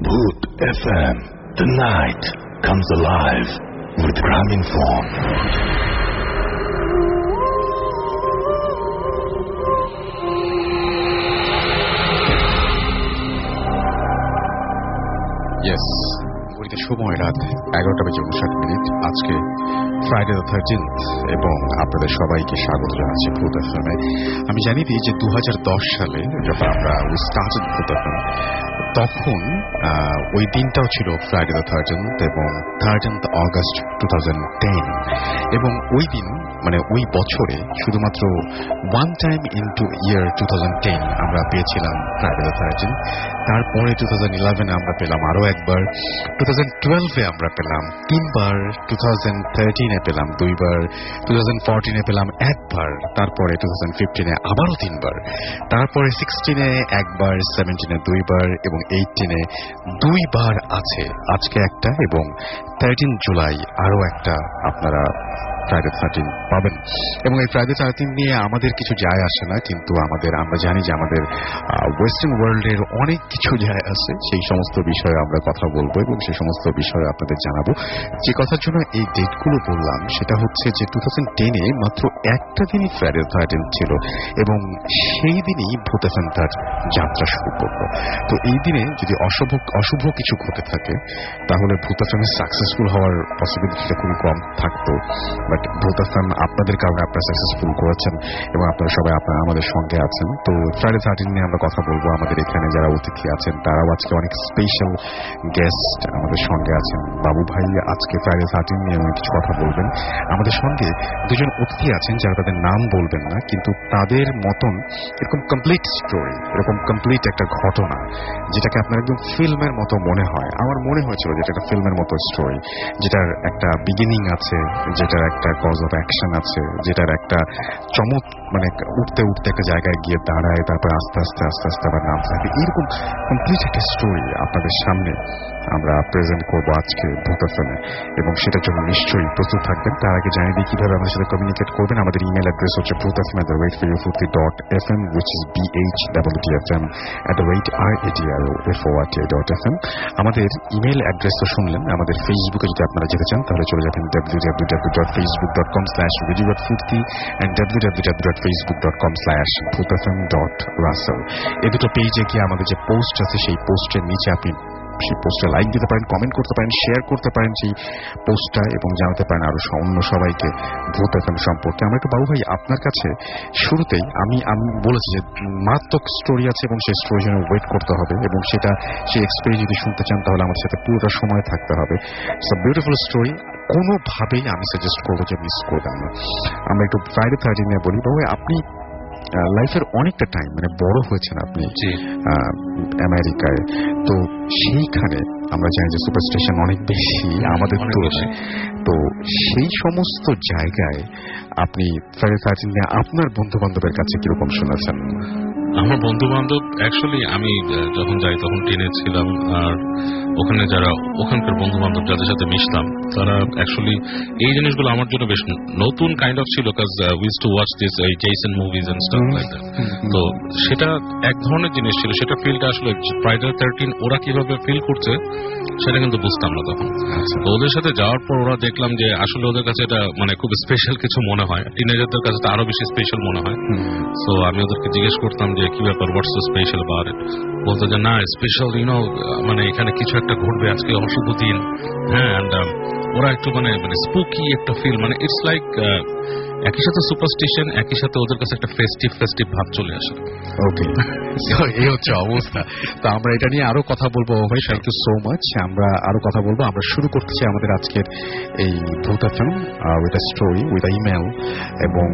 Bhoot FM. The night comes alive with Graminphone. Yes, ঘড়িতে সময় রাত 11:59 আজকে ফ্রাইডে দ্য 13th এবং আপনাদের সবাইকে স্বাগত জানাচ্ছি ভূত এফএমে। আমি জানি দিই যে 2010 সালে যখন আমরা স্টার্টেড ভূত এফএম তখন ওই দিনটাও ছিল ফ্রাইডে দ্য 13th এবং 13th অগস্ট 2010 এবং ওই দিন মানে ওই বছরে শুধুমাত্র ওয়ান টাইম ইনটু ইয়ার 2010 আমরা পেয়েছিলাম ফ্রাইডে দ্য 13th। তারপরে 2011 আমরা পেলাম আরো একবার, 2012 আমরা পেলাম 3 বার, 2013 পেলাম 2 বার, 2014 পেলাম 1 বার, তারপরে 2015 আবারও 3 বার, তারপরে 16 একবার, 17 2 বার এবং 18 2 বার আছে। আজকে একটা এবং 13 জুলাই আরো একটা আপনারা ফ্রাইডে 13 পাবেন। এবং এই ফ্রাইডে 13 নিয়ে আমাদের কিছু যায় আসে না, কিন্তু আমরা জানি যে আমাদের ওয়েস্টার্ন ওয়ার্ল্ডের অনেক কিছু যায় আসে। সেই সমস্ত বিষয়ে আমরা কথা বলবো এবং সেই সমস্ত বিষয়ে আপনাদের জানাবো। যে কথার জন্য এই ডেটগুলো বললাম সেটা হচ্ছে যে 2010-এ মাত্র একটা দিনই ফ্রাইডে 13 ছিল এবং সেই দিনই ভূত এফএম তার যাত্রা শুরু করলো। তো এই দিনে যদি অশুভ কিছু ঘটে থাকে তাহলে ভূত এফএম সাকসেসফুল হওয়ার পসিবিলিটিটা খুবই কম থাকতো। বাট ভূত এফএম আপনাদের কারণে আপনারা সাকসেসফুল করেছেন এবং আপনারা সবাই আপনারা আমাদের সঙ্গে আছেন। তো ফ্রাইডে 13 নিয়ে আমরা কথা বলবো। আমাদের এখানে যারা অতিথি আছেন তারাও আজকে অনেক স্পেশাল গেস্ট আমাদের সঙ্গে আছেন। বাবু ভাই আজকে ফ্রাইডে 13 নিয়ে অনেক কিছু কথা বলবেন। আমাদের সঙ্গে দুজন অতিথি আছেন যারা তাদের নাম বলবেন না, কিন্তু তাদের মতন এরকম কমপ্লিট স্টোরি, এরকম কমপ্লিট একটা ঘটনা যেটাকে আপনার একদম ফিল্মের মতো মনে হয়। আমার মনে হয়েছিল যেটা একটা ফিল্মের মতো স্টোরি, যেটার একটা বিগিনিং আছে, যেটার একটা কজ অফ অ্যাকশন আছে, যেটার একটা চমক মানে উঠতে উঠতে একটা জায়গায় গিয়ে দাঁড়ায়, তারপর আস্তে আস্তে আস্তে আস্তে আবার নাম থাকে। এরকম কমপ্লিট একটা স্টোরি আপনাদের সামনে আমরা প্রেজেন্ট করবো আজকে ভূত এফএমে এবং সেটার জন্য নিশ্চয়ই প্রস্তুত থাকবেন। তার আগে জানিয়ে দিই কিভাবে আমাদের সাথে কমিউনিকেট করবেন। আমাদের ইমেল অ্যাড্রেস হচ্ছে bhootfm@radiofuturti.fm, which is bhwtfm@radiofuturti.fm। আমাদের ইমেল অ্যাড্রেস তো শুনলেন। আমাদের ফেসবুকে যদি আপনারা যেতে চান তাহলে চলে যাবেন www.facebook.com/radio.furti and www.facebook.com/bhootfm.russell। এই দুটো পেজে গিয়ে আমাদের যে পোস্ট আছে সেই পোস্টের নিচে আপনি সেই পোস্টে লাইক দিতে পারেন, কমেন্ট করতে পারেন, শেয়ার করতে পারেন সেই পোস্টটা এবং জানাতে পারেন আরো অন্য সবাইকে ভূত এফএম সম্পর্কে। আমরা একটু বাবু ভাই আপনার কাছে শুরুতেই আমি বলেছি যে মারাত্মক স্টোরি আছে এবং সেই স্টোরির জন্য ওয়েট করতে হবে এবং সেটা সেই এক্সপেরিয়েন্স যদি শুনতে চান তাহলে আমাদের সাথে পুরোটা সময় থাকতে হবে। ইটস আ বিউটিফুল স্টোরি, কোনোভাবেই আমি সাজেস্ট করবো যে মিস করবেন না। আমরা একটু ফ্রাইডে 13 নিয়ে বলি। বাবু আপনি লাইফের অনেকটা টাইম মানে বড় হয়েছেন আপনি আমেরিকায়, তো সেইখানে আমরা জানি যে সুপারস্টিশন অনেক বেশি আমাদের তুলনায়। তো সেই সমস্ত জায়গায় আপনি ফ্রাইডে 13 নিয়ে আপনার বন্ধু বান্ধবের কাছে কিরকম শুনেছেন? আমার বন্ধু বান্ধব অ্যাকচুয়ালি আমি যখন যাই তখন টেনে ছিলাম, আর ওখানে যারা ওখানকার বন্ধু বান্ধব যাদের সাথে মিশলাম তারা অ্যাকচুয়ালি এই জিনিসগুলো আমার জন্য বেশ নতুন কাইন্ড অফ ছিল, because we used to watch this Jason movies and stuff like that. তো সেটা এক ধরনের জিনিস ছিল, সেটা ফিলটা আসলে ফ্রাইডে 13 ওরা কিভাবে ফিল করছে সেটা কিন্তু বুঝতাম না তখন। তো ওদের সাথে যাওয়ার পর ওরা দেখলাম যে আসলে ওদের কাছে এটা মানে খুব স্পেশাল কিছু মনে হয়, টিনেজারদের কাছে তো আরো বেশি স্পেশাল মনে হয়। সো আমি ওদেরকে জিজ্ঞেস করতাম যে কি ব্যাপার, what's so special about it. বলতো যে না স্পেশাল মানে এখানে কিছু একটা ঘটবে, আজকে অশুভ দিন। হ্যাঁ, অ্যান্ড ওরা একটু মানে স্পুকি একটা ফিল, মানে ইটস লাইক একই সাথে সুপারস্টিশন, একই সাথে ওদের কাছে একটা ফেস্টিভ ভাব চলে আসে। ওকে, এই হচ্ছে অবস্থা। তো আমরা এটা নিয়ে আরো কথা বলবো ভাই, থ্যাংক ইউ সো মাচ। আমরা আরো কথা বলবো। আমরা শুরু করতেছি আমাদের আজকের এই Bhoot FM with a story, with a email এবং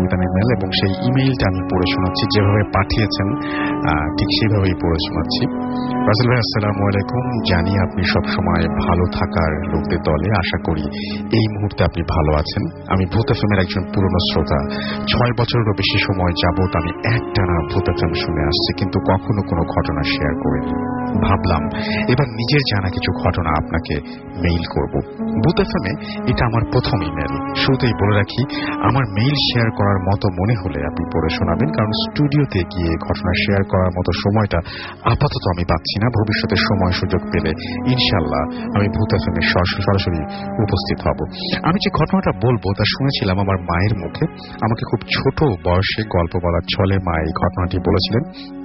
সেই ইমেইলটা আমি পড়ে শোনাচ্ছি, যেভাবে পাঠিয়েছেন ঠিক সেইভাবেই পড়ে শোনাচ্ছি। রাসেল ভাই আসসালামু আলাইকুম। জানি আপনি সবসময় ভালো থাকার লোকদের দলে, আশা করি এই মুহূর্তে আপনি ভালো আছেন। আমি ভূত এফএমের একজন পুরনো শ্রোতা। 6 বছরেরও বেশি সময় যাবত আমি একটানা ভূত এফএম শুনে আসছি, কিন্তু কখনো কোনো ঘটনা শেয়ার করিনি। ভাবলাম এবার নিজের জানা কিছু ঘটনা আপনাকে মেইল করব। বুথ এফএমে এটা আমার প্রথম ইমেল। শুরুতেই বলে রাখি, আমার মেইল শেয়ার করার মতো মনে হলে আপনি পড়ে শোনাবেন, কারণ স্টুডিওতে গিয়ে ঘটনা শেয়ার করার মতো সময়টা আপাতত আমি পাচ্ছি না। ভবিষ্যতে সময় সুযোগ পেলে ইনশাল্লাহ আমি বুথ এফএমে সরাসরি উপস্থিত হব। আমি যে ঘটনাটা বলবো তা শুনেছিলাম আমার মায়ের মুখে। আমাকে খুব ছোট বয়সে গল্প বলার ছলে মা এই ঘটনাটি বলেছিলেন।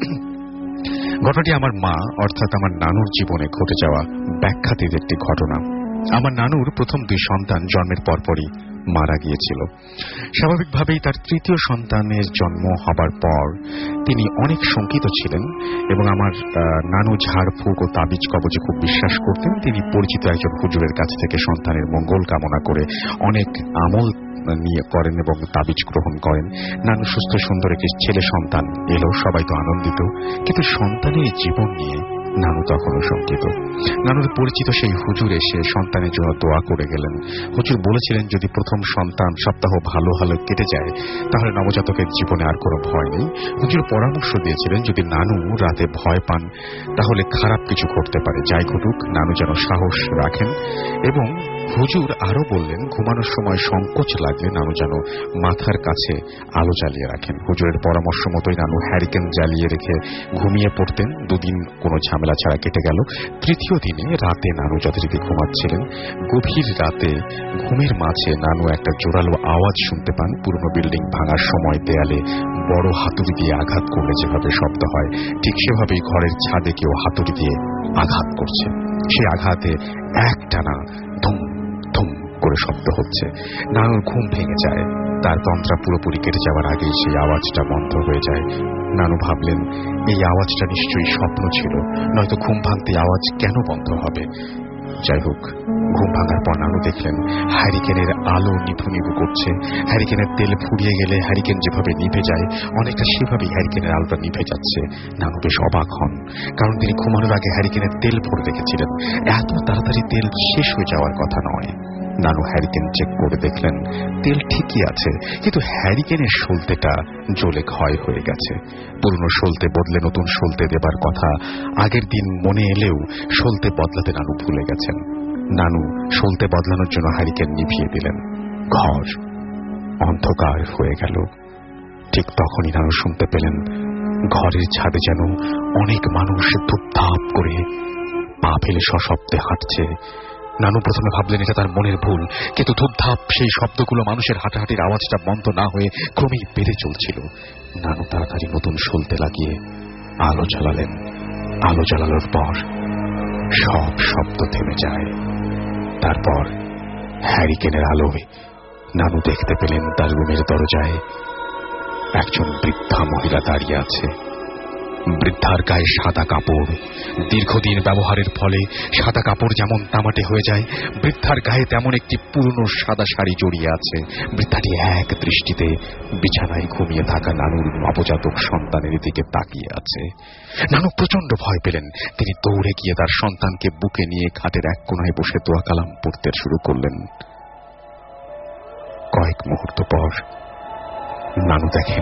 ঘটনাটি আমার মা অর্থাৎ আমার নানুর জীবনে ঘটে যাওয়া ব্যাখ্যাতীত একটি ঘটনা। আমার নানুর প্রথম 2 সন্তান জন্মের পরপরই মারা গিয়েছিল। স্বাভাবিকভাবেই তার তৃতীয় সন্তানের জন্ম হবার পর তিনি অনেক শঙ্কিত ছিলেন এবং আমার নানু ঝাড়ফুঁক ও তাবিজ কবজে খুব বিশ্বাস করতেন। তিনি পরিচিত একজন হুজুরের কাছ থেকে সন্তানের মঙ্গল কামনা করে অনেক আমল নিয়ে করেন এবং তাবিজ গ্রহণ করেন। নানু সুস্থ সুন্দর একটি ছেলে সন্তান এলো, সবাই তো আনন্দিত, কিন্তু সন্তানের জীবন নিয়ে নানু তখনও শঙ্কিত। নানুর পরিচিত সেই হুজুর এসে সন্তানের জন্য দোয়া করে গেলেন। হুজুর বলেছিলেন যদি প্রথম সন্তান সপ্তাহ ভালো ভালো কেটে যায় তাহলে নবজাতকের জীবনে আর কোনো ভয় নেই। হুজুর পরামর্শ দিয়েছিলেন যদি নানু রাতে ভয় পান তাহলে খারাপ কিছু ঘটতে পারে, যাই ঘটুক নানু যেন সাহস রাখেন। এবং হুজুর আরো বললেন ঘুমানোর সময় সংকোচ লাগলে নানু যেন মাথার কাছে আলো জ্বালিয়ে রাখেন। হুজুরের পরামর্শ মতোই নানু হ্যারিকেন জ্বালিয়ে রেখে ঘুমিয়ে পড়তেন। 2 দিন কোনো ঝামেলা ছাড়া কেটে গেল। তৃতীয় দিনে রাতে নানু যথারীতি ঘুমাচ্ছিলেন। গভীর রাতে ঘুমের মাঝে নানু একটা জোরালো আওয়াজ শুনতে পান। পুরনো বিল্ডিং ভাঙার সময় দেয়ালে বড় হাতুড়ি দিয়ে আঘাত করলে যেভাবে শব্দ হয় ঠিক সেভাবেই ঘরের ছাদে কেউ হাতুড়ি দিয়ে আঘাত করছে। সেই আঘাতে একটানা ধুম ধুম করে শব্দ হচ্ছে। নানুর ঘুম ভেঙে যায়। তার তন্ত্রা পুরোপুরি কেটে যাওয়ার আগেই সেই আওয়াজটা বন্ধ হয়ে যায়। নানু ভাবলেন এই আওয়াজটা নিশ্চয়ই স্বপ্ন ছিল, নয়তো ঘুম ভাঙতে আওয়াজ কেন বন্ধ হবে। যাই হোক, ঘুম ভাঙার পর নানু দেখলেন হ্যারিকেনের আলো নিভু নিভু করছে। হ্যারিকেনের তেল ফুরিয়ে গেলে হ্যারিকেন যেভাবে নিভে যায় অনেকটা সেভাবেই হ্যারিকেনের আলোটা নিভে যাচ্ছে। নানু বেশ অবাক হন, কারণ তিনি ঘুমানোর আগে হ্যারিকেনের তেল ভরে রেখেছিলেন। এত তাড়াতাড়ি তেল শেষ হয়ে যাওয়ার কথা নয়। নানু হ্যারিকেন চেক করে দেখলেন তেল ঠিকই আছে, কিন্তু হ্যারিকেনের সলতেটা জ্বলে ক্ষয় হয়ে গেছে। পুরনো সলতে বদলে নতুন সলতে দেবার কথা আগের দিন মনে এলেও সলতে বদলাতে নানু ভুলে গেছেন। নানু সলতে বদলানোর জন্য হ্যারিকেন নিভিয়ে দিলেন। ঘর অন্ধকার হয়ে গেল। ঠিক তখনই নানু শুনতে পেলেন ঘরের ছাদে যেন অনেক মানুষ ধূপধাপ করে পা ফেলে সশব্দে হাঁটছে। নানু প্রথমে ভাবলেন এটা তার মনের ভুল, কিন্তু ধূপধাপ সেই শব্দগুলো মানুষের হাঁটাহাঁটির আওয়াজটা বন্ধ না হয়ে ক্রমেই বেড়ে চলছিল। নানু তাড়াতাড়ি নতুন সলতে লাগিয়ে আলো জ্বালালেন। আলো জ্বালানোর পর সব শব্দ থেমে যায়। তারপর হ্যারিকেনের আলোয় নানু দেখতে পেলেন তার রুমের দরজায় একজন বৃদ্ধা মহিলা দাঁড়িয়ে আছে। বৃদ্ধার গায়ে সাদা কাপড়। দীর্ঘদিন ব্যবহারের ফলে সাদা কাপড় যেমন তামাটে হয়ে যায়, বৃদ্ধার গায়ে তেমন একটি পুরনো সাদা শাড়ি জড়িয়ে আছে। বৃদ্ধাটি এক দৃষ্টিতে বিছানায় ঘুমিয়ে থাকা নানুর নবজাতক সন্তানের দিকে তাকিয়ে আছে। নানু প্রচন্ড ভয় পেলেন। তিনি দৌড়ে গিয়ে তার সন্তানকে বুকে নিয়ে খাটের এক কোণায় বসে দোয়া কালাম পড়তে শুরু করলেন। কয়েক মুহূর্ত পর নানু দেখেন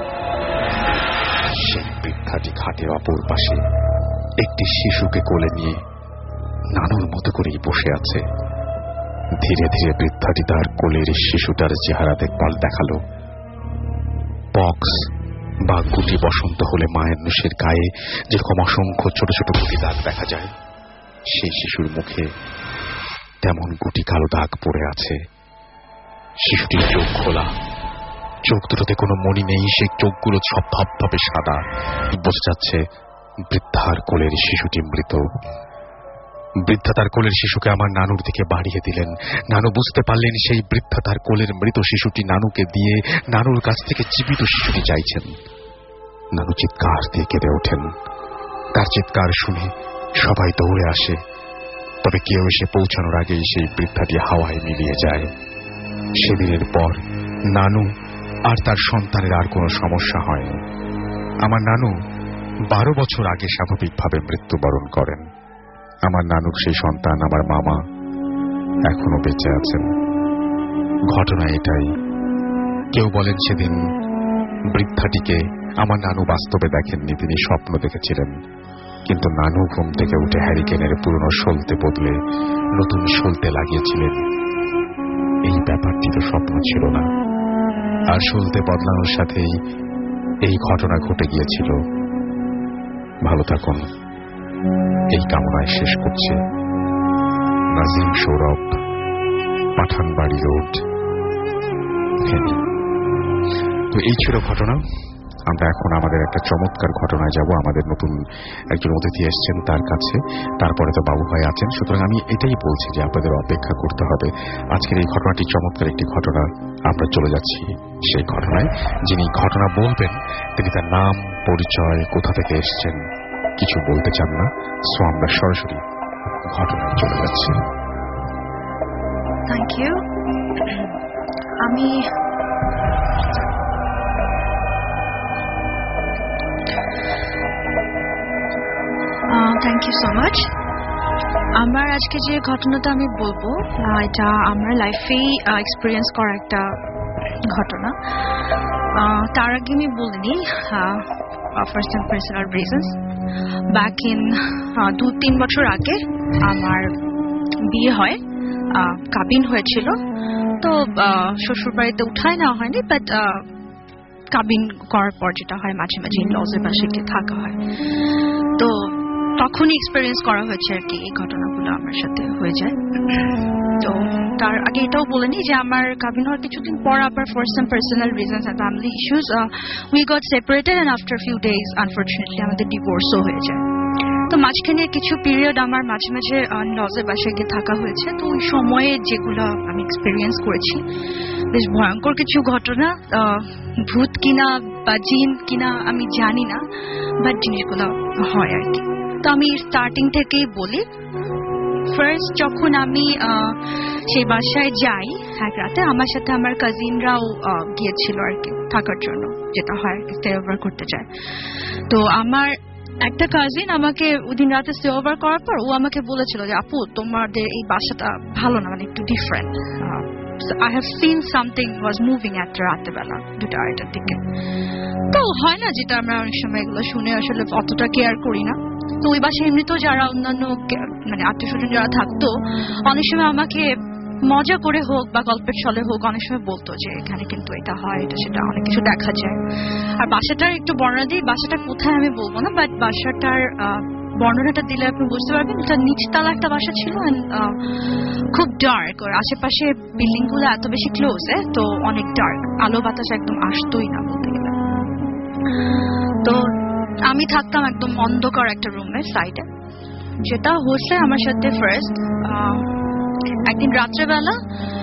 সেই বৃদ্ধাটি খাটের অপর পাশে একটি শিশুকে কোলে নিয়ে নানুর মতো করেই বসে আছে। ধীরে ধীরে বৃদ্ধাটি তার কোলের শিশুটার চেহারা দেখভাল দেখালো। পক্স বা গুটি বসন্ত হলে মায়ের নুশের গায়ে যেরকম অসংখ্য ছোট ছোট গুটি দাগ দেখা যায়, সেই শিশুর মুখে তেমন গুটি কালো দাগ পড়ে আছে। শিশুটির চোখ খোলা, চোখ দুটোতে কোনো মনি নেই। সেই চোখগুলো সব ধপধপে সাদা। বোঝা যাচ্ছে বৃদ্ধার কোলের শিশুটি মৃত। বৃদ্ধা তার কোলের শিশুকে আমার নানুর দিকে বাড়িয়ে দিলেন। নানু বুঝতে পারলেন সেই বৃদ্ধা তার কোলের মৃত শিশুটি নানুকে দিয়ে নানুর কাছ থেকে জীবিত শিশুটি চাইছেন। নানু চিৎকার দিয়ে কেঁদে ওঠেন। তার চিৎকার শুনে সবাই দৌড়ে আসে, তবে কেউ এসে পৌঁছানোর আগেই সেই বৃদ্ধাটি হাওয়ায় মিলিয়ে যায়। সেদিনের পর নানু আর তার সন্তানের আর কোনো সমস্যা হয়নি। আমার নানু 12 বছর আগে স্বাভাবিকভাবে মৃত্যুবরণ করেন। আমার নানুর সেই সন্তান আমার মামা এখনো বেঁচে আছেন। ঘটনা এটাই। কেউ বলেন সেদিন বৃদ্ধাটিকে আমার নানু বাস্তবে দেখেননি, তিনি স্বপ্ন দেখেছিলেন। কিন্তু নানু ঘুম থেকে উঠে হ্যারিকেনের পুরনো সলতে বদলে নতুন সলতে লাগিয়েছিলেন। এই ব্যাপারটি তো স্বপ্ন ছিল না, আর সলতে বদলানোর সাথেই এই ঘটনা ঘটে গিয়েছিল। ভালো থাকুন এই কামনায় শেষ করছে নাজিম সৌরভ, পাঠানবাড়ি রোড, ফেনী। তো এই ছিল ঘটনা। আমরা এখন আমাদের একটা চমৎকার ঘটনায় যাব। আমাদের নতুন একজন অতিথি এসছেন, তার কাছে। তারপরে তো বাবু ভাই আছেন। সুতরাং আমি এটাই বলছি যে আপনাদের অপেক্ষা করতে হবে। আজকের এই ঘটনাটি চমৎকার একটি ঘটনা। আমরা চলে যাচ্ছি সেই ঘটনায়। যিনি ঘটনা বলবেন তিনি তার নাম, পরিচয়, কোথা থেকে এসছেন কিছু বলতে চান না। সো আমরা সরাসরি ঘটনায় চলে যাচ্ছি। Thank you. আমি থ্যাংক ইউ সো মাচ। আমার আজকে যে ঘটনাটা আমি বলবো এটা আমার লাইফেই এক্সপিরিয়েন্স করা একটা ঘটনা। তার আগে আমি বলিনি first and personal reasons. Back in 2-3 বছর আগে আমার বিয়ে হয়, কাবিন হয়েছিল। তো শ্বশুর বাড়িতে উঠায় নেওয়া হয়নি, বাট কাবিন করার পর যেটা হয় মাঝে মাঝে ইন-লজের বাসায় গিয়ে থাকা হয়। তো তখনই এক্সপিরিয়েন্স করা হয়েছে আর কি, এই ঘটনাগুলো আমার সাথে হয়ে যায়। তো তার আগে এটাও বলেনি যে আমার কাবিন হওয়ার কিছুদিন পর আবার for some personal reasons and family issues we got separated, and after few days unfortunately আমাদের ডিভোর্সও হয়ে যায়। তো মাঝখানে কিছু পিরিয়ড আমার মাঝে মাঝে লজের বাসায় গিয়ে থাকা হয়েছে। তো ওই সময়ে যেগুলো আমি এক্সপিরিয়েন্স করেছি বেশ ভয়ঙ্কর কিছু ঘটনা। ভূত কিনা বা জিন কিনা আমি জানি না, বাট জিনিসগুলো হয় আর কি। তো আমি স্টার্টিং থেকেই বলি। ফার্স্ট যখন আমি সেই বাসায় যাই এক রাতে, আমার সাথে আমার কাজিনরাও গিয়েছিল আর কি থাকার জন্য, যেটা হয় স্টে ওভার করতে যায়। তো আমার একটা কাজিন আমাকে ওদিন রাতে স্টে ওভার করার পর ও আমাকে বলেছিল যে আপু তোমাদের এই বাসাটা ভালো না, মানে একটু different. I have seen something was moving at রাতের বেলা 2-2:30 দিকে। তো হয় না যেটা আমরা অনেক সময় এগুলো শুনে আসলে অতটা কেয়ার করি না। তো ওই বাসায় এমনিতেও যারা অন্যান্য মানে আত্মীয় স্বজন যারা থাকতো অনেক সময় আমাকে মজা করে হোক বা গল্পের ছলে হোক অনেক সময় বলতো যে এখানে কিন্তু এটা হয়, এটা সেটা অনেক কিছু দেখা যায়। আর বাসাটার একটু বর্ণনা দিই, বাসাটা কোথায় আমি বলবো না, বাট বাসাটার বর্ণনাটা দিলে আপনি বুঝতে পারবেন। এটা নিচতলা একটা বাসা ছিল, খুব ডার্ক। ওর আশেপাশে বিল্ডিং গুলো এত বেশি ক্লোজ, তো অনেক ডার্ক, আলো বাতাস একদম আসতোই না বলতে গেলে। তো আমি থাকতাম একদম অন্ধকার একটা রুমের সাইডে। যেটা হচ্ছে আমার সাথে ফার্স্ট একদিন রাত্রেবেলা,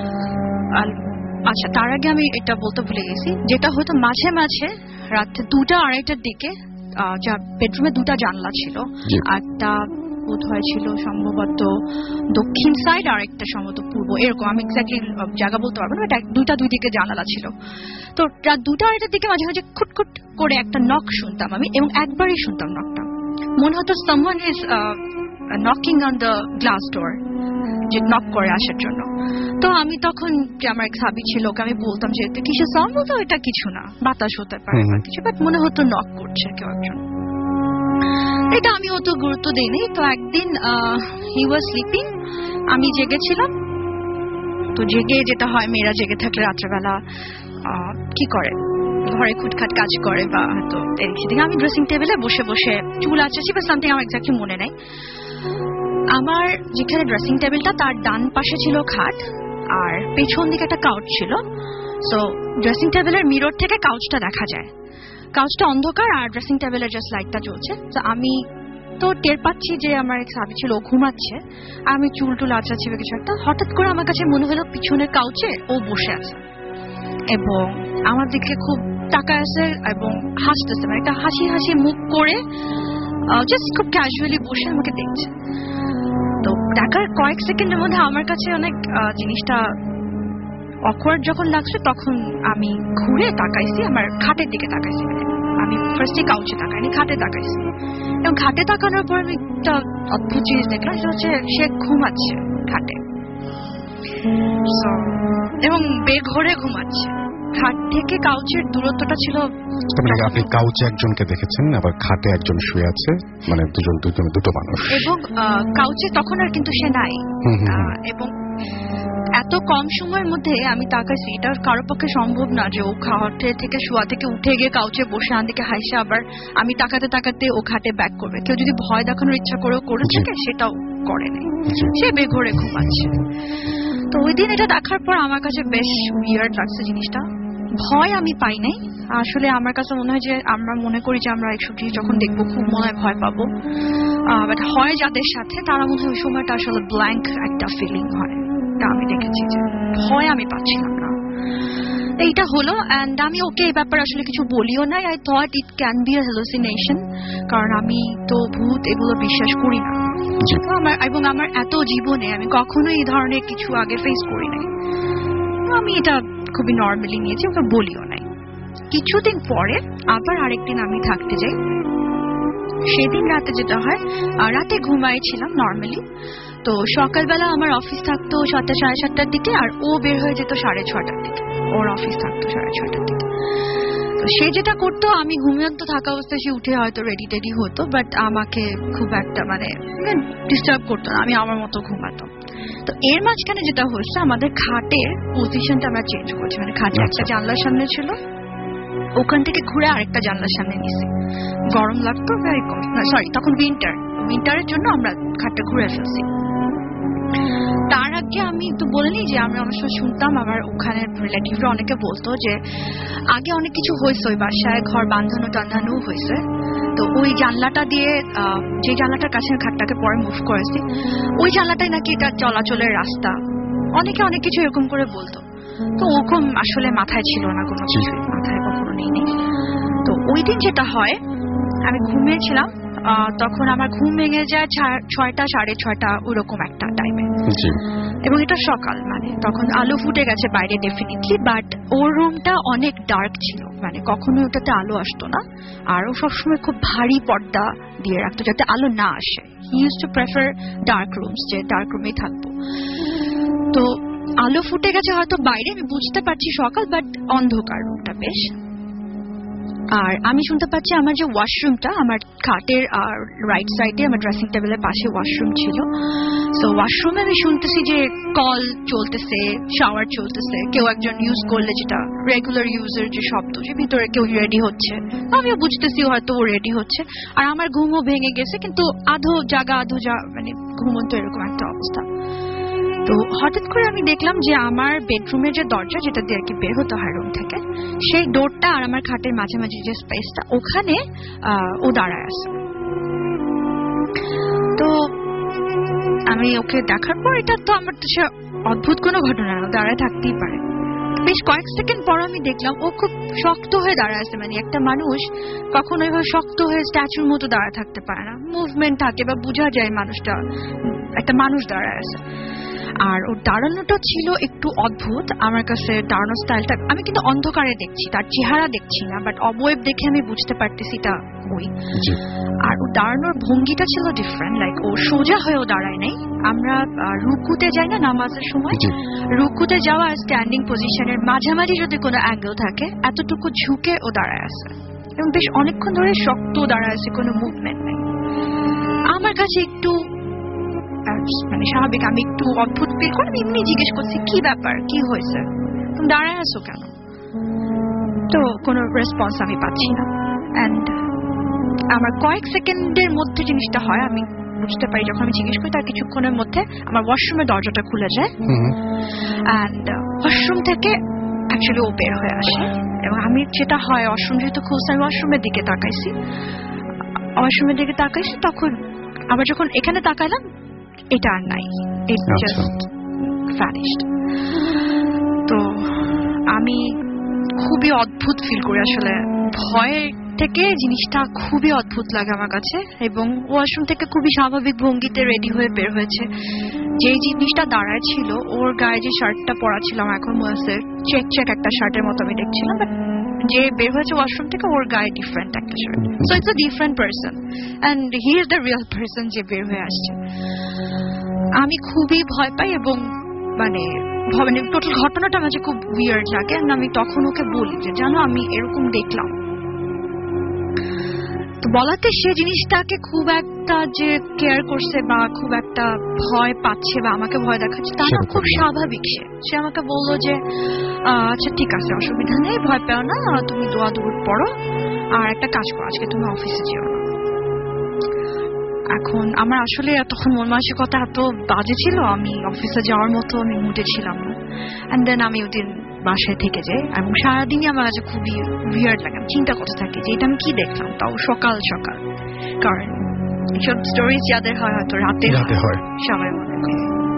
আচ্ছা তার আগে আমি এটা বলতে ভুলে গেছি, যেটা হয়তো মাঝে মাঝে রাতে 2-2:30 দিকে যা বেডরুমে 2টা জানলা ছিল, একটা বোধ হয় ছিল সম্ভবত দক্ষিণ সাইড আর একটা সম্ভবত পূর্ব, এরকম আমি এক্স্যাক্টলি জায়গা বলতে পারবো না, দুইটা দুই দিকে জানালা ছিল। তো রাত 2-2:30 দিকে মাঝে মাঝে খুটখুট করে একটা নক শুনতাম আমি, এবং একবারই শুনতাম নকটা। মনে হতো someone is knocking on the glass door, যে নক করে আসার জন্য। তো আমি তখন যে আমার এক সাবি ছিল ওকে আমি বলতাম যে কিসের সাউন্ড, বলতো এটা কিছু না, বাতাস হতে পারে বা কিছু, বাট মনে হতো নক করছে কেউ একজন। এটা আমি অত গুরুত্ব দিইনি। তো একদিন হি ওয়াজ স্লিপিং, আমি জেগেছিলাম। তো জেগে যেটা হয় মেয়েরা জেগে থাকলে রাত্রেবেলা কি করে, ঘরে খুটখাট কাজ করে বা হয়তো এদিক সেদিক। আমি ড্রেসিং টেবিলে বসে বসে চুল আঁচড়াচ্ছি বা সামথিং, আমার এক্স্যাক্টলি মনে নেই। আমার যেখানে ড্রেসিং টেবিলটা তার ডান পাশে ছিল খাট, আর পেছন দিকে একটা কাউচ ছিল। সো ড্রেসিং টেবিলের মিরর থেকে কাউচটা দেখা যায়। কাউচটা অন্ধকার আর ড্রেসিং টেবিলের জাস্ট লাইটটা জ্বলছে। তো আমি তো টের পাচ্ছি যে আমার এক সাবি ছিল ও ঘুমাচ্ছে, আর আমি চুল টুল আঁচড়াচ্ছি বা কিছু একটা। হঠাৎ করে আমার কাছে মনে হলো পিছনের কাউচে ও বসে আছে এবং আমার দিকে খুব তাকায় আছে এবং হাসতেছে, মানে একটা হাসি হাসি মুখ করে জাস্ট খুব ক্যাজুয়ালি বসে আমাকে দেখছে। তো দেখার কয়েক সেকেন্ডের মধ্যে আমার কাছে অনেক জিনিসটা অকওয়ার্ড যখন লাগছে, তখন আমি ঘুরে তাকাইছি, আমার খাটের দিকে তাকাইছি। মানে আমি ফার্স্টে কাউচে তাকাইনি, খাটে তাকাইছি। এবং খাটে তাকানোর পর আমি একটা অদ্ভুত জিনিস দেখলাম, সেটা হচ্ছে সে ঘুমাচ্ছে খাটে, এবং বেঘরে ঘুমাচ্ছে। খাট থেকে কাউচের দূরত্বটা ছিল। আপনি কাউচে একজনকে দেখেছেন, আবার খাটে একজন শুয়ে আছে, মানে দুটো মানুষ, এবং কাউচে তখন আর কিন্তু সে নাই। এবং এত কম সময়ের মধ্যে আমি তাকাইছি, এটা কারোর পক্ষে সম্ভব না যে ও খাটে থেকে শোয়া থেকে উঠে গিয়ে কাউচে বসে আনদিকে হাসে আবার আমি তাকাতে তাকাতে ও খাটে ব্যাক করবে। কেউ যদি ভয় দেখানোর ইচ্ছা করে থাকে সেটাও করে নাই, সে বেঘরে ঘুমাচ্ছে। তো ওই দিন এটা দেখার পর আমার কাছে বেশ উইয়ার্ড লাগছে জিনিসটা। ভয় আমি পাই নাই আসলে, আমার কাছে মনে হয় যে আমরা মনে করি যে আমরা এইসব জিনিস যখন দেখবো খুব মনে হয় ভয় পাবো, বাট হয় যাদের সাথে তারা মনে হয় ওই সময়টা আসলে ব্ল্যাঙ্ক একটা ফিলিং হয়। আমি দেখেছি যে ভয় আমি পাচ্ছিলাম না, এইটা হলো। এন্ড আমি ওকে এই ব্যাপারে আসলে কিছু বলিও নাই। I thought it can be a hallucination, কারণ আমি তো ভূত এগুলো বিশ্বাস করি না, এবং আমার এত জীবনে আমি কখনো এই ধরনের কিছু আগে ফেস করি নাই। আমি এটা খুবই নর্মালি নিয়েছি, ওকে বলিও নাই। কিছুদিন পরে আবার আরেকদিন আমি থাকতে যাই। সেদিন রাতে যেটা হয়, রাতে ঘুমাইছিলাম নর্মালি। তো সকালবেলা আমার অফিস থাকতো 7টা সাড়ে 7টার দিকে, আর ও বের হয়ে যেত 6:30টার দিকে, ওর অফিস থাকতো 6:30টার দিকে। তো সে যেটা করতো, আমি ঘুমিয়ন্ত থাকা অবস্থায় সে উঠে হয়তো রেডি টেডি হতো, বাট আমাকে খুব একটা মানে ডিস্টার্ব করতো না, আমি আমার মতো ঘুমাতাম। তো এর মাঝখানে যেটা হচ্ছে, আমাদের খাটের পজিশনটা আমরা চেঞ্জ করছি, মানে খাটে একটা জানলার সামনে ছিল, ওখান থেকে ঘুরে আরেকটা জানলার সামনে নিছি। গরম লাগতো, সরি তখন উইন্টারের জন্য আমরা খাটটা ঘুরে ফেলছি। তার আগে আমি তো বলিনি যে আমি অনেক সময় শুনতাম আমার ওখানে রিলেটিভরা অনেকে বলতো যে আগে অনেক কিছু হয়েছে ওই বাসায়, ঘর বাঁধানো টান্ধানো হয়েছে। তো ওই জানলাটা দিয়ে, যে জানলাটার কাছে খাটটাকে পরে মুভ করেছি, ওই জানলাটাই নাকি এটা চলাচলের রাস্তা। অনেকে অনেক কিছু এরকম করে বলতো। তো ওরকম আসলে মাথায় ছিল না, কোনো কিছু মাথায় কখনো নেই। তো ওই দিন যেটা হয়, আমি ঘুমিয়েছিলাম, তখন আমার ঘুম ভেঙে যায় 6টা সাড়ে 6টা ওরকম একটা টাইমে, এবং এটা সকাল, মানে তখন আলো ফুটে গেছে বাইরে ডেফিনেটলি, বাট ওর রুমটা অনেক ডার্ক ছিল, মানে কখনো ওটাতে আলো আসতো না। আর ও সবসময় খুব ভারী পর্দা দিয়ে রাখতো যাতে আলো না আসে। He use to prefer dark rooms, যে ডার্ক রুমেই থাকবো। তো আলো ফুটে গেছে হয়তো বাইরে, আমি বুঝতে পারছি সকাল, বাট অন্ধকার রুমটা বেশ। আর আমি শুনতে পাচ্ছি আমার যে ওয়াশরুমটা, আমার খাটের আর রাইট সাইডে আমার ড্রেসিং টেবিলের পাশে ওয়াশরুম ছিল। সো ওয়াশরুমে আমি শুনতেছি যে কল চলতেছে, শাওয়ার চলতেছে, কেউ একজন ইউজ করলে যেটা রেগুলার ইউজের যে শব্দ, যে ভিতরে কেউ রেডি হচ্ছে, আমিও বুঝতেছি হয়তো ও রেডি হচ্ছে। আর আমার ঘুমও ভেঙে গেছে, কিন্তু আধো জাগা মানে ঘুমন্ত এরকম একটা অবস্থা। তো হঠাৎ করে আমি দেখলাম যে আমার বেডরুমের যে দরজা, যেটা দিয়ে আর কি বের হতে হয় রুম থেকে, সেই ডোরটা আর আমার খাটের মাঝামাঝি যে স্পেসটা, ওখানে ও দাঁড়ায় আছে। তো আমি ওকে দেখার পর, এটা তো আমার তো সে অদ্ভুত কোনো ঘটনা না, দাঁড়ায় থাকতেই পারে। বেশ কয়েক সেকেন্ড পর আমি দেখলাম ও খুব শক্ত হয়ে দাঁড়ায় আছে। মানে একটা মানুষ কখনো এভাবে শক্ত হয়ে স্ট্যাচুর মতো দাঁড়ায় থাকতে পারে না, মুভমেন্ট থাকে বা বোঝা যায় মানুষটা, একটা মানুষ দাঁড়ায় আছে। আর ওর দাঁড়ানোটা ছিল একটু অদ্ভুত আমার কাছে, দাঁড়ানোর স্টাইলটা। আমি কিন্তু অন্ধকারে দেখছি, তার চেহারা দেখছি না, বাট অবয়ব দেখে আমি বুঝতে পারতেছি এটা ওই। আর ওর দাঁড়ানোর ভঙ্গিটা ছিল ডিফারেন্ট, লাইক ও সোজা হয়েও দাঁড়ায় নাই। আমরা রুকুতে যাই না নামাজের সময়, রুকুতে যাওয়া আর স্ট্যান্ডিং পজিশনের মাঝামাঝি যদি কোনো অ্যাঙ্গেল থাকে, এতটুকু ঝুঁকে ও দাঁড়ায় আছে, এবং বেশ অনেকক্ষণ ধরে শক্ত দাঁড়ায় আছে, কোনো মুভমেন্ট নেই। আমার কাছে একটু মানে স্বাভাবিক, আমি একটু অদ্ভুত ফিল করে এমনি জিজ্ঞেস করছি কি ব্যাপার, কি হয়েছে, তুমি দাঁড়ায় আছো কেন? তো কোনো রেসপন্স আমি পাচ্ছি না। অ্যান্ড আমার কয়েক সেকেন্ডের মধ্যে জিনিসটা হয়, আমি বুঝতে পারি যখন আমি জিজ্ঞেস করি, তার কিছুক্ষণের মধ্যে আমার ওয়াশরুমের দরজাটা খুলে যায়, অ্যান্ড ওয়াশরুম থেকে অ্যাকচুয়ালি ও বের হয়ে আসে। এবং আমি যেটা হয়, ওয়াশরুম যেহেতু খুলছে, আমি ওয়াশরুমের দিকে তাকাইছি, তখন আবার যখন এখানে তাকাইলাম, এটা আর নাই, ইট জাস্ট ভ্যানিশড। তো আমি খুবই অদ্ভুত ফিল করি, আসলে ভয় থেকে জিনিসটা খুবই অদ্ভুত লাগে আমার কাছে। এবং ওয়াশরুম থেকে খুবই স্বাভাবিক ভঙ্গিতে রেডি হয়ে বের হয়েছে। যে জিনিসটা দাঁড়ায় ছিল, ওর গায়ে যে শার্টটা পরা ছিল, আমার এখন মনে আছে চেক একটা শার্টের মতো আমি দেখছিলাম, বাট যে বের হয়েছে ওয়াশরুম থেকে, ওর গায়ে ডিফারেন্ট একটা shirt. So it's a different person, and he is the real person যে বের হয়ে আসছে। আমি খুবই ভয় পাই, এবং মানে টোটাল ঘটনাটা আমার খুব উইয়ার্ড লাগে। আমি তখন ওকে বলি যে জানো আমি এরকম দেখলাম, তো বলাতে সে জিনিসটাকে খুব একটা যে কেয়ার করছে বা খুব একটা ভয় পাচ্ছে বা আমাকে ভয় দেখাচ্ছে তা না, খুব স্বাভাবিক। সে আমাকে বললো যে আচ্ছা ঠিক আছে, অসুবিধা নেই, ভয় পেও না, তুমি দোয়া দুরুদ পড়ো আর একটা কাজ করো, আজকে তুমি অফিসে যেও না। এখন আমার আসলে তখন মন মানসিকতা এত বাজে ছিল, আমি অফিসে যাওয়ার মতো আমি মুডে ছিলাম না। অ্যান্ড দেন আমি ওদিন বাসায় থেকে যাই এবং সারাদিনই আমার কাছে খুবই উইয়ার্ড লাগে। আমি চিন্তা করতে থাকি যে এটা আমি কি দেখলাম, তাও সকাল সকাল। কারণ এইসব স্টোরিজ যাদের হয় হয়তো রাতে হয়, সবাই মনে করে।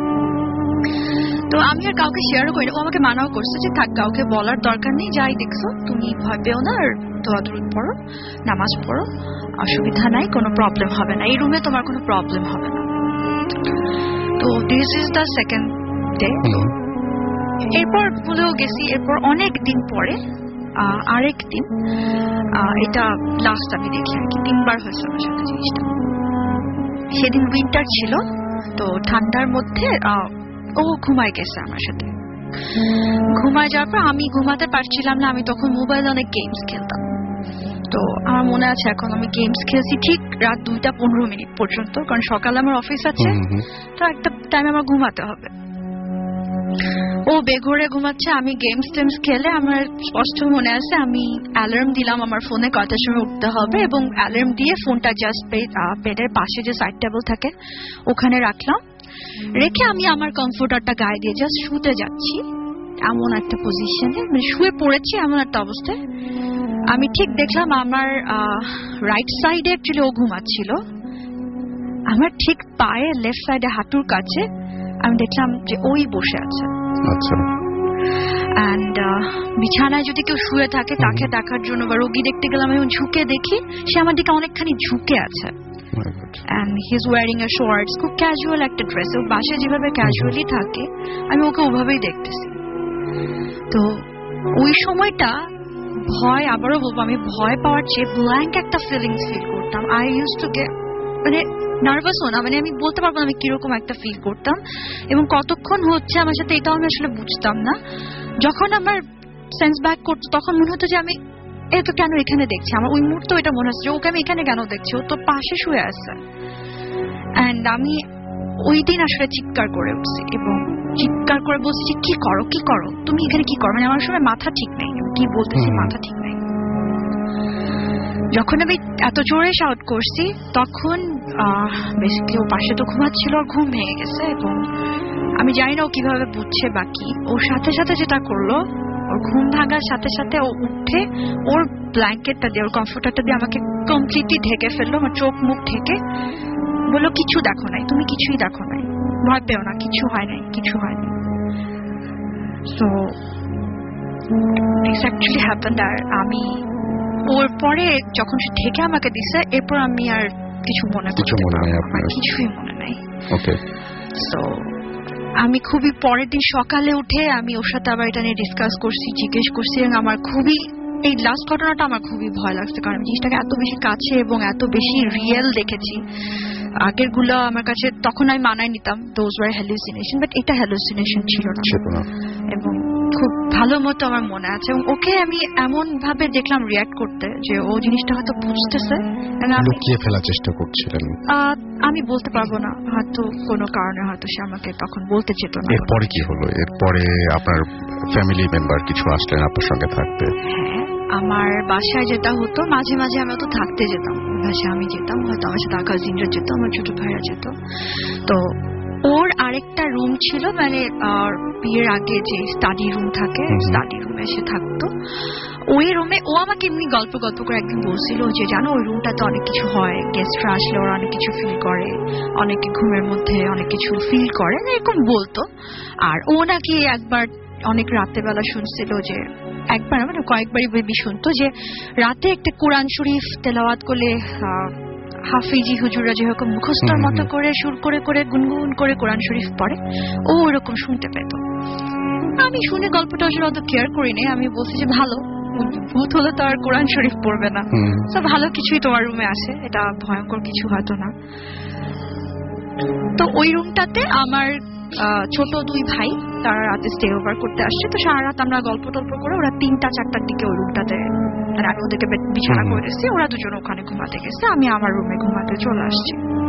তো আমি আর কাউকে শেয়ারও করি না। ও আমাকে মানাও করছে যে থাক, কাউকে বলার দরকার নেই, যাই দেখছো তুমি ভয় পেও না, আর দোয়া দুরুদ পড়ো, নামাজ পড়ো, অসুবিধা নাই, কোনো প্রবলেম হবে না, এই রুমে তোমার কোনো প্রবলেম হবে না। তো this is the second day. এরপর ভুলেও গেছি। এরপর অনেক দিন পরে আরেক দিন, এটা লাস্ট আমি দেখি আর কি, 3 বার হয়েছে আমার সাথে জিনিসটা। সেদিন উইন্টার ছিল, তো ঠান্ডার মধ্যে ও ঘুমায় গেছে আমার সাথে। ঘুমায় যাওয়ার পর আমি ঘুমাতে পারছিলাম না। আমি তখন মোবাইলে অনেক গেমস খেলতাম। তো আমার মনে আছে এখন আমি গেমস খেলছি ঠিক রাত 2:15 পর্যন্ত, কারণ সকালে আমার অফিস আছে, তো একটা টাইম আমার ঘুমাতে হবে। ও বেঘরে ঘুমাচ্ছে, আমি গেমস টেমস খেলে আমার স্পষ্ট মনে আছে আমি অ্যালার্ম দিলাম আমার ফোনে কয়টার সময় উঠতে হবে, এবং অ্যালার্ম দিয়ে ফোনটা জাস্ট বেডের পাশে যে সাইড টেবিল থাকে ওখানে রাখলাম। রেখে আমি আমার কমফোর্টারটা গায়ে দিয়ে জাস্ট শুতে যাচ্ছি এমন একটা পজিশনে, মানে শুয়ে পড়েছি এমন একটা অবস্থায়। আমি ঠিক দেখলাম আমার রাইট সাইডে অ্যাকচুয়ালি ও ঘুমাচ্ছিল, আমার ঠিক পায়ে লেফট সাইডে হাঁটুর কাছে আমি দেখলাম যে ওই বসে আছে। আচ্ছা। অ্যান্ড বিছানায় যদি কেউ শুয়ে থাকে তাকে দেখার জন্য বা রোগী দেখতে গেলাম, আমি ঝুঁকে দেখি সে আমার দিকে অনেকখানি ঝুঁকে আছে। And he's wearing a shorts, খুব ক্যাজুয়াল একটা ড্রেস। ও বাসায় যেভাবে ক্যাজুয়ালি থাকে আমি ওকে ওভাবেই দেখতেছি। তো ওই সময়টা ভয়, আবারও বলবো, আমি ভয় পাওয়ার চেয়ে ব্ল্যাঙ্ক একটা ফিলিংস ফিল করতাম। আই ইউজ টু গেট, মানে নার্ভাস না, মানে আমি বলতে পারবো না আমি কিরকম একটা ফিল করতাম এবং কতক্ষণ হচ্ছে আমার সাথে এটাও আমি আসলে বুঝতাম না। যখন আমার সেন্স ব্যাক করতো তখন মনে হতো যে আমি এ তো কেন এখানে দেখছি, আমার ওই মুহূর্তে এটা মনে হচ্ছে যে ওকে আমি এখানে কেন দেখছি, ও তো পাশে শুয়ে আছে। অ্যান্ড আমি ওই দিন আসলে চিৎকার করে উঠছি এবং চিৎকার করে বলছি কি করো কি করো, তুমি এখানে কি করো, মানে আমার সময় মাথা ঠিক নেই, কি বলতেছি মাথা ঠিক নেই। যখন আমি এত জোরে শাউট করছি তখন বেসিক্যালি ও পাশে তো ঘুমাচ্ছিল, আর ঘুম ভেঙে গেছে এবং আমি জানি না ও কিভাবে বুঝছে বাকি। ওর সাথে সাথে যেটা করলো, ওর ঘুম ভাঙার সাথে সাথে ও উঠে ওর ব্ল্যাঙ্কেটটা দিয়ে, ওর কমফোর্টারটা দিয়ে আমাকে কমপ্লিটলি ঢেকে ফেললো, আমার চোখ মুখ ঢেকে বললো কিছু দেখো নাই, তুমি কিছুই দেখো নাই, ভয় পেও না, কিছু হয় নাই, কিছু হয় নাই। So it's actually happened. আর আমি ওর পরে যখন সে ঢেকে আমাকে দিছে, এরপর আমি আর কিছু মনে কিছুই মনে নাই। সো আমি খুবই পরের দিন সকালে উঠে আমি ওর সাথে আবার এটা নিয়ে ডিসকাস করছি, জিজ্ঞেস করছি, এবং আমার খুবই এই লাস্ট ঘটনাটা আমার খুবই ভয় লাগছে, কারণ জিনিসটাকে এত বেশি কাছে এবং এত বেশি রিয়েল দেখেছি। আগের গুলো আমার কাছে তখন আমি মানায় নিতাম দোজ ওয়ার হ্যালুসিনেশন, বাট এটা হ্যালুসিনেশন ছিল না এবং খুব ভালো মতো আমার মনে আছে। এবং ওকে আমি এমন ভাবে দেখলাম রিয়াক্ট করতে যে ও জিনিসটা হয়তো বুঝতেছে, লুকিয়ে ফেলার চেষ্টা করছিলেন। আমি বলতে পারবো না, হয়তো কোনো কারণে হয়তো সে আমাকে তখন বলতে চেত না। এরপরে কি হলো? এরপরে আপনার ফ্যামিলি মেম্বার কিছু আসলেন আপনার সঙ্গে থাকতে? হ্যাঁ, আমার বাসায় যেটা হতো, মাঝে মাঝে আমি তো থাকতে যেতাম, বাসায় আমি যেতাম, হয়তো আমার সাথে কাজিনরা যেত, আমার ছোট ভাইরা যেত। তো ওর আরেকটা রুম ছিল, মানে বিয়ের আগে যে স্টাডি রুম থাকে, স্টাডি রুমে এসে থাকতো। ওই রুমে ও আমাকে এমনি গল্প করে একদিন বলছিল যে জানো ওই রুমটাতে অনেক কিছু হয়, গেস্টরা আসলে ওরা অনেক কিছু ফিল করে, অনেকে ঘুমের মধ্যে অনেক কিছু ফিল করে, এরকম বলতো। আর ও নাকি একবার অনেক রাতে বেলা শুনছিল যে, একবার মানে কয়েকবারই বেবি শুনতো যে রাতে একটা কোরআন শরীফ তেলাওয়াত করলে হাফিজি হুজুররা যেরকম মুখস্থর মতো করে সুর করে করে গুনগুন করে কোরআন শরীফ পড়ে, ও ওরকম শুনতে পেত। আমি শুনে গল্পটা আসলে অত কেয়ার করিনি, আমি বলছি যে ভালো, ভূত হলে তো আর কোরআন শরীফ পড়বে না, তো ভালো কিছুই তোমার রুমে আসে, এটা ভয়ঙ্কর কিছু হয়তো না। তো ওই রুমটাতে আমার ছোট 2 ভাই, তারা রাতে স্টে ওভার করতে আসছে। তো সারা রাত আমরা গল্প টল্প করে ওরা 3টা-4টার দিকে ওই রুমটাতে, মানে আমি ওদেরকে বিছানা করে দিচ্ছি, ওরা দুজন ওখানে ঘুমাতে গেছে, আমি আমার রুমে ঘুমাতে চলে আসছি।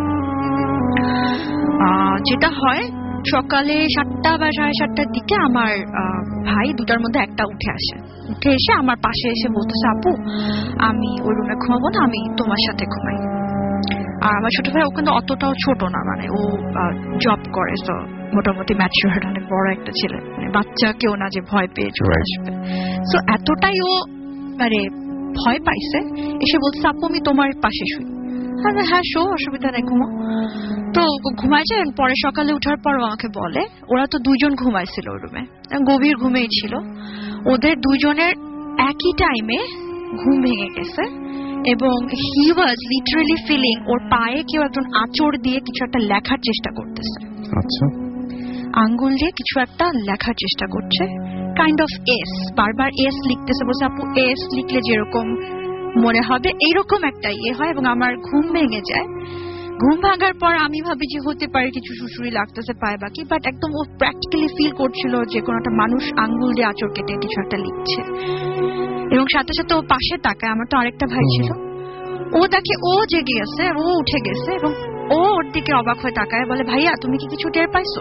যেটা হয় সকালে 7টা বা 7:30টার দিকে আমার ভাই 2টার মধ্যে একটা উঠে আসে, উঠে এসে আমার পাশে এসে বলতেছে, আপু আমি ওই রুমে ঘুমাবো না, আমি তোমার সাথে ঘুমাই। আর আমার ছোট ভাই ওখানে অতটাও ছোট না, মানে ও জব করে, তো মোটামুটি ম্যাচিউরড, অনেক বড় একটা ছেলে, মানে বাচ্চা কেউ না যে ভয় পেয়ে চলে আসবে। তো এতটাই ও মানে ভয় পাইছে, এসে বলছে, আপু আমি তোমার পাশে শুই। হ্যাঁ শো, অসুবিধা নেই, ঘুমো। তো ঘুমায় যায়। পরে সকালে উঠার পর আমাকে বলে, ওরা তো 2জন ঘুমাইছিল ওই রুমে, গভীর ঘুমেই ছিল, ওদের 2জনের একই টাইমে ঘুম ভেঙে গেছে এবং হি ওয়াজ লিটারালি ফিলিং ওর পায়ে কেউ একজন আঁচড় দিয়ে কিছু একটা লেখার চেষ্টা করতেছে। আচ্ছা, আঙ্গুল দিয়ে কিছু একটা লেখার চেষ্টা করছে, কাইন্ড অফ এস, বারবার এস লিখতেছে। বলছে, আপু এস লিখলে যেরকম মনে হবে এইরকম একটা ইয়ে হয়। এবং আমার ঘুম ভেঙে যায়। ঘুম ভাঙার পর আমি ভাবি যে হতে পারে কিছু সুসুরি লাগতেছে পায়ে বাকি, বাট একদম ও প্র্যাকটিক্যালি ফিল করছিল যে কোনো একটা মানুষ আঙ্গুল দিয়ে আঁচড় কেটে কিছু একটা লিখছে। এবং সাথে সাথে ও পাশে তাকায়, আমার তো আরেকটা ভাই ছিল, ও তাকে, ও জেগে গেছে, ও উঠে গেছে এবং ও ওর দিকে অবাক হয়ে তাকায়, বলে, ভাইয়া তুমি কি কিছু টের পাইছো?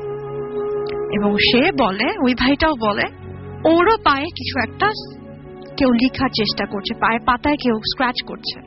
এবং সে বলে, ওই ভাইটাও বলে, ওরও পায়ে কিছু একটা কেউ লিখার চেষ্টা করছে, পায়ে পাতায় কেউ স্ক্র্যাচ করছে।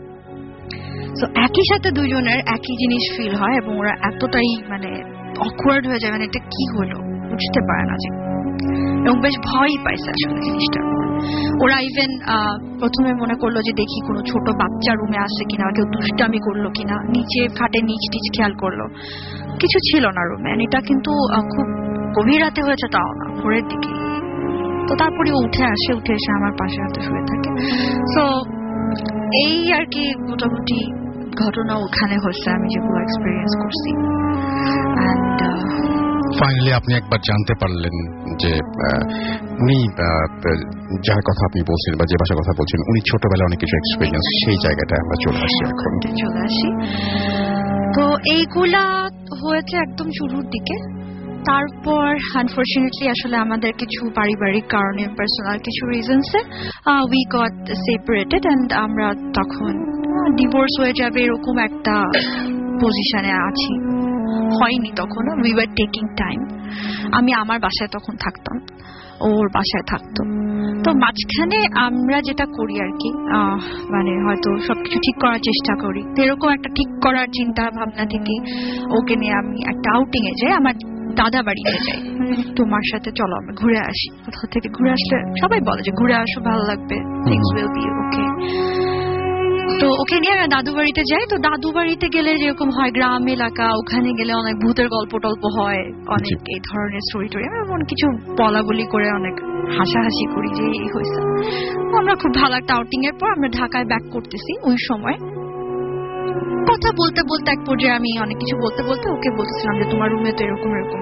তো একই সাথে 2জনের একই জিনিস ফিল হয় এবং ওরা এতটাই মানে অকওয়ার্ড হয়ে যায়, মানে এটা কি হলো বুঝতে পারে না যে, এবং বেশ ভয়ই পাইছে আসলে জিনিসটা। ওরা ইভেন প্রথমে মনে করলো যে দেখি কোনো ছোট বাচ্চা রুমে আসছে কিনা, কেউ দুষ্টামি করলো কিনা, নিচে খাটে নিচ টিচ খেয়াল করলো, কিছু ছিল না রুমে। এটা কিন্তু খুব গভীর রাতে হয়েছে, তাও না ভোরের দিকে। তো তারপরে ও উঠে আসে, উঠে এসে আমার পাশে হাতে শুয়ে থাকে। তো এই আর কি মোটামুটি ঘটনা ওখানে হচ্ছে, আমি যেগুলো এক্সপেরিয়েন্স করছি। এন্ড ফাইনালি আপনি একবার জানতে পারলেন যে উনি যার কথা আপনি বলছেন বা যে ভাষার কথা বলছেন, উনি ছোটবেলায় অনেক কিছু এক্সপেরিয়েন্স, সেই জায়গাটায় আমরা চলে আসি, এখন চলে আসি। তো এইগুলা হয়েছে একদম শুরুর দিকে। তারপর আনফরচুনেটলি আসলে আমাদের কিছু পারিবারিক কারণে, পার্সোনাল কিছু রিজনসে উই গট সেপারেটেড, এন্ড আমরা তখন ডিভোর্স হয়ে যাবে এরকম একটা পজিশনে আছি। হয়নি তখনও, উই ওয়ার টেকিং টাইম। আমি আমার বাসায় তখন থাকতাম, ওর বাসায় থাকতো। তো মাঝখানে আমরা যেটা করি আর কি, মানে হয়তো সবকিছু ঠিক করার চেষ্টা করি। এরকম একটা ঠিক করার চিন্তা ভাবনা থেকে ওকে নিয়ে আমি একটা আউটিং এ যাই, আমার দাদা বাড়িতে যাই। তোমার সাথে চলো আমরা ঘুরে আসি। কোথাও থেকে ঘুরে আসলে সবাই বলে যে ঘুরে আসো, ভালো লাগবে, থিংস উইল বি ওকে। তো ওকে নিয়ে আমরা দাদু বাড়িতে যাই। তো দাদু বাড়িতে গেলে যেরকম হয় গ্রাম এলাকা, ওখানে গেলে অনেক ভূতের গল্প টল্প হয়, অনেক এই ধরনের স্টোরি টোরি, এমন কিছু বলা বলি করে অনেক হাসাহাসি করি যে এই হয়েছে। আমরা খুব ভালো একটা আউটিং এর পর আমরা ঢাকায় ব্যাক করতেছি। ওই সময় কথা বলতে বলতে এক পর্যায়ে আমি অনেক কিছু বলতে বলতে ওকে বলতেছিলাম যে তোমার রুমে তো এরকম এরকম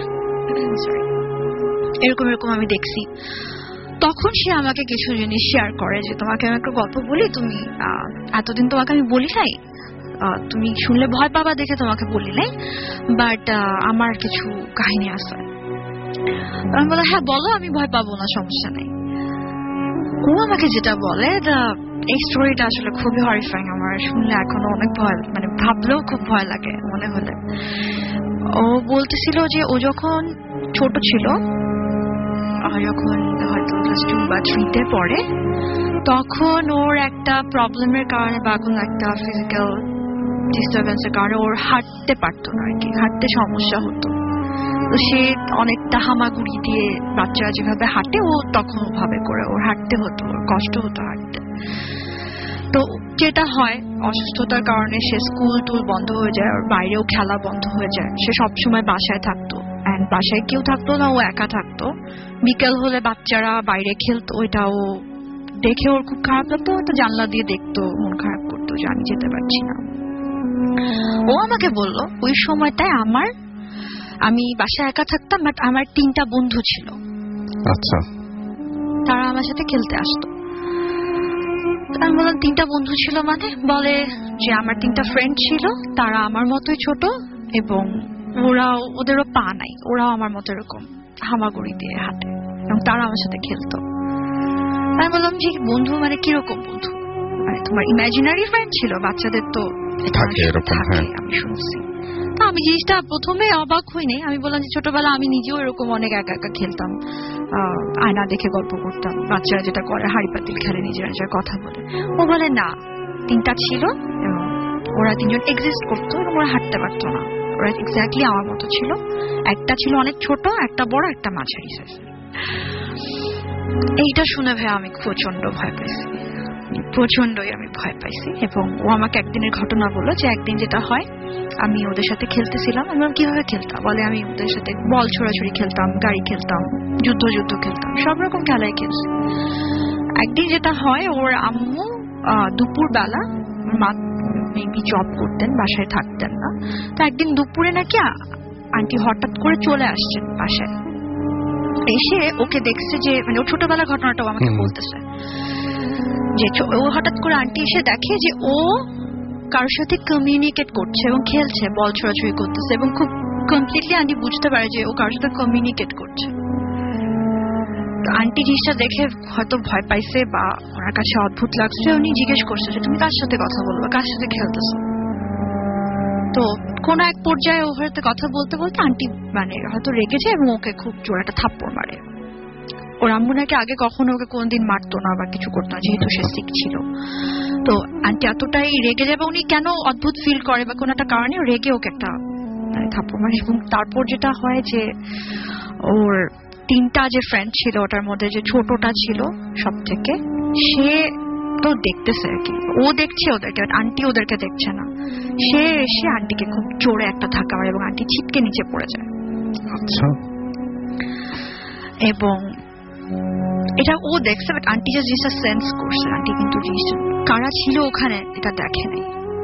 এরকম এরকম আমি দেখছি। তখন সে আমাকে কিছু জিনিস শেয়ার করে যে তোমাকে আমি একটা গল্প বলি, তুমি এতদিন তোমাকে আমি বলি নাই, তুমি শুনলে ভয় পাবা দেখে তোমাকে বলি নাই, বাট আমার কিছু কাহিনী আছে। আমি বললাম হ্যাঁ বলো, আমি ভয় পাবো না, সমস্যা নেই। ও আমাকে যেটা বলে, এই স্টোরিটা আসলে খুবই হরিফাইং, আমার শুনলে এখনো অনেক ভয়, মানে ভাবলেও খুব ভয় লাগে মনে হলে। ও বলতেছিল যে ও যখন ছোট ছিল, যখন হয়তো ক্লাস 2 বা 3-তে পড়ে, তখন ওর একটা প্রবলেমের কারণে বা কোনো একটা ফিজিক্যাল ডিস্টারবেন্সের কারণে ওর হাঁটতে পারতো না আর কি, হাঁটতে সমস্যা হতো। তো সে অনেকটা হামাগুড়ি দিয়ে বাচ্চারা যেভাবে হাঁটে, ও তখন ওভাবে করে ওর হাঁটতে হতো, ওর কষ্ট হতো হাঁটতে। তো যেটা হয় অসুস্থতার কারণে সে স্কুল টুল বন্ধ হয়ে যায়, ওর বাইরেও খেলা বন্ধ হয়ে যায়, সে সবসময় বাসায় থাকতো। এন্ড বাসায় কেউ থাকতো না, ও একা থাকতো। বিকেল হলে বাচ্চারা বাইরে খেলতো, ওইটাও দেখে ওর খুব খারাপ লাগতো, হয়তো জানলা দিয়ে দেখতো, মন খারাপ করতো যে আমি যেতে পারছি না। ও আমাকে বললো ওই সময়টায় আমি বাসায় একা থাকতাম, বাট আমার 3টা বন্ধু ছিল। আচ্ছা, তারা আমার সাথে খেলতে আসতো। আমি বললাম 3টা বন্ধু ছিল মানে? বলে যে আমার 3টা ফ্রেন্ড ছিল, তারা আমার মতোই ছোট এবং ওদেরও পা নাই, ওরাও আমার মতো এরকম হামাগুড়ি দিয়ে হাঁটে এবং তারা আমার সাথে খেলতো। আমি বললাম যে বন্ধু মানে কিরকম বন্ধু, মানে তোমার ইমাজিনারি ফ্রেন্ড ছিল, বাচ্চাদের তো থাকে এরকম। আমি শুনছি, তো আমি জিনিসটা প্রথমে অবাক হইনি। আমি বললাম যে ছোটবেলা আমি নিজেও এরকম অনেক একা একা খেলতাম, আয়না দেখে গল্প করতাম, বাচ্চারা যেটা করে হাড়ি পাতিল খেলে নিজেরা নিজের কথা বলে। ও বলে না, 3টা ছিল এবং ওরা 3জন এক্সিস্ট করতো এবং ওরা হাঁটতে পারতো না, ওরা এক্স্যাক্টলি আমার মতো ছিল। একটা ছিল অনেক ছোট, একটা বড়, একটা মাঝারি সাইজ। এইটা শুনে ভাই আমি প্রচন্ড ভয় পাইছি, প্রচন্ডই আমি ভয় পাইছি। এবং ও আমাকে একদিনের ঘটনা বললো যে একদিন যেটা হয়, আমি ওদের সাথে খেলতেছিলাম। আমি কিভাবে খেলতাম বলে, আমি ওদের সাথে বল ছোড়াছুড়ি খেলতাম, গাড়ি খেলতাম, যুদ্ধ খেলতাম, সব রকম খেলাই খেলছি। একদিন যেটা হয়, ওর আম্মু দুপুর বেলা, মা মেবি জব করতেন, বাসায় থাকতেন না, তো একদিন দুপুরে নাকি আন্টি হঠাৎ করে চলে আসছেন বাসায়। এসে ওকে দেখছে যে, মানে ও ছোটবেলার ঘটনাটাও আমাকে বলতেছে যে ও হঠাৎ করে আন্টি এসে দেখে যে ও কারোর সাথে কমিউনিকেট করছে এবং খেলছে, বল ছোড়াছুড়ি করতেছে, এবং খুব কমপ্লিটলি আন্টি বুঝতে পারে যে ও কারোর সাথে কমিউনিকেট করছে। আন্টি জিনিসটা দেখে হয়তো ভয় পাইছে বা ওনার কাছে অদ্ভুত লাগছে, উনি জিজ্ঞেস করছে যে তুমি কার সাথে কথা বলবো, কার সাথে খেলতেছো। তো কোন এক পর্যায়ে ও হয়তো কথা বলতে বলতে আন্টি মানে হয়তো রেগে যায় এবং ওকে খুব জোরে একটা থাপ্পড় মারে। ওর আম্মু নাকি আগে কখনো ওকে কোনদিন মারতো না বা কিছু করতো না, যেহেতু সে সিক ছিল। তো আন্টি এতটাই রেগে যাবে, উনি কেন অদ্ভুত ফিল করে বা কোন একটা কারণে রেগে ওকে একটা থাপ্পড় মারে। এবং তারপর যেটা হয় যে ওর 3টা যে ফ্রেন্ড ছিল, ওটার মধ্যে যে ছোটটা ছিল সব থেকে, সে তো দেখতেছে আর কি, ও দেখছে ওদেরকে, আন্টি ওদেরকে দেখছে না। সে এসে আন্টিকে খুব জোরে একটা ধাক্কা মারে এবং আন্টি ছিটকে নিচে পড়ে যায়। আচ্ছা। এবং এটা ও দেখছে, বাট আন্টি যে জিনিসটা সেন্স করছে, আন্টি কিন্তু জিনিসটা কারা ছিল ওখানে এটা দেখে নাই।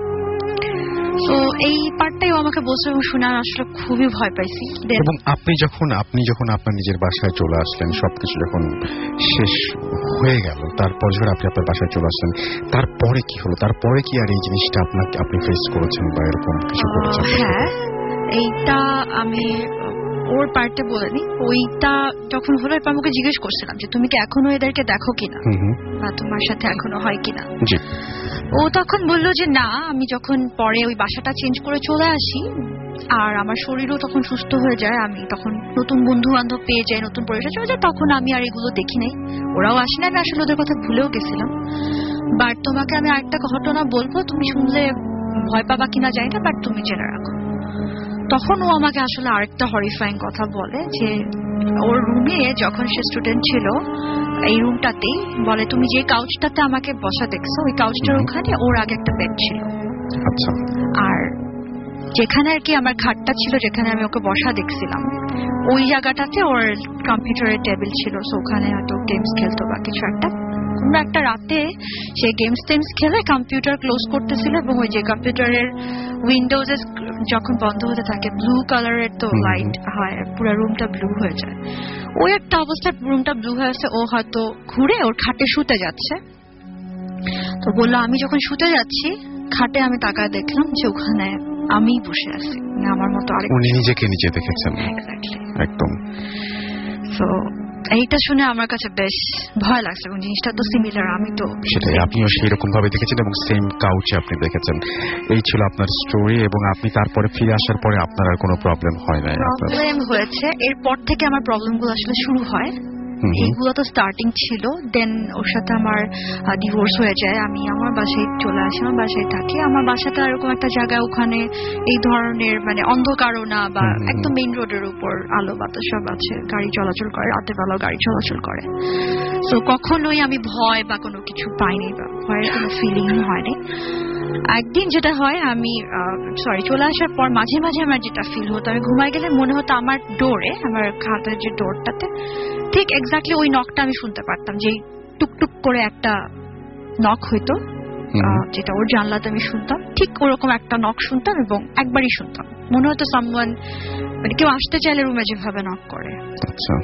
তো এই পার্টটাই ও আমাকে বলছে এবং শুনে আসলে খুবই ভয় পাইছি। এবং আপনি যখন আপনার নিজের বাসায় চলে আসলেন, সবকিছু যখন শেষ হয়ে গেল, তারপর যখন আপনি আপনার বাসায় চলে আসলেন, তারপরে কি হলো? তারপরে কি আর এই জিনিসটা আপনি ফেস করেছেন বা এরকম কিছু করেছেন? হ্যাঁ, এইটা আমি ওর পার্টে বলিনি। ওইটা যখন হলো, এরপর আমাকে জিজ্ঞেস করছিলাম যে তুমি কি এখনো এদেরকে দেখো কিনা বা তোমার সাথে এখনো হয় কিনা। ও তখন বললো যে না, আমি যখন পরে ওই বাসাটা চেঞ্জ করে চলে আসি আর আমার শরীরও তখন সুস্থ হয়ে যায়, আমি তখন নতুন বন্ধু বান্ধব পেয়ে যাই, নতুন পরিবেশ চলে যায়, তখন আমি আর এগুলো দেখি নাই, ওরাও আসে না, আমি আসলে ওদের কথা ভুলেও গেছিলাম। বাট তোমাকে আমি আরেকটা ঘটনা বলবো, তুমি শুনলে ভয় পাবা কিনা জানি না, বাট তুমি জেনে রাখো। তখন ও আমাকে আসলে আরেকটা হরিফাইং কথা বলে যে ওর রুমে যখন সে স্টুডেন্ট ছিল, এই রুমটাতেই বলে তুমি যে কাউচটাতে আমাকে বসা দেখছো, ওই কাউচটার ওখানে ওর আগে একটা বেড ছিল। আচ্ছা। আর যেখানে আর কি আমার খাটটা ছিল, যেখানে আমি ওকে বসা দেখছিলাম, ওই জায়গাটাতে ওর কম্পিউটারের টেবিল ছিল। সো ওখানে হয়তো গেমস খেলতো বা কিছু একটা। কোনো একটা রাতে সে গেমস টেমস খেলে কম্পিউটার ক্লোজ করতেছিল এবং ওই যে কম্পিউটারের উইন্ডোজ যখন বন্ধ হতে থাকে, ব্লু কালারের তো লাইট হয়, পুরো রুমটা ব্লু হয়ে যায়। ওই একটা অবস্থায় রুমটা ব্লু হয়ে আছে, ও হয়তো ঘুরে ওর খাটে শুতে যাচ্ছে। তো বললো আমি যখন শুতে যাচ্ছি খাটে আমি তাকায় দেখলাম যে ওখানে আমি বসে আছি, আমার মতো আরেক। উনি নিজেকে নিজে দেখেছেন? একদম। তো এইটা শুনে আমার কাছে বেশ ভয় লাগছে এবং জিনিসটা তো সিমিলার, আমি তো সেটাই, আপনিও সেই রকম ভাবে দেখেছেন এবং সেম কাউচে আপনি দেখেছেন। এই ছিল আপনার স্টোরি। এবং আপনি তারপরে ফিরে আসার পরে আপনার আর কোনো প্রবলেম হয় নাই? প্রবলেম হয়েছে, এরপর থেকে আমার প্রবলেমগুলো আসলে শুরু হয়। এইগুলো তো স্টার্টিং ছিল, দেন ওর সাথে আমার ডিভোর্স হয়ে যায়, আমি আমার বাসায় চলে আসি, আমার বাসায় থাকি। আমার বাসাটা এরকম একটা জায়গায়, ওখানে এই ধরনের মানে অন্ধকারও না বা একদম মেইন রোডের উপর, আলো বাতাস সব আছে, গাড়ি চলাচল করে, রাতের বেলাও গাড়ি চলাচল করে। তো কখনোই আমি ভয় বা কোনো কিছু পাইনি বা ভয়ের কোনো ফিলিং হয়নি। একদিন যেটা হয়, আমি চলে আসার পর মাঝে মাঝে আমার যেটা ফিল হতো, আমি ঘুমাই গেলে মনে হতো আমার ডোরে, আমার খাটের যে ডোরটাতে ঠিক এক্স্যাক্টলি ওই নকটা আমি শুনতে পারতাম, যে টুকটুক করে একটা নক হইতো, যেটা ওর জানলাতে আমি শুনতাম, ঠিক ওরকম একটা নক শুনতাম এবং একবারই শুনতাম, মনে হতো সামওয়ান মানে কেউ আসতে চাইলে রুমে যেভাবে নক করে। আচ্ছা।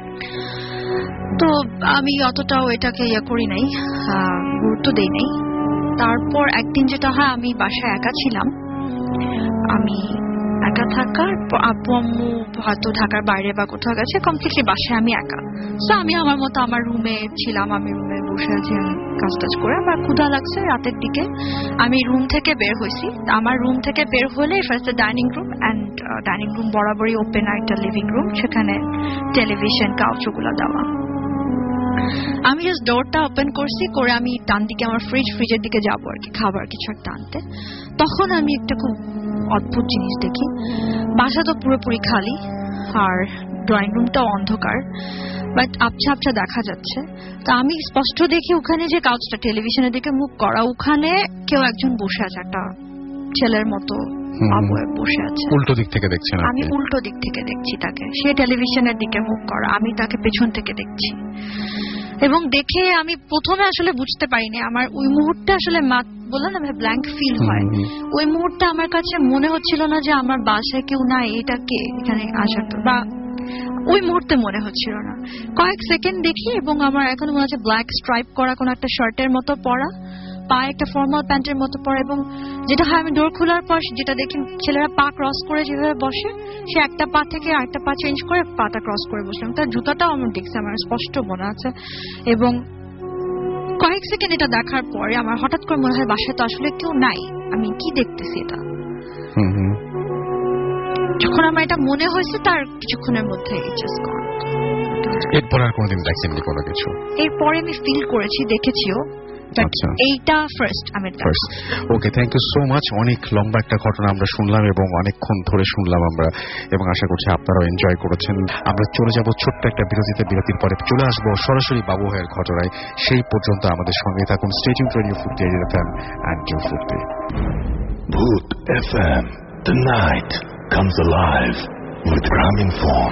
তো আমি অতটাও এটাকে করি নাই, গুরুত্ব দেই নাই। তারপর একদিন যেটা হয়, আমি বাসায় একা ছিলাম, আমি একা থাকার, আপু আম্মু হয়তো ঢাকার বাইরে বা কোথাও গেছে, কমপ্লিটলি বাসায় আমি একা। তো আমি আমার মতো আমার রুমে ছিলাম, আমি রুমে বসে আছি কাজ টাজ করে। আমার ক্ষুধা লাগছে রাতের দিকে, আমি রুম থেকে বের হয়েছি। আমার রুম থেকে বের হলে first dining room, and dining room বরাবরই ওপেন একটা লিভিং রুম, সেখানে টেলিভিশন কাউচগুলো দেওয়া। আমি জাস্ট ডোরটা ওপেন করছি, করে আমি ডান দিকে আমার ফ্রিজের দিকে যাবো আর কি, খাবার কিছু একটা আনতে। তখন আমি একটা খুব অদ্ভুত জিনিস দেখি, বাসা তো পুরোপুরি খালি আর ড্রয়িং রুমটাও অন্ধকার, বাট আবছা আবছা দেখা যাচ্ছে। তো আমি স্পষ্ট দেখি ওখানে যে কাউচটা টেলিভিশনের দিকে মুখ করা, ওখানে কেউ একজন বসে আছে, একটা ছেলের মতো বসে আছে। উল্টো দিক থেকে দেখছেন? আমি উল্টো দিক থেকে দেখছি তাকে, সে টেলিভিশনের দিকে মুখ করা, আমি তাকে পেছন থেকে দেখছি। এবং দেখে আমি প্রথমে আসলে বুঝতে পারিনি, আমার ওই মুহূর্তে আসলে বললাম না ব্ল্যাঙ্ক ফিল হয়, ওই মুহূর্তে আমার কাছে মনে হচ্ছিল না যে আমার বাসায় কেউ নাই, এটা কে এখানে আসার, বা ওই মুহূর্তে মনে হচ্ছিল না। কয়েক সেকেন্ড দেখি এবং আমার এখন মনে হচ্ছে ব্ল্যাক স্ট্রাইপ করা কোন একটা শার্টের মতো পরা, পায়ে একটা ফর্মাল প্যান্টের মতো পরা, এবং যেটা হয় আমি ডোর খোলার পর যেটা দেখি ছেলেরা পা ক্রস করে যেভাবে বসে, সে একটা পা থেকে আরেকটা পা চেঞ্জ করে পাটা ক্রস করে বসলাম। তার জুতাটাও আমার দেখছি, আমার স্পষ্ট মনে আছে। এবং কয়েক সেকেন্ড এটা দেখার পরে আমার হঠাৎ করে মনে হয় বাসায় তো আসলে কেউ নাই, আমি কি দেখতেছি এটা। যখন আমার এটা মনে হয়েছে তার কিছুক্ষণের মধ্যে এরপর আর কোনোদিন দেখেননি কোনো কিছু? এরপরে আমি ফিল করেছি, দেখেছিও, এইটা ফার্স্ট আমি first. Okay, thank you so much. অনেক লম্বা একটা ঘটনা আমরা শুনলাম এবং অনেকক্ষণ ধরে শুনলাম আমরা, এবং আশা করছি আপনারাও এনজয় করেছেন। আমরা চলে যাব ছোট্ট একটা বিরতিতে, বিরতির পরে চলে আসবো সরাসরি বাবু ভাইয়ের ঘটনায়। সেই পর্যন্ত আমাদের সঙ্গে থাকুন। Stay tuned radio Foorti FM and Joe Furti. Bhoot FM. The night comes alive with Graminphone.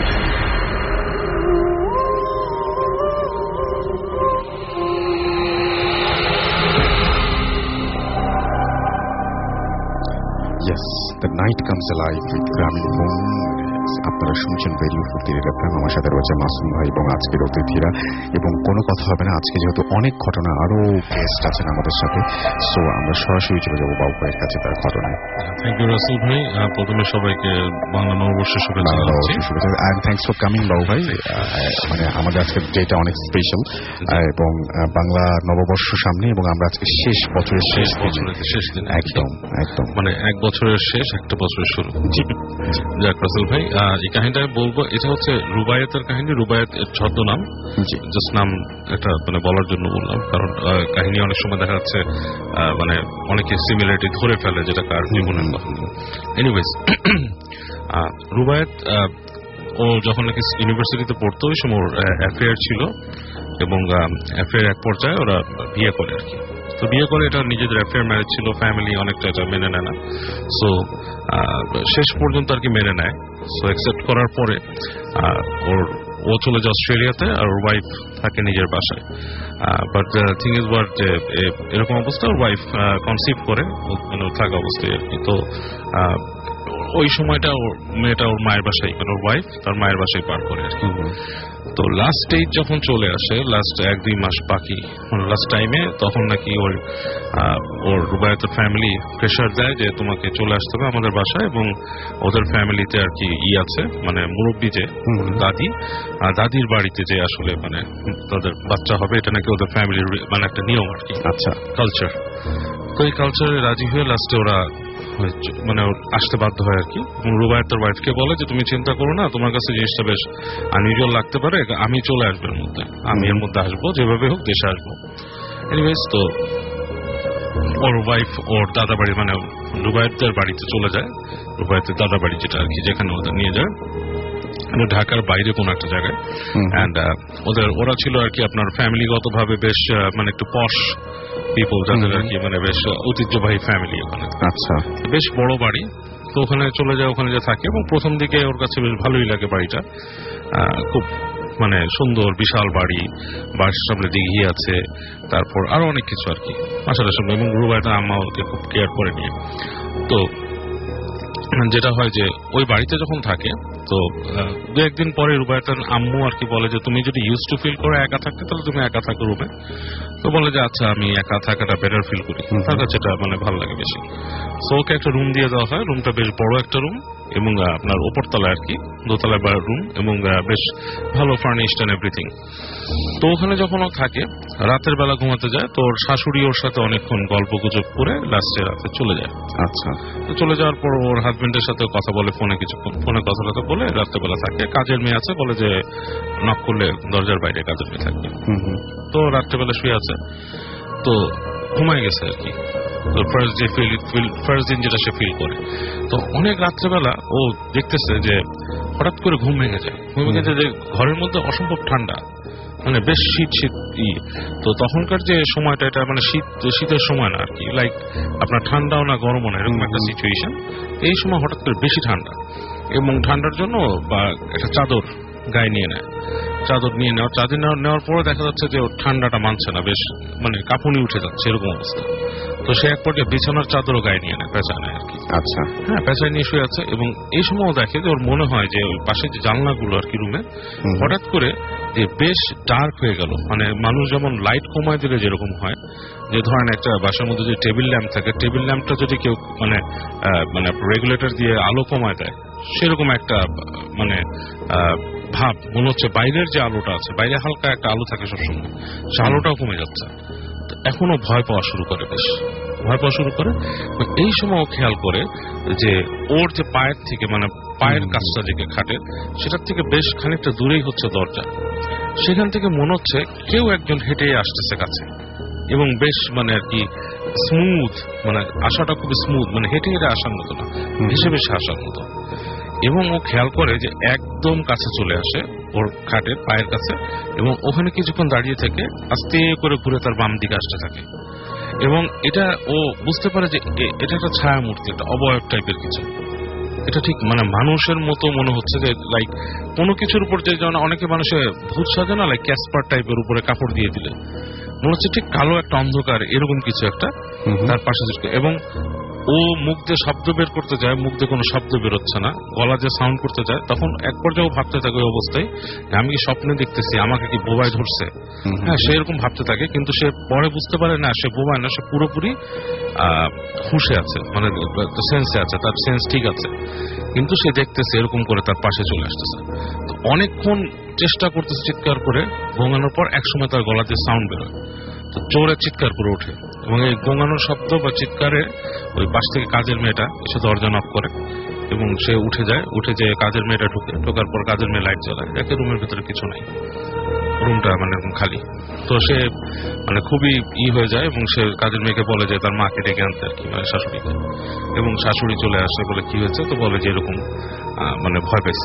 Yes, the night comes alive with Graminphone. আপনারা শুনছেন রেডিও ফুর্তির FM, আমার সাথে রয়েছে মাসুম ভাই এবং আজকের অতিথিরা, এবং কোনো কথা হবে না আজকে, যেহেতু অনেক ঘটনা, আরো গেস্ট আছেন আমাদের সাথে। সো আমরা সরাসরি চলে যাবো বাবু ভাইয়ের কাছে তার ঘটনায়। থ্যাংক ইউ রাসেল ভাই, প্রথমে সবাইকে বাংলা নববর্ষের শুভেচ্ছা জানাচ্ছি। এন্ড থ্যাঙ্কস ফর কামিং বাবু ভাই। মানে আমাদের আজকের ডেটা অনেক স্পেশাল, এবং বাংলা নববর্ষ সামনে, এবং আমরা আজকে শেষ বছরের শেষ দিন, একদম একদম মানে এক বছরের শেষ, একটা বছরের শুরু। যাক রাসেল ভাই, এই কাহিনীটা বলবো, এটা হচ্ছে রুবায়েতের কাহিনী। রুবায়েত এর ছদ্মনাম, জাস্ট নাম এটা মানে বলার জন্য বললাম, কারণ কাহিনী অনেক সময় দেখা যাচ্ছে মানে অনেকে সিমিলারিটি ধরে ফেলে, যেটা কার জীবনের কথা। এনিওয়েজ, রুবায়েত ও যখন নাকি ইউনিভার্সিটিতে পড়তো, ওই সময় অ্যাফেয়ার ছিল, এবং অ্যাফেয়ার এক পর্যায়ে ওরা বিয়ে করে আর কি। তো বিয়ে করে, এটা নিজেদের অ্যাফেয়ার ম্যারেজ ছিল, ফ্যামিলি অনেকটা এটা মেনে নেয় না। সো শেষ পর্যন্ত আর কি মেনে নেয়। সো অ্যাকসেপ্ট করার পরে ও চলে যায় অস্ট্রেলিয়াতে, আর ওর ওয়াইফ থাকে নিজের বাসায়। বাট থিং ইজ ওয়াট, এরকম অবস্থা ওর ওয়াইফ কনসিভ করে, মানে থাকা অবস্থায় আর কি। তো ওই সময়টা মেয়েটা ওর মায়ের বাসায়, মানে ওর ওয়াইফ তার মায়ের বাসায় পার করে আর কি। তো লাস্ট স্টেজ যখন চলে আসে, লাস্ট 1-2 মাস বাকি, লাস্ট টাইমে, তখন নাকি ওর রুবায়েতের ফ্যামিলি প্রেশার দেয় যে তোমাকে চলে আসতে হবে আমাদের বাসায়, এবং ওদের ফ্যামিলিতে আর কি আছে, মানে মুরব্বী যে দাদির বাড়িতে যে আসলে মানে তাদের বাচ্চা হবে, এটা নাকি ওদের ফ্যামিলির মানে একটা নিয়ম আর কি, আচ্ছা কালচার। তো এই কালচারে রাজি হয়ে লাস্টে ওরা মানে আসতে বাধ্য হয় আর কি। রুবায়েত তার ওয়াইফকে বলে যে তুমি চিন্তা করো না, তোমার কাছে জিনিসটা বেশ আনইউজুয়াল লাগতে পারে, আমি চলে আসবো এর মধ্যে, আমি এর মধ্যে আসবো, যেভাবে হোক দেশে আসবো। এনিওয়েজ, তো ওর ওয়াইফ ওর দাদা বাড়ি, মানে রুবায়েতের বাড়িতে চলে যায়। রুবায়েতের দাদা বাড়ি যেটা আর কি, যেখানে ওদের নিয়ে যায়, ঢাকার বাইরে কোন একটা জায়গায়। অ্যান্ড ওরা ছিল আর কি আপনার ফ্যামিলিগত ভাবে বেশ মানে একটু পশ পিপল, যাদের আর কি মানে বেশ ঐতিহ্যবাহী ফ্যামিলি ওখানে। আচ্ছা, বেশ বড় বাড়ি। তো ওখানে চলে যায়, ওখানে যে থাকে, এবং প্রথম দিকে ওর কাছে বেশ ভালোই লাগে বাড়িটা, খুব মানে সুন্দর বিশাল বাড়ি, বাড়ির সামনে দিঘি আছে, তারপর আরো অনেক কিছু আর কি, আসলে সামনে। এবং রুবায়েতের আম্মা ওকে খুব কেয়ার করে নিয়ে। তো যেটা হয় যে ওই বাড়িতে যখন থাকে তো দু একদিন পরে রুবায়েতের আম্মু আর কি বলে যে তুমি যদি ইউজ টু ফিল করো একা থাকতে তাহলে তুমি একা থাকো রুমে। তো বলে যে আচ্ছা আমি একা থাকাটা বেটার ফিল করি, তার কাছে এটা মানে ভালো লাগে বেশি। তো ওকে একটা রুম দিয়ে দেওয়া হয়, রুমটা বেশ বড় একটা রুম এবং আপনার ওপরতলায় আর কি দোতলায় রুম এবং বেশ ভালো ফার্নিশড এন্ড এভরিথিং। তো ওখানে যখন ও থাকে রাতের বেলা ঘুমাতে যায় তো ওর শাশুড়ি ওর সাথে অনেকক্ষণ গল্প গুজব করে লাস্টে রাতে চলে যায়। আচ্ছা, তো চলে যাওয়ার পর ওর হাজবেন্ডের সাথে কথা বলে ফোনে, কিছুক্ষণ ফোনে কথা বলে রাত্রেবেলা থাকে। কাজের মেয়ে আছে, বলে যে নক করলে দরজার বাইরে কাজের মেয়ে থাকবে। তো রাত্রেবেলা শুয়ে আছে, তো ঘুমায় গেছে আর কি। তো ফার্স্ট দিন যেটা সে ফিল করে, তো অনেক রাত্রেবেলা ও দেখতেছে যে হঠাৎ করে ঘুম ভেঙে যায় যে ঘরের মধ্যে অসম্ভব ঠান্ডা, মানে বেশ শীত তো তখনকার যে সময়টা এটা মানে শীতের সময় না আর কি, লাইক আপনার ঠান্ডাও না গরমও না এরকম একটা সিচুয়েশন। এই সময় হঠাৎ করে বেশি ঠান্ডা এবং ঠান্ডার জন্য বা একটা চাদর গায়ে নিয়ে নেয়। চাদর নেওয়ার পরে দেখা যাচ্ছে যে ঠান্ডাটা মানছে না, বেশ মানে কাঁপুনি উঠে যাচ্ছে এরকম অবস্থা। তো সে এক পর্যায়ে বিছানার চাদরও গায়ে নিয়ে নেয়, পেঁচায় নেয় আর কি। আচ্ছা, হ্যাঁ, পেঁচায় নিয়ে শুয়ে আছে এবং এই সময়ও দেখে যে ওর মনে হয় যে ওই পাশে যে জানলাগুলো আর কি রুমে হঠাৎ করে যে বেশ ডার্ক হয়ে গেল। মানে মানুষ যেমন লাইট কমায় দিলে যেরকম হয়, যে ধরেন একটা বাসার মধ্যে যে টেবিল ল্যাম্প থাকে, টেবিল ল্যাম্পটা যদি কেউ মানে রেগুলেটর দিয়ে আলো কমায় দেয়, সেরকম একটা মানে ভাব মনে হচ্ছে। বাইরের যে আলোটা আছে, বাইরে হালকা একটা আলো থাকে সবসময়, সে আলোটাও কমে যাচ্ছে। এখনো ভয় পাওয়া শুরু করে, বেশ ভয় পাওয়া শুরু করে। এই সময় খেয়াল করে যে ওর যে পায়ের থেকে মানে পায়ের কাছটা যে খাটের সেটার থেকে বেশ খানিকটা দূরেই হচ্ছে দরজা। সেখান থেকে মনে হচ্ছে কেউ একজন হেঁটে আসতেছে কাছে এবং বেশ মানে আর কি স্মুথ, মানে আসাটা খুবই স্মুথ, মানে হেঁটে হেঁটে আসার মতো না, ভেসে ভেসে আসার মতো। এবং ও খেয়াল করে যে একদম কাছে চলে আসে ওর খাটের পায়ের কাছে এবং ওখানে কিছুক্ষণ দাঁড়িয়ে থেকে আস্তে করে ঘুরে তার বাম দিকে আসতে থাকে। এবং এটা ও বুঝতে পারে যে এটা একটা ছায়া মূর্তি, একটা অবয়ব টাইপের কিছু। এটা ঠিক মানে মানুষের মতো মনে হচ্ছে, যে লাইক কোনো কিছুর উপর যে অনেকে মানুষে ভূত সাজে না, লাইক ক্যাসপার টাইপের উপরে কাপড় দিয়ে দিলে মনে হচ্ছে ঠিক কালো একটা অন্ধকার এরকম কিছু একটা তার পাশে। এবং ও মুখ দিয়ে শব্দ বের করতে যায়, মুখ দিয়ে কোনো শব্দ বেরোচ্ছে না, গলা দিয়ে সাউন্ড করতে যায়। তখন এক পর্যায়ে ভাবতে থাকে ওই অবস্থায় আমি কি স্বপ্নে দেখতেছি, আমাকে কি বোবায় ধরছে। হ্যাঁ, সে এরকম ভাবতে থাকে, কিন্তু সে পরে বুঝতে পারে না সে বোবায় না, সে পুরোপুরি হুঁশে আছে, মানে সেন্সে আছে, তার সেন্স ঠিক আছে। কিন্তু সে দেখতেছে এরকম করে তার পাশে চলে আসতেছে। অনেকক্ষণ চেষ্টা করতেছে চিৎকার করে, ঘুমানোর পর একসময় তার গলা দিয়ে সাউন্ড বেরোয়, তো জোরে চিৎকার করে ওঠে এবং এই গোঙানোর শব্দ বা চিৎকারে ওই পাশ থেকে কাজের মেয়েটা এসে দরজা নক করে এবং সে উঠে যায়। উঠে যে কাজের মেয়েটা ঢোকার পর কাজের মেয়ে লাইট জ্বালায়, দেখে রুমের ভিতরে কিছু নাই, রুমটা মানে খালি। তো সে মানে খুবই হয়ে যায় এবং সে কাজের মেয়েকে বলে যে তার মাকে ডেকে আনতে আর কি, মানে শাশুড়িকে। এবং শাশুড়ি চলে আসে, বলে কি হয়েছে, তো বলে যে এরকম মানে ভয় পেয়েছে।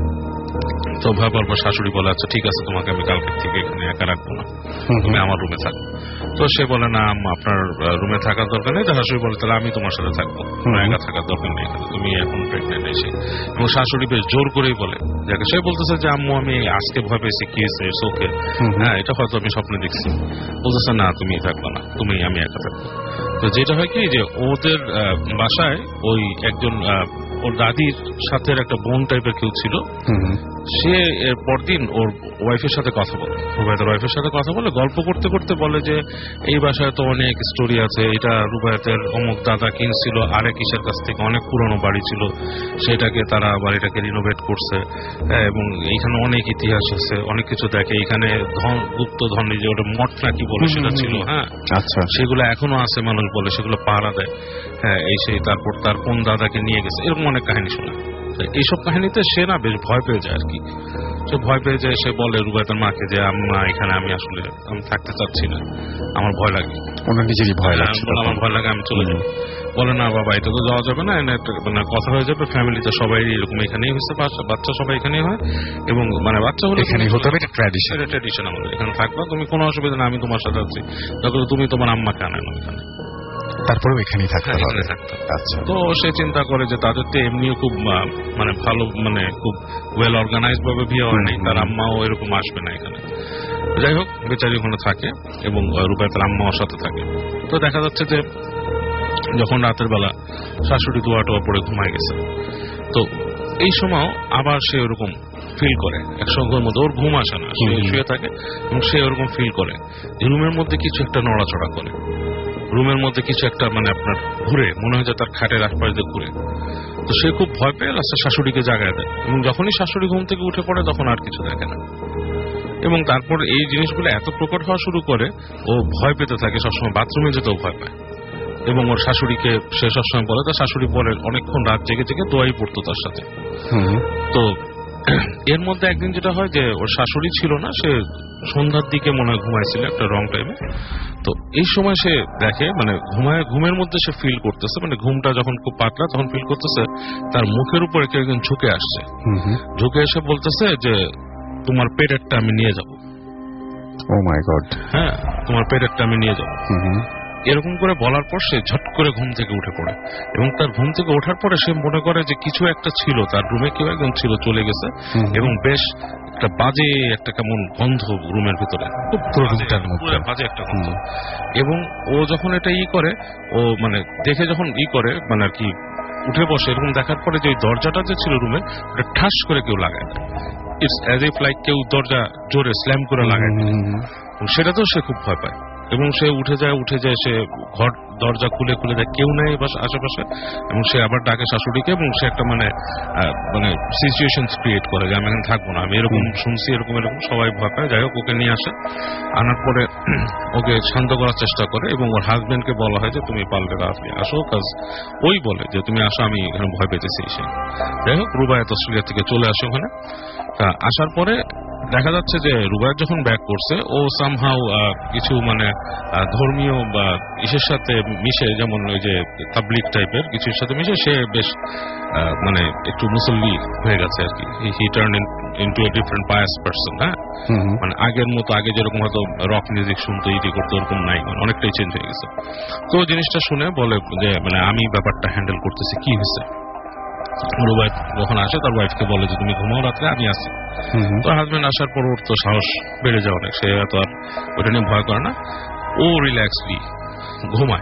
তো ভয় পাওয়ার পর শাশুড়ি বলে আচ্ছা ঠিক আছে, তোমাকে আমি কালকের থেকে এখানে একা রাখবো না, তুমি আমার রুমে থাকো। তো সে বলে না আপনার রুমে থাকার দরকার নেই। শাশুড়ি বলে তাহলে আমি তোমার সাথে থাকবো, একা থাকার দরকার নেই, তুমি এখন প্রেগনেন্ট এসে। এবং শাশুড়ি বেশ জোর করেই বলে, যাকে সে বলতেছে যে আম্মু আমি আজকে ভয় পেয়েছি, কি হয়েছে শোকে, হ্যাঁ এটা হয়তো আমি স্বপ্নে দেখছি। বলতেছে না তুমি থাকবো না, আমি একা থাকবো। তো যেটা হয় কি যে ওদের বাসায় ওই একজন ওর দাদির সাথে একটা বোন টাইপের কেউ ছিল, সে পরদিন ওর ওয়াইফের সাথে কথা বলে, রুবায়েতের ওয়াইফের সাথে কথা বলে, গল্প করতে করতে বলে যে এই বাসায় তো অনেক স্টোরি আছে, এটা রুবায়েতের অমুক দাদা কিনছিল আরেক ইসের কাছ থেকে, অনেক পুরনো বাড়ি ছিল, সেটাকে তারা বাড়িটাকে রিনোভেট করছে, এবং এইখানে অনেক ইতিহাস আছে, অনেক কিছু দেখে। এখানে গুপ্ত ধন, যে ওটা মঠ নাকি বলে সেটা ছিল, হ্যাঁ আচ্ছা, সেগুলো এখনো আছে, মানুষ বলে সেগুলো পাহারা দেয়, হ্যাঁ এই সেই। তারপর তার কোন দাদাকে নিয়ে গেছে, এরকম অনেক কাহিনী শোনে। এইসব কাহিনীতে সে না বেশ ভয় পেয়ে যায় আর কি। সে ভয় পেয়ে যায়, সে বলে রুবায়েতের মাকে যে আম্মা এখানে আমি আসলে আমি থাকতে চাচ্ছি না, আমার ভয় লাগে। ওনার নিজেরই ভয় লাগে, আমার ভয় লাগে, আমি চলে যাবো। বলে না বাবা এটা তো যাওয়া যাবে না, মানে কথা হয়ে যাবে, ফ্যামিলিতে সবাই এরকম এখানেই হয়েছে, বাচ্চা সবাই এখানেই হয়, এবং মানে বাচ্চা হলে এখানেই হতে হবে, ট্র্যাডিশন আমাদের এখানে থাকবা, তুমি কোনো অসুবিধা না, আমি তোমার সাথে আছি, তখন তুমি তোমার আম্মাকে আনো এখানে, তারপরেও এখানেই থাকতে হবে। আচ্ছা, তো সে চিন্তা করে যে তাদের তো এমনিও খুব মানে ভালো, মানে খুব ওয়েল অর্গানাইজড ভাবে বিয়ে হয় নাই, তার আম্মাও এরকম আসবে না এখানে। যাই হোক, বেচারি ওখানে থাকে এবং রুবায়েতের আম্মা ওর সাথে থাকে। তো দেখা যাচ্ছে যে যখন রাতের বেলা শাশুড়ি দোয়া টোয়া পড়ে ঘুমায় গেছে, তো এই সময় আবার সে ওরকম ফিল করে, একসঙ্গের মধ্যে ওর ঘুম আসে না, সে শুয়ে থাকে এবং সে ওরকম ফিল করে রুমের মধ্যে কিছু একটা নড়াচড়া করে, রুমের মধ্যে কিছু একটা মানে আপনার ঘুরে, মনে হয় যে তার খাটের আশপাশ দিয়ে ঘুরে। তো সে খুব ভয় পেয়ে লাস্টে শাশুড়িকে জাগায় দেয় এবং যখনই শাশুড়ি ঘুম থেকে উঠে পড়ে তখন আর কিছু দেখে না। এবং তারপর এই জিনিসগুলো এত প্রকট হওয়া শুরু করে, ও ভয় পেতে থাকে, সবসময় বাথরুমে যেতেও ভয় পায় এবং ওর শাশুড়িকে সে সবসময় বলে, তার শাশুড়ি বলে অনেকক্ষণ রাত জেগে জেগে দোয়াই পড়তো তার সাথে। তো এর মধ্যে একদিন যেটা হয় যে ওর শাশুড়ি ছিল না, সে সন্ধ্যার দিকে মনে হয় ঘুমাইছিল একটা রং টাইমে। তো এই সময় সে দেখে মানে ঘুমের মধ্যে সে ফিল করতেছে, মানে ঘুমটা যখন খুব পাতলা তখন ফিল করতেছে তার মুখের উপরে কেউ একজন ঝুঁকে আসছে, ঝুঁকে এসে বলতেছে যে তোমার পেটেরটা আমি নিয়ে যাবো। Oh my God. হ্যাঁ, তোমার পেটেরটা আমি নিয়ে যাবো। এরকম করে বলার পর সে ঝট করে ঘুম থেকে উঠে পড়ে এবং তার ঘুম থেকে ওঠার পরে সে মনে করে যে কিছু একটা ছিল, তার রুমে কেউ একজন ছিল, চলে গেছে এবং বেশ একটা বাজে একটা কেমন গন্ধ রুমের ভিতরে, খুব বাজে একটা গন্ধ। এবং ও যখন এটা করে, ও মানে দেখে যখন করে মানে আর কি উঠে বসে, এরকম দেখার পরে যে দরজাটা যে ছিল রুমে, ওটা ঠাস করে কেউ লাগায় দেয়। ইটস অ্যাজ ইফ লাইক কেউ দরজা জোরে স্ল্যাম করে লাগায় দেয়। সেটাতেও সে খুব ভয় পায় এবং সে উঠে যায়, সে ঘর দরজা খুলে দেয়, কেউ নেই আশেপাশে, এবং সে আবার ডাকে শাশুড়িকে এবং সে একটা মানে সিচুয়েশন ক্রিয়েট করে যে আমি এখানে থাকবো না, আমি এরকম শুনছি, এরকম সবাই ভয় পায়। যাই হোক, ওকে নিয়ে আসে, আনার পরে ওকে শান্ত করার চেষ্টা করে এবং ওর হাজবেন্ডকে বলা হয় যে তুমি পারলে রাতে আসো, কাজ ওই বলে যে তুমি আসো, আমি এখানে ভয় পেতেছি এসে। যাই হোক, রুবায়েত অস্ট্রেলিয়া থেকে চলে আসে ওখানে। আসার পরে দেখা যাচ্ছে যে রুবায়েত যখন ব্যাক করছে, ও সামহাউ কিছু মানে ধর্মীয় বা ইসের সাথে মিশে, যেমন ওই যে তাবলিগ টাইপের কিছুর সাথে মিশে সে বেশ মানে একটু মুসল্লি হয়ে গেছে আর কি। He turn into a different pious person. হ্যাঁ, মানে আগের মতো, আগে যেরকম হয়তো রক মিউজিক শুনতো, ইটি করতো, ওরকম নাই, মানে অনেকটাই চেঞ্জ হয়ে গেছে। তো জিনিসটা শুনে বলে যে মানে আমি ব্যাপারটা হ্যান্ডেল করতেছি, কি হয়েছে। রুবায়েত যখন আসে তার ওয়াইফকে বলে যে তুমি ঘুমাও রাত্রে, আমি আসি। তো হাজবেন্ড আসার পর ওর তো সাহস বেড়ে যায় অনেক, সে এত আর ওটা নিয়ে ভয় করে না, ও রিল্যাক্সলি ঘুমায়।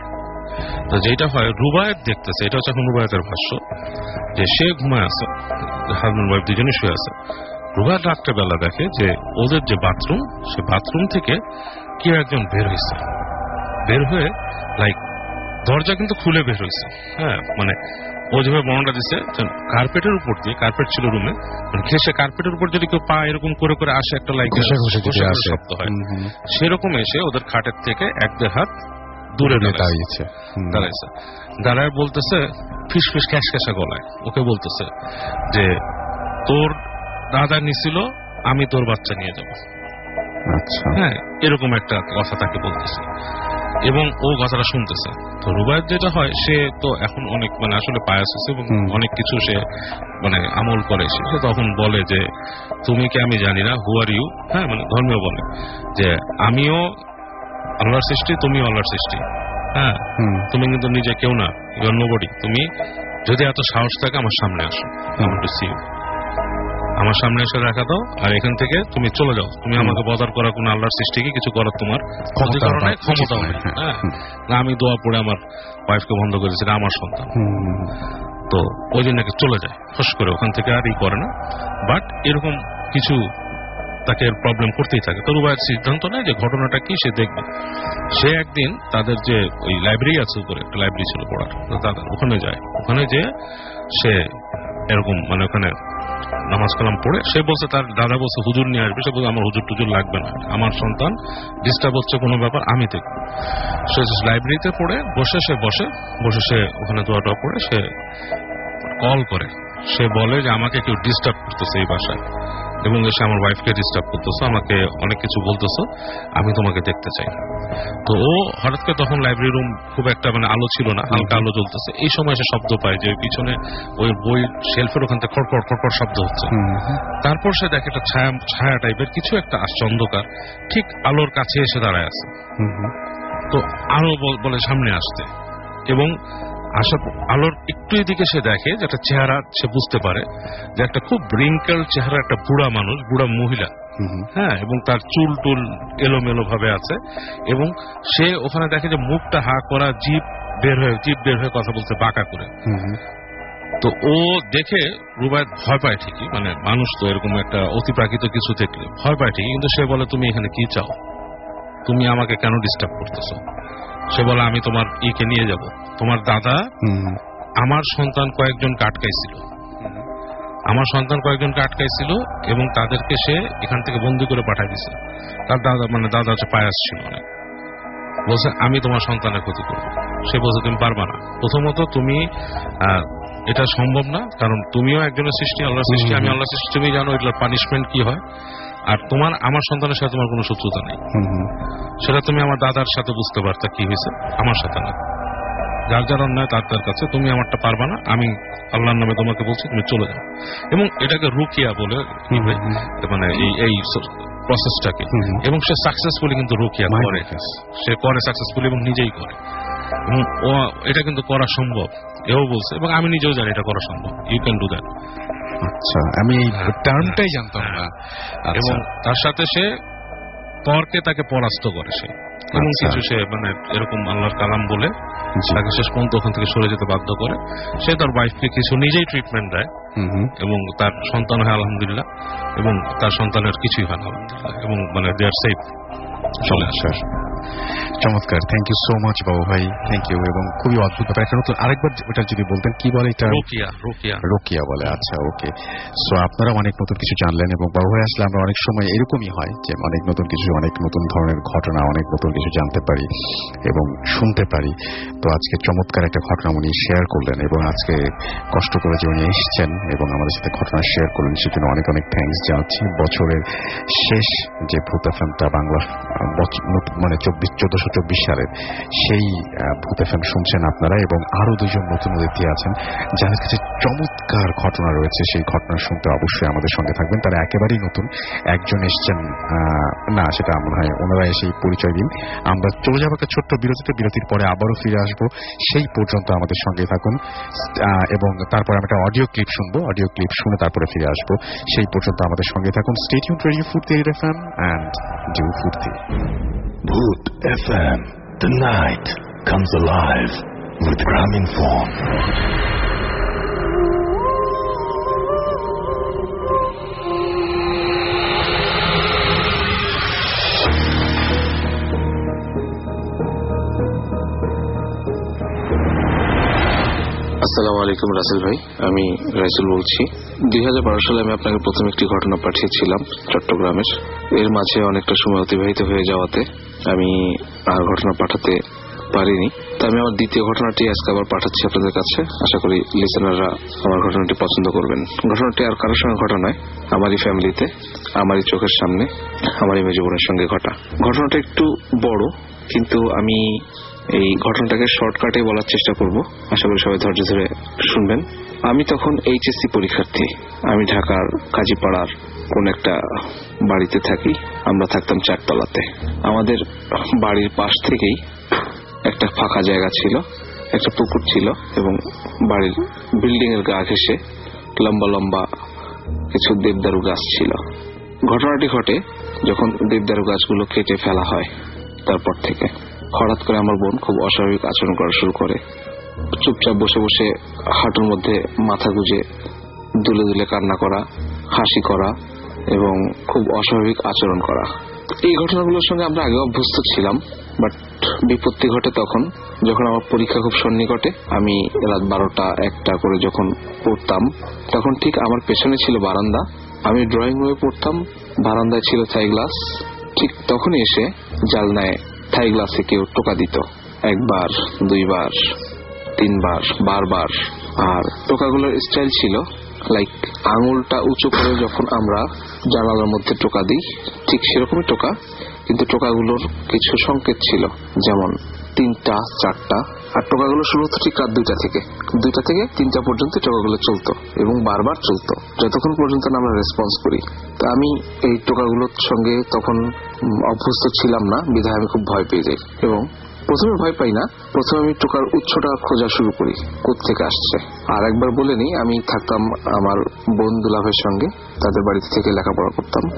তো যেটা হয়, রুবায়েত দেখতেছে, এটা হচ্ছে এখন রুবায়েতের ভাষ্য, যে সে ঘুমায় আছে, হাজবেন্ড ওয়াইফ দুজনে শুয়ে আছে। রুবায়েত রাত্রেবেলা দেখে যে ওদের যে বাথরুম, সে বাথরুম থেকে কেউ একজন বের হয়েছে, বের হয়ে লাইক দরজা কিন্তু খুলে বের হয়েছে। হ্যাঁ, মানে ও যেভাবে বর্ণনা দিচ্ছে, কার্পেটের উপর দিয়ে, কার্পেট ছিল রুমে, ঘেসে কার্পেটের উপর যদি কেউ পা এরকম করে আসে, একটা লাইক শব্দ হয়, সেরকম এসে ওদের খাটের থেকে 1-1.5 হাত দূরে দাঁড়াইছে। দাঁড়ায় বলতেছে ফিস ফিস ক্যাশক্যাশা গলায়, ওকে বলতেছে যে তোর দাদা নিছিল, আমি তোর বাচ্চা নিয়ে যাব। হ্যাঁ, এরকম একটা কথা তাকে বলতেছে এবং ও কথাটা শুনতেছে। তো রুবায়েত যেটা হয়, সে তো এখন অনেক মানে আসলে পায়াস আছে এবং অনেক কিছু সে মানে আমল করে। সে তখন বলে যে তুমি কি আমি জানি না, হু আর ইউ। হ্যাঁ, মানে ধর্মীয় বলে যে আমিও আল্লাহর সৃষ্টি, তুমিও আল্লাহর সৃষ্টি। হ্যাঁ, তুমি কিন্তু নিজে কেউ না, ইউ আর নোবডি। তুমি যদি এত সাহস থাকে আমার সামনে আসো, আমার সামনে এসে দেখা দাও, আর এখান থেকে তুমি চলে যাও। তুমি আমাকে বদার করা কোনো আল্লাহর সৃষ্টিকে কিছু করার তোমার ক্ষমতাও নেই। হ্যাঁ, না আমি দোয়া পড়ে আমার ওয়াইফকে বন্ধ করেছি, আমার সন্তান। তো ওই দিন নাকি চলে যায় ফস করে, ওখান থেকে আর করে না। বাট এরকম কিছু তাকে প্রবলেম করতেই থাকে। তো রুবায়েত সিদ্ধান্ত নেয় যে ঘটনাটা কি সে দেখবে। সে একদিন তাদের যে ওই লাইব্রেরি আছে, উপরে একটা লাইব্রেরি ছিল পড়ার, ওখানে যায়। ওখানে যে সে এরকম মানে ওখানে নামাজ কালাম পড়ে, সে বলছে তার দাদা বলছে হুজুর নিয়ে আসবে, সে বলছে আমার হুজুর টুজুর লাগবে না, আমার সন্তান ডিস্টার্ব হচ্ছে কোনো ব্যাপার আমি দেখব। সে লাইব্রেরিতে পড়ে বসে সে ওখানে দোয়াটা পড়ে সে কল করে, সে বলে যে আমাকে কেউ ডিস্টার্ব করতেছে এই বাসায় এবং এসে আমার ওয়াইফকে ডিস্টার্ব করতেছো, আমাকে অনেক কিছু বলতেছো, আমি তোমাকে দেখতে চাই। তো ও হঠাৎ করে, তখন লাইব্রেরি রুম খুব একটা মানে আলো ছিল না, হালকা আলো জ্বলতেছে। এই সময় সে শব্দ পায় যে পিছনে ওই বই শেলফের ওখান থেকে খড়খড় খড়খড় শব্দ হচ্ছে। তারপর সে দেখে একটা ছায়া টাইপের কিছু একটা আসছে, অন্ধকার, ঠিক আলোর কাছে এসে দাঁড়ায় আছে। তো আলো বলে সামনে আসতে, এবং আলোর একটু এদিকে সে দেখে যে একটা চেহারা, সে বুঝতে পারে যে একটা খুব রিঙ্কেল চেহারা, একটা বুড়া মানুষ, বুড়া মহিলা। হ্যাঁ, এবং তার চুল টুল এলোমেলো ভাবে আছে, এবং সে ওখানে দেখে যে মুখটা হা করা, জিভ জিভ বের হয়ে কথা বলতে বাঁকা করে। তো ও দেখে রুবায়েত ভয় পায় ঠিকই, মানে মানুষ তো এরকম একটা অতিপ্রাকৃত কিছু দেখলে ভয় পায় ঠিকই, কিন্তু সে বলে তুমি এখানে কি চাও, তুমি আমাকে কেন ডিস্টার্ব করতেছো? সে বলে আমি তোমার ইকে নিয়ে যাব। তোমার দাদা আমার সন্তান কয়েকজনকে আটকাইছিল এবং তাদেরকে সে এখান থেকে বন্দি করে পাঠাই দিছে। তার দাদা হচ্ছে পায়াস ছিল অনেক, বলছে আমি তোমার সন্তানের ক্ষতি করবো। সে বলছে তুমি পারবা না, প্রথমত তুমি এটা সম্ভব না, কারণ তুমিও একজনের সৃষ্টি, আল্লাহর সৃষ্টি, আমি আল্লাহর সৃষ্টি, তুমি জানো এটার পানিশমেন্ট কি হয়। আর আমার সন্তানের সাথে তোমার কোনো শত্রুতা নেই, সেটা তুমি আমার দাদার সাথে বুঝতে পারতা কি হয়েছে, আমার সাথে না। যার অন্যায় তার কাছে, তুমি আমারটা পারবা না, আমি আল্লাহর নামে তোমাকে বলছি তুমি চলে যাও। এবং এটাকে রুকিয়া বলে, মানে এই প্রসেসটাকে, এবং সে সাকসেসফুলি কিন্তু রুকিয়া করে, সে করে সাকসেসফুলি এবং নিজেই করে, এবং এটা কিন্তু করা সম্ভব, এও বলছে, এবং আমি নিজেও জানি এটা করা সম্ভব, ইউ ক্যান ডু দ্যাট। আচ্ছা, আমি টার্মটাই জানতাম না। এবং তার সাথে সে তর্কে তাকে পরাস্ত করে সে, এবং কিছু সে মানে এরকম আল্লাহর কালাম বলে তাকে শেষ পর্যন্ত ওখান থেকে সরে যেতে বাধ্য করে। সে তার ওয়াইফকে কিছু নিজেই ট্রিটমেন্ট দেয়, এবং তার সন্তান হয় আলহামদুলিল্লাহ, এবং তার সন্তানের কিছুই হয় না আলহামদুলিল্লাহ, এবং মানে দে আর সেফ চলে আসে। চমৎকার, থ্যাংক ইউ সো মাচ বাবু ভাই, থ্যাংক ইউ। এবং খুবই অদ্ভুত ব্যাপার। এখন তো আরেকবার ওটা যদি বলতেন, কি বলে এটা? রোকিয়া বলে। আচ্ছা, ওকে। সো আপনারা অনেক নতুন কিছু জানলেন, এবং বাবু ভাই আসলে আমরা অনেক সময় এরকমই হয় যে অনেক নতুন কিছু, অনেক নতুন ধরনের ঘটনা, অনেক নতুন কিছু জানতে পারি এবং শুনতে পারি। তো আজকে চমৎকার একটা ঘটনা উনি শেয়ার করলেন, এবং আজকে কষ্ট করে যে উনি এসেছেন এবং আমাদের সাথে ঘটনা শেয়ার করলেন, সেজন্য অনেক অনেক থ্যাঙ্কস জানাচ্ছি। বছরের শেষ যে ভূত এফএমটা বাংলা মানে 1424 সালের সেই ভূত এফএম শুনছেন আপনারা, এবং আরো দুজন নতুন অতিথি আছেন যাদের কাছে চমৎকার ঘটনা রয়েছে। সেই ঘটনা শুনতে অবশ্যই আমাদের সঙ্গে থাকবেন। তারা একেবারেই নতুন, একজন এসছেন না, সেটা মনে হয় ওনারা এসেই পরিচয় দিন। আমরা চলে যাবো একটা ছোট্ট বিরতির পরে আবারও ফিরে আসবো। সেই পর্যন্ত আমাদের সঙ্গে থাকুন, এবং তারপরে আমরা একটা অডিও ক্লিপ শুনবো, অডিও ক্লিপ শুনে তারপরে ফিরে আসবো। সেই পর্যন্ত আমাদের সঙ্গে থাকুন। Stay tuned radio Foorti FM and do Foorti. Bhoot FM, the night comes alive with Graminphone. আসসালামু আলাইকুম রাসেল ভাই, আমি রাইসুল বলছি। 2012 সালে আমি আপনাকে প্রথম একটি ঘটনা পাঠিয়েছিলাম চট্টগ্রামের। এর মাঝে অনেকটা সময় অতিবাহিত হয়ে যাওয়াতে আমি আর ঘটনা পাঠাতে পারিনি। তো আমি আমার দ্বিতীয় ঘটনাটি আজকে আবার পাঠাচ্ছি আপনাদের কাছে। আশা করি লিসেনাররা আমার ঘটনাটি পছন্দ করবেন। ঘটনাটি আর কারোর সঙ্গে ঘটা নয়, আমারই ফ্যামিলিতে, আমারই চোখের সামনে, আমারই মেজ বোনের সঙ্গে ঘটা। ঘটনাটা একটু বড়, কিন্তু আমি এই ঘটনাটাকে শর্টকাটে বলার চেষ্টা করব। আশা করি সবাই ধৈর্য ধরে শুনবেন। আমি তখন এইচএসসি পরীক্ষার্থী। আমি ঢাকার কাজীপাড়ার কোন একটা বাড়িতে থাকি। আমরা থাকতাম 4 তলাতে। আমাদের বাড়ির পাশ থেকেই একটা ফাঁকা জায়গা ছিল, একটা পুকুর ছিল, এবং বাড়ির বিল্ডিং এর গা ঘেঁষে লম্বা লম্বা কিছু দেবদারু গাছ ছিল। ঘটনাটি ঘটে যখন দেবদারু গাছগুলো কেটে ফেলা হয়। তারপর থেকে হঠাৎ করে আমার বোন খুব অস্বাভাবিক আচরণ করা শুরু করে। চুপচাপ বসে বসে হাঁটুর মধ্যে মাথা গুজে দুলে দুলে কান্না করা, হাসি করা, এবং খুব অস্বাভাবিক আচরণ করা। এই ঘটনাগুলোর সঙ্গে আমরা আগে অভ্যস্ত ছিলাম, বাট বিপত্তি ঘটে তখন যখন আমার পরীক্ষা খুব সন্নিকটে। আমি রাত 12টা-1টা করে যখন পড়তাম, তখন ঠিক আমার পেছনে ছিল বারান্দা। আমি ড্রয়িং রুমে পড়তাম, বারান্দায় ছিল থাই গ্লাস। ঠিক তখনই এসে জালনায় থাই গ্লাসে কেউ টোকা দিত, 1 বার, 2 বার, 3 বার, বারবার। আর টোকাগুলোর স্টাইল ছিল লাইক আঙুলটা উঁচু করে যখন আমরা জানালার মধ্যে টোকা দিই, ঠিক সেরকমই টোকা, কিন্তু টোকাগুলোর কিছু সংকেত ছিল, যেমন 3টা, 4টা। আর টোকাগুলো শুরু হতো ঠিক রাত 2টা থেকে 3টা পর্যন্ত টোকাগুলো চলতো, এবং বারবার চলতো যতক্ষণ পর্যন্ত না আমরা রেসপন্স করি। তা আমি এই টোকাগুলোর সঙ্গে তখন অভ্যস্ত ছিলাম না, বিধায় আমি খুব ভয় পেয়ে যাই। এবং প্রথমে ভয় পাই না, প্রথমে আমি টোকার উৎসটা খোঁজা শুরু করি, কোত্থেকে আসছে। আর একবার বলে নি, আমি থাকতাম আমার বোন দুলাভের সঙ্গে, তাদের বাড়িতে থেকে লেখাপড়া করতাম।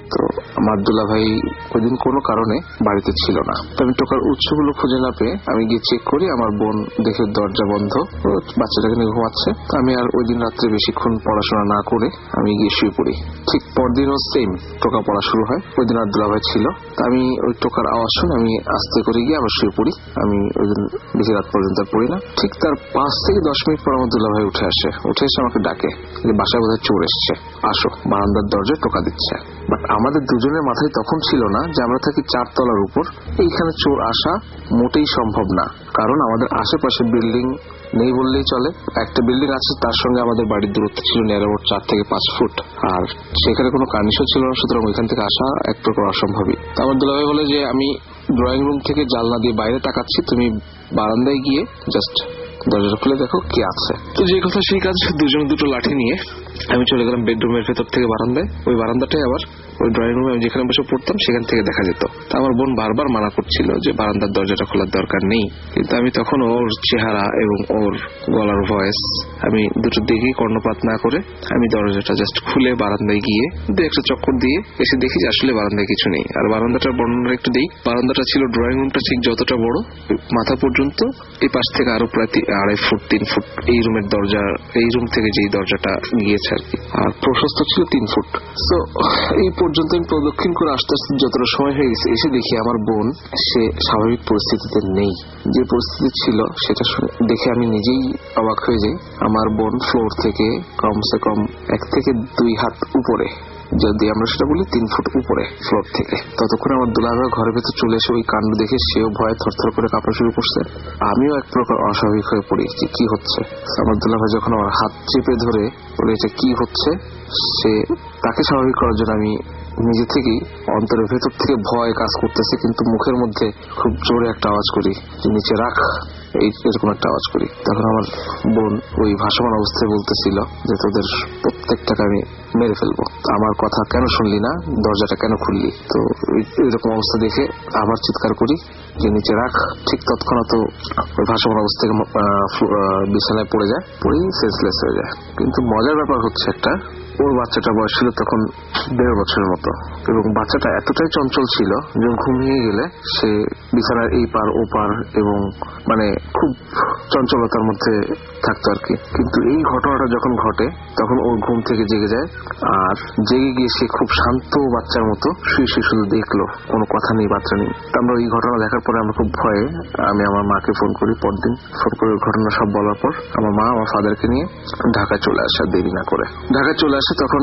তো আমার দুলা ভাই ওই দিন কোনো কারণে বাড়িতে ছিল না। তো আমি টোকার উৎসগুলো খুঁজে না পেয়ে আমি গিয়ে চেক করি, আমার বোন দেখে দরজা বন্ধ, বাচ্চাটাকে নিয়ে ঘুমাচ্ছে। তো আমি আর ওই দিন রাত্রে বেশিক্ষণ পড়াশোনা না করে আমি গিয়ে শুয়ে পড়ি। ঠিক পরদিনও সেম টোকা পড়া শুরু হয়। ওই দিন আর দুলা ভাই ছিল। তা আমি ওই টোকার আওয়াজ শুনে আমি আস্তে করে গিয়ে আবার শুয়ে পড়ি। আমি ওই দিন বেশি রাত পর্যন্ত পড়ি না। ঠিক তার 5 থেকে 10 মিনিট পর আমার দুলা ভাই উঠে এসে আমাকে ডাকে যে বাসায় বোধহয় চোর এসছে, আসো। বারান্দার দরজায় টোকা দিচ্ছে। বাট আমাদের দুজনের মাথায় তখন ছিল না যে আমরা থাকি 4 তলার উপর, এইখানে চোর আসা মোটেই সম্ভব না। কারণ আমাদের আশেপাশে বিল্ডিং নেই বললেই চলে। একটা বিল্ডিং আছে, তার সঙ্গে আমাদের বাড়ির দূরত্ব ছিল নিয়ার অ্যাবাউট 4 থেকে 5 ফুট, আর সেখানে কোনো কার্নিশও ছিল না। সুতরাং ওইখান থেকে আসা এক প্রকার অসম্ভবই। আমার দুলাভাই বলে যে আমি ড্রয়িং রুম থেকে জানলা দিয়ে বাইরে তাকাচ্ছি, তুমি বারান্দায় গিয়ে জাস্ট দরজাটা খুলে দেখো কে আছে। তো যে কথা সেই কাজ, দুজনে দুটো লাঠি নিয়ে আমি চলে গেলাম বেডরুমের ভেতর থেকে বারান্দায়। ওই বারান্দাটাই আবার ওই ড্রয়িং রুমে আমি যেখানে বসে পড়তাম সেখান থেকে দেখা যেত। তা আমার বোন বারবার মানা করছিল যে বারান্দার দরজাটা খোলার দরকার নেই, কিন্তু আমি তখন ওর চেহারা এবং ওর গলার ভয়েস আমি দুটোর দিকেই কর্ণপাত না করে আমি দরজাটা জাস্ট খুলে বারান্দায় গিয়ে একটা চক্কর দিয়ে এসে দেখি যে আসলে বারান্দায় কিছু নেই। আর বারান্দাটার বর্ণনা একটু দিই। বারান্দাটা ছিল ড্রয়িং রুমটা ঠিক যতটা বড় মাথা পর্যন্ত, এই পাশ থেকে আরো প্রায় 2.5 ফুট 3 ফুট এই রুমের দরজা, এই রুম থেকে যেই দরজাটা গিয়েছে আর কি, আর প্রশস্ত ছিল 3 ফুট। তো এই পর্যন্ত আমি প্রদক্ষিণ করে আস্তে আস্তে যতটা সময় হয়ে গেছে এসে দেখি আমার বোন সে স্বাভাবিক পরিস্থিতিতে নেই। যে পরিস্থিতি ছিল সেটা দেখে আমি নিজেই অবাক হয়ে যাই। আমার বোন ফ্লোর থেকে কমসে কম 1 থেকে 2 হাত উপরে, যদি আমরা সেটা বলি 3 ফুট উপরে ফ্লোর থেকে। ততক্ষণ আমার দুলাভাই ঘরের ভেতর চলে এসে ওই কাণ্ড দেখে সেও ভয়ে থরথর করে কাঁপা শুরু করছে। আমিও এক প্রকার অস্বাভাবিক হয়ে পড়ি যে কি হচ্ছে। আমার দুলাভাই যখন আমার হাত চেপে ধরে বলে এটা কি হচ্ছে, সে তাকে স্বাভাবিক করার জন্য আমি নিজে থেকেই অন্তরের ভেতর থেকে ভয় কাজ করতেছে, কিন্তু মুখের মধ্যে খুব জোরে একটা আওয়াজ করি যে নিচে রাখ, এরকম একটা আওয়াজ করি। তখন আমার বোন ওই ভাসমান অবস্থায় বলতেছিল যে তোদের প্রত্যেকটাকে আমি মেরে ফেলবো, আমার কথা কেন শুনলি না, দরজাটা কেন খুললি। তো এরকম অবস্থা দেখে আবার চিৎকার করি যে নিচে রাখ। ঠিক তৎক্ষণাৎ ওই ভাসমান অবস্থা থেকে বিছানায় পড়ে যায়, পড়েই সেন্সলেস হয়ে যায়। কিন্তু মজার ব্যাপার হচ্ছে একটা, ওর বাচ্চাটা বয়স ছিল তখন 1.5 বছরের মতো, এবং বাচ্চাটা এতটাই চঞ্চল ছিল যে ঘুমিয়ে গেলে সে বিছানার এই পার ও পার এবং মানে খুব চঞ্চলতার মধ্যে থাকতো আর কি। কিন্তু এই ঘটনাটা যখন ঘটে তখন ওর ঘুম থেকে জেগে যায়, আর জেগে গিয়ে সে খুব শান্ত বাচ্চার মতো শুয়ে শুয়ে শুধু দেখলো, কোনো কথা নেই, বাচ্চা নেই। আমরা এই ঘটনা দেখার পরে আমরা খুব ভয়ে আমি আমার মাকে ফোন করি। পরদিন ফোন করে ঘটনা সব বলার পর আমার মা আমার ফাদারকে নিয়ে ঢাকায় চলে আসে, দেরি না করে ঢাকায় চলে আসে। তখন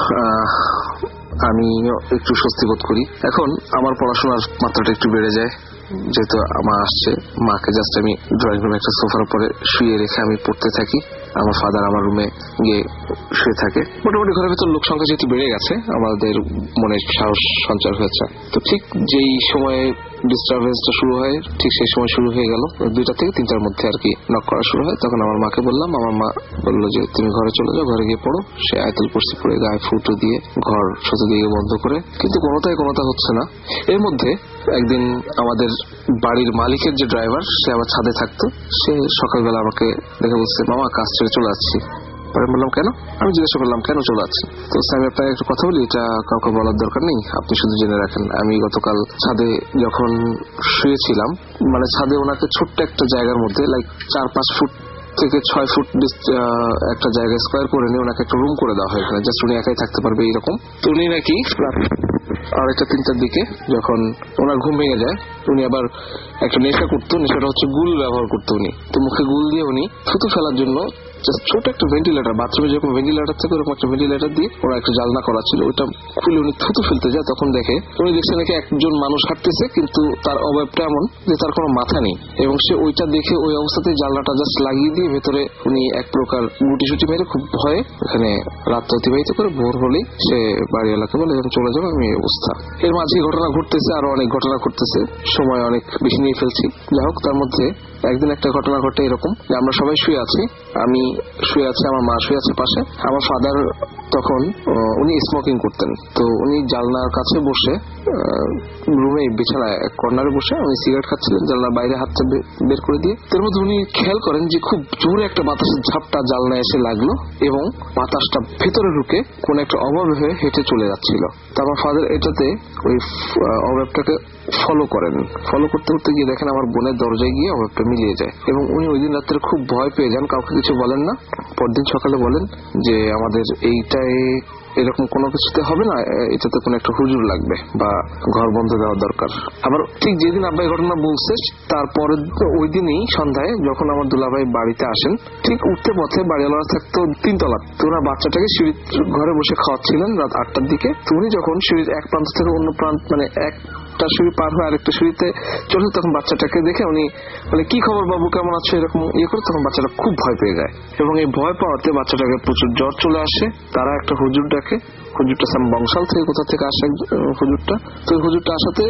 আমি একটু স্বস্তি বোধ করি। এখন আমার পড়াশোনার মাত্রাটা একটু বেড়ে যায়, যেহেতু আমার আসছে। মাকে জাস্ট আমি ড্রয়িং রুমে একটা সোফার উপরে শুয়ে রেখে আমি পড়তে থাকি, আমার ফাদার আমার রুমে গিয়ে শুয়ে থাকে। মোটামুটি ঘরের ভেতর লোক সংখ্যা যেহেতু বেড়ে গেছে, আমাদের মনে সাহস সঞ্চার হয়েছে। তো ঠিক যেই সময়ে ডিস্টারবেন্সটা শুরু হয় ঠিক সেই সময় শুরু হয়ে গেল 2টা থেকে 3টার মধ্যে আর কি নক করা শুরু হয়। তখন আমার মাকে বললাম, আমার মা বললো যে তুমি ঘরে চলে যাও, ঘরে গিয়ে পড়ো। সে আয়াতুল কুরসি পড়ে গায়ে ফুটো দিয়ে ঘর চতুর্দিকে বন্ধ করে, কিন্তু কোনোটা হচ্ছে না। এর মধ্যে একদিন আমাদের বাড়ির মালিকের যে ড্রাইভার, সে আমার ছাদে থাকতো, সে সকালবেলা আমাকে দেখে বলছে, মামা কাজ ছেড়ে চলে যাচ্ছি। পরে বললাম কেন? আমি জিজ্ঞাসা করলাম কেন চলে যাচ্ছি। তো আমি আপনাকে একটু কথা বলি, এটা কাউকে বলার দরকার নেই, আপনি শুধু জেনে রাখেন। আমি গতকাল ছাদে যখন শুয়েছিলাম, মানে ছাদে ওনাকে ছোট্ট একটা জায়গার মধ্যে 4-5 ফুট থেকে 6 ফুট একটা জায়গায় স্কোয়ার করে নিয়ে ওনাকে একটা রুম করে দেওয়া হয়, এখানে জাস্ট উনি একাই থাকতে পারবে এইরকম। তো উনি নাকি 2:30-3টার দিকে যখন ওনার ঘুম ভেঙে যায়, উনি আবার একটা নেশা করতো, নেশাটা হচ্ছে গুল ব্যবহার করতো উনি। তো মুখে গুল দিয়ে উনি থুতু ফেলার জন্য জাস্ট ছোট একটা ভেন্টিলেটার, বাথরুমে যেরকম ভেন্টিলেটার থেকে ওরকম একটা ভেন্টিলেটার দিয়ে ওরা একটা জানলা করা ছিল, ওইটা খুলে উনি থুতু ফেলতে যায়। তখন উনি দেখছে নাকি একজন মানুষ হাঁটতেছে, কিন্তু তার অবয়বটা এমন যে তার কোনো মাথা নেই, এবং সে ওইটা দেখে ওই অবস্থাতেই জানলাটা জাস্ট লাগিয়ে দিয়ে ভেতরে উনি এক প্রকার গুটি মেরে খুব ভয়ে এখানে রাতটা অতিবাহিত করে ভোর হলেই সে বাড়িওয়ালাকে বলে চলে যাবে, আমি এই অবস্থা। এর মাঝে ঘটনা ঘটতেছে, আরো অনেক ঘটনা ঘটতেছে, সময় অনেক বেশি নিয়ে ফেলছি। যাই হোক, তার মধ্যে একদিন একটা ঘটনা ঘটে এরকম যে আমরা সবাই শুয়ে আছি, আমি শুয়ে আছি, আমার মা শুয়ে আছে পাশে। আমার ফাদার তখন উনি স্মোকিং করতেন, তো উনি জানলার কাছে বসে রুমে বিছানায় কর্নারে বসে উনি সিগারেট খাচ্ছিলেন, জানলার বাইরে হাতটা বের করে দিয়ে। তার মধ্যে উনি খেয়াল করেন যে খুব জোরে একটা বাতাসের ঝাপটা জানলায় এসে লাগলো এবং বাতাসটা ভেতরে ঢুকে কোন একটা অভাবে হয়ে হেঁটে চলে যাচ্ছিল। তো আমার ফাদার এটাতে ওই অভাবটাকে ফলো করেন। ফলো করতে করতে গিয়ে দেখেন আমার বোনের দরজায় গিয়ে অভাবটা মিলিয়ে যায় এবং উনি ওই দিন রাত্রে খুব ভয় পেয়ে যান, কাউকে কিছু বলেন না। পরদিন সকালে বলেন যে আমাদের এইটাই এরকম কোনো কিছুতে হবে না, এটাতে কোনো একটা হুজুর লাগবে বা ঘর বন্ধ দেওয়া দরকার। আবার ঠিক যেদিন আব্বাই ঘটনা বলছে তারপরে ওই দিনই সন্ধ্যায় যখন আমার দুলাভাই বাড়িতে আসেন, ঠিক উঠতে পথে বাড়িওয়ালা থাকতো 3 তলা, তো ওনার বাচ্চাটাকে সিঁড়ির ঘরে বসে খাওয়াচ্ছিলেন রাত 8টার দিকে। তো উনি যখন সিঁড়ির এক প্রান্ত থেকে অন্য প্রান্ত মানে একটা সিঁড়ি পার হয়ে আরেকটা সিঁড়িতে চলে, তখন বাচ্চাটাকে দেখে উনি বলে কি খবর বাবু, কেমন আছো, এরকম করে। তখন বাচ্চাটা খুব ভয় পেয়ে যায় এবং এই ভয় পাওয়াতে বাচ্চাটাকে প্রচুর জ্বর চলে আসে। তারা একটা হুজুর ডাকে, হুজুরটা বংশাল থেকে কোথা থেকে আসে হুজুরটা। তো হুজুরটা আসাতে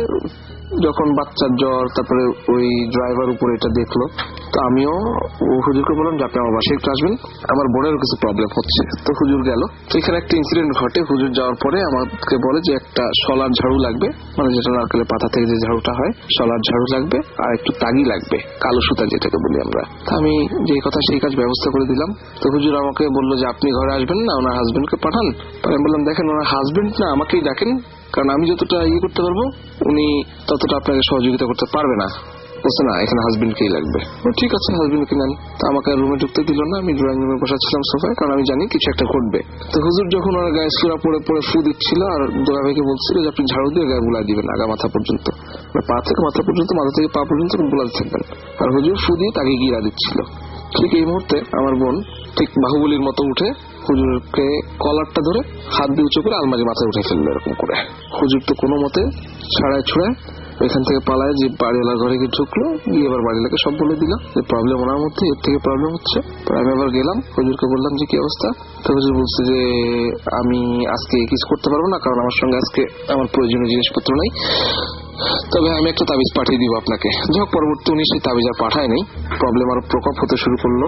যখন বাচ্চার জ্বর, তারপরে ওই ড্রাইভার উপরে এটা দেখলো, তো আমিও হুজুরকে বললাম যে আপনি আমার বাসায় একটু আসবেন, আমার বোনের কিছু প্রবলেম হচ্ছে। তো হুজুর গেল। তো এখানে একটা ইনসিডেন্ট ঘটে। হুজুর যাওয়ার পরে আমাকে বলে যে একটা শলার ঝাড়ু লাগবে, মানে যেটা নারকেলের পাতা থেকে যে ঝাড়ুটা হয়, শলার ঝাড়ু লাগবে আর একটু তাগি লাগবে, কালো সুতা যেটাকে বলি আমরা। তো আমি যে কথা সেই কাজ ব্যবস্থা করে দিলাম। তো হুজুর আমাকে বললো যে আপনি ঘরে আসবেন না, ওনার হাজবেন্ডকে পাঠান। আমি বললাম দেখেন ওনার হাজবেন্ড না, আমাকেই ডাকেন, কারণ আমি যতটা করতে পারবো উনি ততটা আপনাকে সহযোগিতা করতে পারবে না। বলছে না, এখানে হাজবেন্ডকেই লাগবে। ঠিক আছে, হাজবেন্ডকে নেন। তো আমাকে রুমে ঢুকতে দিল না, আমি ড্রয়িং রুমে বসাচ্ছিলাম সোফায়, কারণ আমি জানি কিছু একটা ঘটবে। তো হুজুর যখন ওনার গায়ে সুরা পড়ে পড়ে ফু দিচ্ছিল আর দুলাভাইকে বলছিল যে আপনি ঝাড়ু দিয়ে গায়ে বুলাই দিবেন আগা মাথা পর্যন্ত, পা থেকে মাথা পর্যন্ত, মাথা থেকে পা পর্যন্ত বুলাতে থাকবেন, আর হুজুর ফু দিয়ে তাকে গিরা দিচ্ছিল। ঠিক এই মুহূর্তে আমার বোন ঠিক বাহুবলীর মতো উঠে হুজুরকে কলারটা ধরে হাত দিয়ে উঁচু করে আলমারি মাথায় উঠে ফেললো এরকম করে। হুজুর তো কোনো মতে ছাড়ায় ছুড়ায় ওইখান থেকে পালায় যে বাড়িওয়ালার ঘরে গিয়ে ঢুকলো, গিয়ে এবার বাড়িওয়ালাকে সব বলে দিল যে প্রবলেম ওনার মধ্যে, এর থেকে প্রবলেম হচ্ছে। আমি আবার গেলাম হুজুরকে বললাম যে কি অবস্থা। তো হুজুর বলছে যে আমি আজকে কিছু করতে পারবো না, কারণ আমার সঙ্গে আজকে আমার প্রয়োজনীয় জিনিসপত্র নেই, তবে আমি একটা তাবিজ পাঠিয়ে দিব আপনাকে। যাই হোক, পরবর্তী উনি সেই তাবিজ আর পাঠায় নেই। প্রবলেম আরো প্রকোপ হতে শুরু করলো।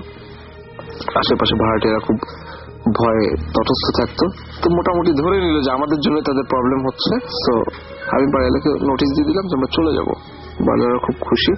আশেপাশে ভাড়াটিয়ারা খুব ভয়ে তটস্থ থাকতো। তো মোটামুটি ধরে নিল যে আমাদের জন্য তাদের প্রবলেম হচ্ছে। তো আমি বাড়িওয়ালাকে নোটিশ দিয়ে দিলাম যে আমরা চলে যাবো। বাড়িওয়ালা খুব খুশি।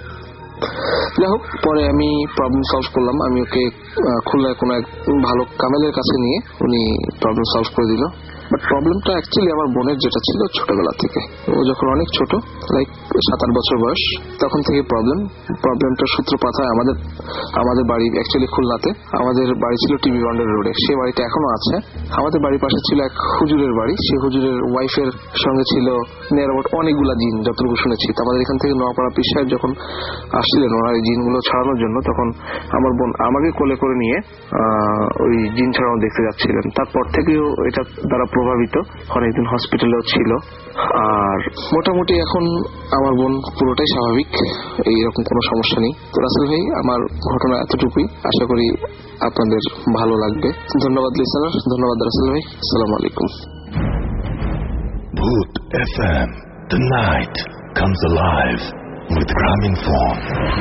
যাই হোক, পরে আমি প্রবলেম সলভ করলাম। আমি ওকে খুলনায় কোনো এক ভালো কামেলের কাছে নিয়ে উনি প্রবলেম সলভ করে দিল। বাট প্রবলেমটা অ্যাকচুয়ালি আমার বোনের যেটা ছিল ছোটবেলা থেকে, ও যখন অনেক ছোট, লাইক 7-8 বছর বয়স, তখন থেকে প্রবলেমটার সূত্রপাত হয় আমাদের বাড়ি অ্যাকচুয়ালি খুলনাতে। আমাদের বাড়ি ছিল টিবি বন্ডের রোডে, সে বাড়িটা এখনো আছে। আমাদের বাড়ির পাশে ছিল এক হুজুরের বাড়ি, সেই হুজুরের ওয়াইফের সঙ্গে ছিল নিয়ার অ্যাবাউট অনেকগুলা জিন, যতটুকু শুনেছি। আমাদের এখান থেকে নোয়াপাড়া পীর সাহেব যখন আসছিলেন ওনার এই জিনগুলো ছাড়ানোর জন্য, তখন আমার বোন আমাকে কোলে করে নিয়ে ওই জিন ছাড়ানো দেখতে যাচ্ছিলেন। তারপর থেকেও এটা দ্বারা প্রভাবিত, অনেকদিন হসপিটালেও ছিল। আর মোটামুটি এখন আমার বোন পুরোটাই স্বাভাবিক, এইরকম কোনো সমস্যা নেই। তো রাসেল ভাই, আমার ঘটনা এতটুকুই, আশা করি আপনাদের ভালো লাগবে। ধন্যবাদ লিসেনার, ধন্যবাদ রাসেল ভাই, আসসালামু আলাইকুম। Bhoot FM, the night comes alive with Graminphone.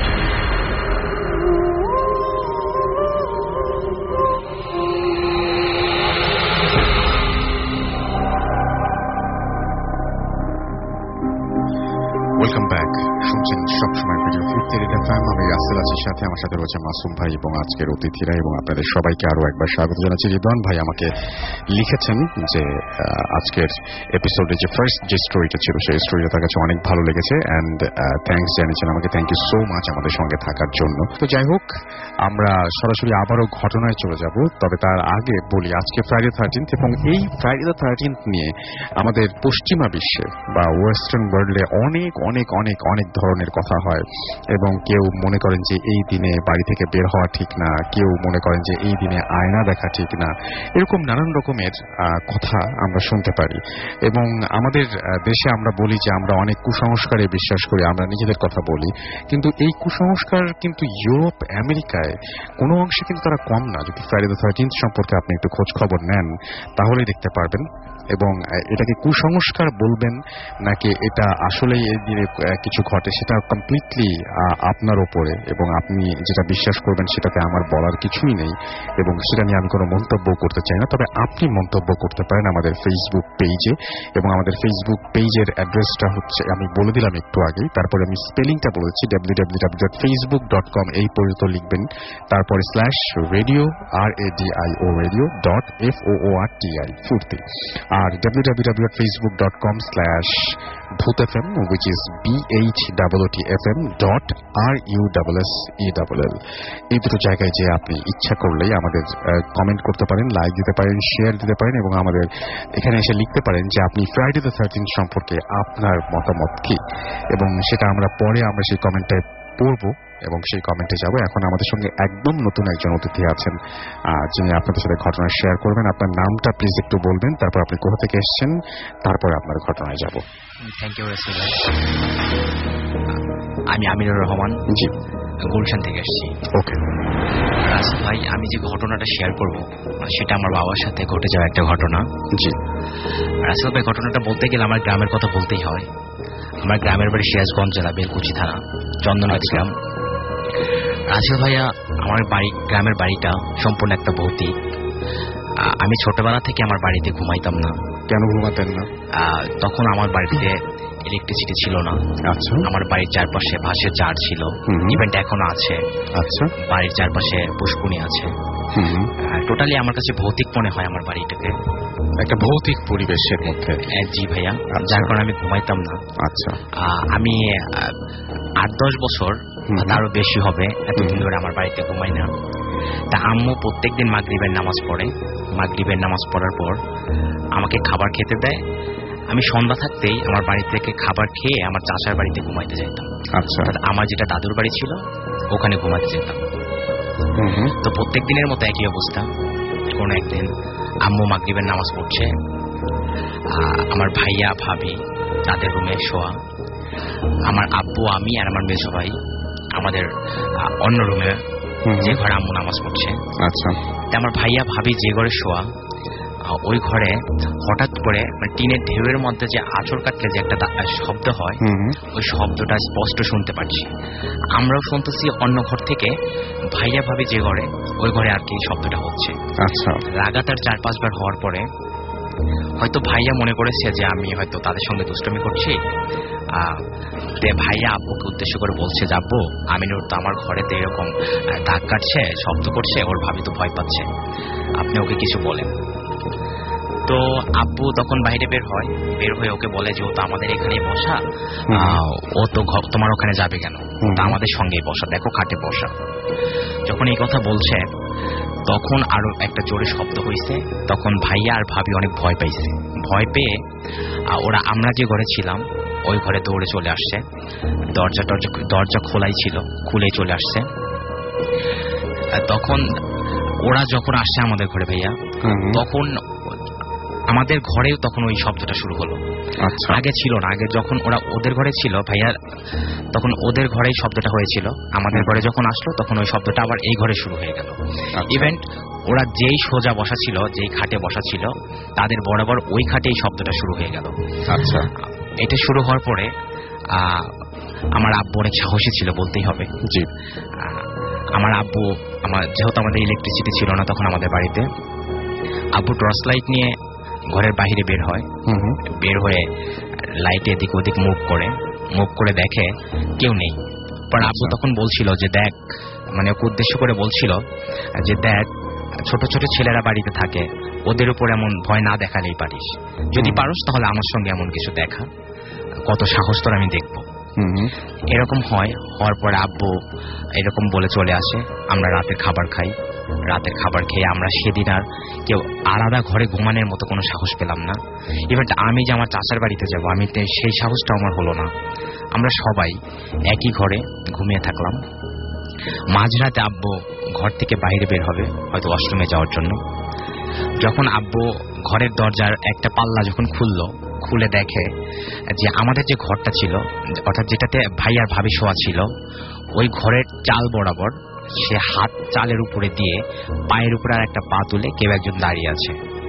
Welcome back. শুনছেন সবসময় ভিডিও ভূত FM। আমি রাসেল আছি, সাথে আমার সাথে রয়েছে মাসুম ভাই এবং আজকের অতিথিরা, এবং আপনাদের সবাইকে আরো একবার স্বাগত জানাচ্ছি। রিদওয়ান ভাই আমাকে লিখেছেন যে আজকের এপিসোডে যে ফার্স্ট যে স্টোরিটা ছিল, সেই স্টোরিটা তার কাছে অনেক ভালো লেগেছে অ্যান্ড থ্যাঙ্কস জানিয়েছেন আমাকে। থ্যাংক ইউ সো মাচ আমাদের সঙ্গে থাকার জন্য। তো যাই হোক, আমরা সরাসরি আবারও ঘটনায় চলে যাব। তবে তার আগে বলি, আজকে ফ্রাইডে 13th, এবং এই ফ্রাইডে 13th নিয়ে আমাদের পশ্চিমা বিশ্বে বা ওয়েস্টার্ন ওয়ার্ল্ডে অনেক অনেক অনেক অনেক ধরনের কথা হয়, এবং কেউ মনে করেন যে এই দিনে বাড়ি থেকে বের হওয়া ঠিক না, কেউ মনে করেন যে এই দিনে আয়না দেখা ঠিক না, এরকম নানান রকমের কথা আমরা শুনতে পারি। এবং আমাদের দেশে আমরা বলি যে আমরা অনেক কুসংস্কারে বিশ্বাস করি, আমরা নিজেদের কথা বলি, কিন্তু এই কুসংস্কার কিন্তু ইউরোপ আমেরিকায় কোনো অংশে কিন্তু তারা কম না। যদি ফ্রাইডে দ্য 13th সম্পর্কে আপনি একটু খোঁজ খবর নেন তাহলেই দেখতে পারবেন এবং এটাকে কুসংস্কার বলবেন নাকি এটা আসলে এই দিনে কিছু ঘটে, সেটা কমপ্লিটলি আপনার ওপরে, এবং আপনি যেটা বিশ্বাস করবেন সেটাতে আমার বলার কিছুই নেই, এবং সেটা নিয়ে আমি কোনো মন্তব্য করতে চাই না। তবে আপনি মন্তব্য করতে পারেন আমাদের ফেসবুক পেজে, এবং আমাদের ফেসবুক পেজের অ্যাড্রেসটা হচ্ছে আমি বলে দিলাম একটু আগেই, তারপরে আমি স্পেলিংটা বলেছি www.facebook.com এই পর্যন্ত লিখবেন, তারপরে /radio RADIO radio.FOORTI ফুর্তি, আর www.facebook.com/bhootfm which is BHOOTFM.RUSSELL এই দুটো জায়গায় যে আপনি ইচ্ছা করলেই আমাদের কমেন্ট করতে পারেন, লাইক দিতে পারেন, শেয়ার দিতে পারেন, এবং আমাদের এখানে এসে লিখতে পারেন যে আপনি ফ্রাইডে দ্য 13th সম্পর্কে আপনার মতামত কি, এবং সেটা আমরা পরে সেই কমেন্টটায় পড়বো এবং সেই কমেন্টে যাব। এখন আমাদের সঙ্গে একদম নতুন একজন অতিথি আছেন যিনি আপনাদের সাথে ঘটনা শেয়ার করবেন। আপনার নামটা প্লিজ একটু বলবেন, তারপর আপনি কোথা থেকে এসেছেন, তারপরে আপনার ঘটনায় যাব। থ্যাংক ইউ রাসেল ভাই। আমি আমিনুর রহমান, জি, গুলশান থেকে এসেছি। ওকে রাসেল ভাই, আমি যে ঘটনাটা শেয়ার করব সেটা আমার বাবার সাথে ঘটে যাওয়া একটা ঘটনা। জি রাসেল ভাই, ঘটনাটা বলতে গেলে আমার গ্রামের কথা বলতেই হয়। আমার গ্রামের বাড়ি সিরাজগঞ্জ জেলা বেলকুচি থানা চন্দননদী গ্রাম। রাসেল ভাইয়া, আমার গ্রামের বাড়িটা সম্পূর্ণ একটা ভৌতিক। আমি ছোটবেলা থেকে আমার বাড়িতে ঘুমাইতাম না। কেন ঘুমাতেন না? তখন আমার বাড়িতে ইলেকট্রিসিটি ছিল না। আচ্ছা। আমার বাড়ির চারপাশে বাঁশের ঝাড় ছিল, ইভেন্ট এখনো আছে। আচ্ছা। বাড়ির চারপাশে পুষ্কুনি আছে। টোটালি আমার কাছে ভৌতিক মনে হয় আমার বাড়িটাকে, একটা ভৌতিক পরিবেশের মধ্যে। জি ভাইয়া, যার কারণে আমি ঘুমাইতাম না। আচ্ছা। আমি 8-10 বছর, তারও বেশি হবে, এতদিন ধরে আমার বাড়িতে ঘুমাই না। তা আম্মু প্রত্যেকদিন মাগরিবের নামাজ পড়ে। মাগরিবের নামাজ পড়ার পর আমাকে খাবার খেতে দেয়। আমি সন্ধ্যা থাকতেই আমার বাড়ি থেকে খাবার খেয়ে আমার চাচার বাড়িতে ঘুমাইতে যেতাম। আচ্ছা। আমার যেটা দাদুর বাড়ি ছিল ওখানে ঘুমাতে যেতাম। তো প্রত্যেক দিনের মতো একই অবস্থা। কোন একদিন আম্মু মাগরিবের নামাজ পড়ছে, আমার ভাইয়া ভাবি তাদের রুমে শোয়া, আমার আব্বু আমি আর আমার মেজো ভাই আমাদের অন্য রুমে, যে ঘরে আম্মু নামাজ পড়ছে। আচ্ছা। আমার ভাইয়া ভাবি যে ঘরে শোয়া, ওই ঘরে হঠাৎ করে টিনের ঢেউয়ের মধ্যে যে আঁচড় কাটলে যে একটা শব্দ হয়, ওই শব্দটা স্পষ্ট শুনতে পাচ্ছি। আমরাও শুনতেছি অন্য ঘর থেকে, ভাইয়া ভাবি যে ঘরে ওই ঘরে আর কি শব্দটা হচ্ছে। আচ্ছা। লাগাতার 4-5 বার হওয়ার পরে হয়তো ভাইয়া মনে করেছে যে আমি হয়তো তাদের সঙ্গে দুষ্টমি করছি। ভাইয়া আব্বুকে উদ্দেশ্য করে বলছে যে আব্বু, আমিনুর তো আমার ঘরেতে এরকম দাগ কাটছে, শব্দ করছে, ওর ভাবি তো ভয় পাচ্ছে, আপনি ওকে কিছু বলেন। তো আব্বু তখন বাইরে বের হয়ে ওকে বলে যে ও তো আমাদের এখানেই বসা, ও তো তোমার ওখানে যাবে কেন, তা আমাদের সঙ্গেই বসা, দেখো খাটে বসা। যখন এই কথা বলছে তখন আরো একটা জোরে শব্দ হয়েছে। তখন ভাইয়া আর ভাবি অনেক ভয় পাইছে। ভয় পেয়ে ওরা, আমরা যে ঘরে ছিলাম ওই ঘরে দৌড়ে চলে আসছে। দরজা খোলাই ছিল, খুলে চলে আসছে। তখন ওরা যখন আসছে আমাদের ঘরে ভাইয়া, তখন আমাদের ঘরেও তখন ওই শব্দটা শুরু হলো। আগে ছিল না, আগে যখন ওরা ওদের ঘরে ছিল ভাইয়া, তখন ওদের ঘরেই শব্দটা হয়েছিল। আমাদের ঘরে যখন আসলো তখন ওই শব্দটা আবার এই ঘরে শুরু হয়ে গেল। ইভেন্ট ওরা যেই সোজা বসা ছিল, যেই খাটে বসা ছিল, তাদের বরাবর ওই খাটে এই শব্দটা শুরু হয়ে গেল। আচ্ছা। এটা শুরু হওয়ার পরে আমার আব্বু অনেক সাহসী ছিল বলতেই হবে। জি। আমার আব্বু, যেহেতু আমাদের ইলেকট্রিসিটি ছিল না তখন আমাদের বাড়িতে, আব্বু টর্চ লাইট নিয়ে ঘরের বাইরে বের হয়। বের হয়ে লাইটে এদিক ওদিক মুভ করে দেখে কেউ নেই। পর আব্বু তখন বলছিল যে দেখ, মানে ওকে উদ্দেশ্য করে বলছিল যে দেখ, ছোট ছোট ছেলেরা বাড়িতে থাকে, ওদের উপর এমন ভয় না দেখালেই পারিস, যদি পারস তাহলে আমার সঙ্গে এমন কিছু দেখা, কত সাহস তোর আমি দেখবো। এরকম হওয়ার পরে আব্বু এরকম বলে চলে আসে। আমরা রাতের খাবার খাই। রাতের খাবার খেয়ে আমরা সেদিন আর কেউ আলাদা ঘরে ঘুমানোর মতো কোনো সাহস পেলাম না। এবার আমি যে আমার চাচার বাড়িতে যাব, আমি সেই সাহসটা আমার হলো না। আমরা সবাই একই ঘরে ঘুমিয়ে থাকলাম। মাঝরাতে আব্বু ঘর থেকে বাইরে বের হবে, হয়তো ওয়াশরুমে যাওয়ার জন্য। যখন আব্বু ঘরের দরজার একটা পাল্লা যখন খুলে দেখে যে আমাদের যে ঘরটা ছিল, অর্থাৎ যেটাতে ভাই আর ভাবি শোয়া ছিল, ওই ঘরের চাল বরাবর সে হাত চালের উপরে দিয়ে পায়ের উপরে আর একটা পা তুলে কেউ একজন দাঁড়িয়ে আছে।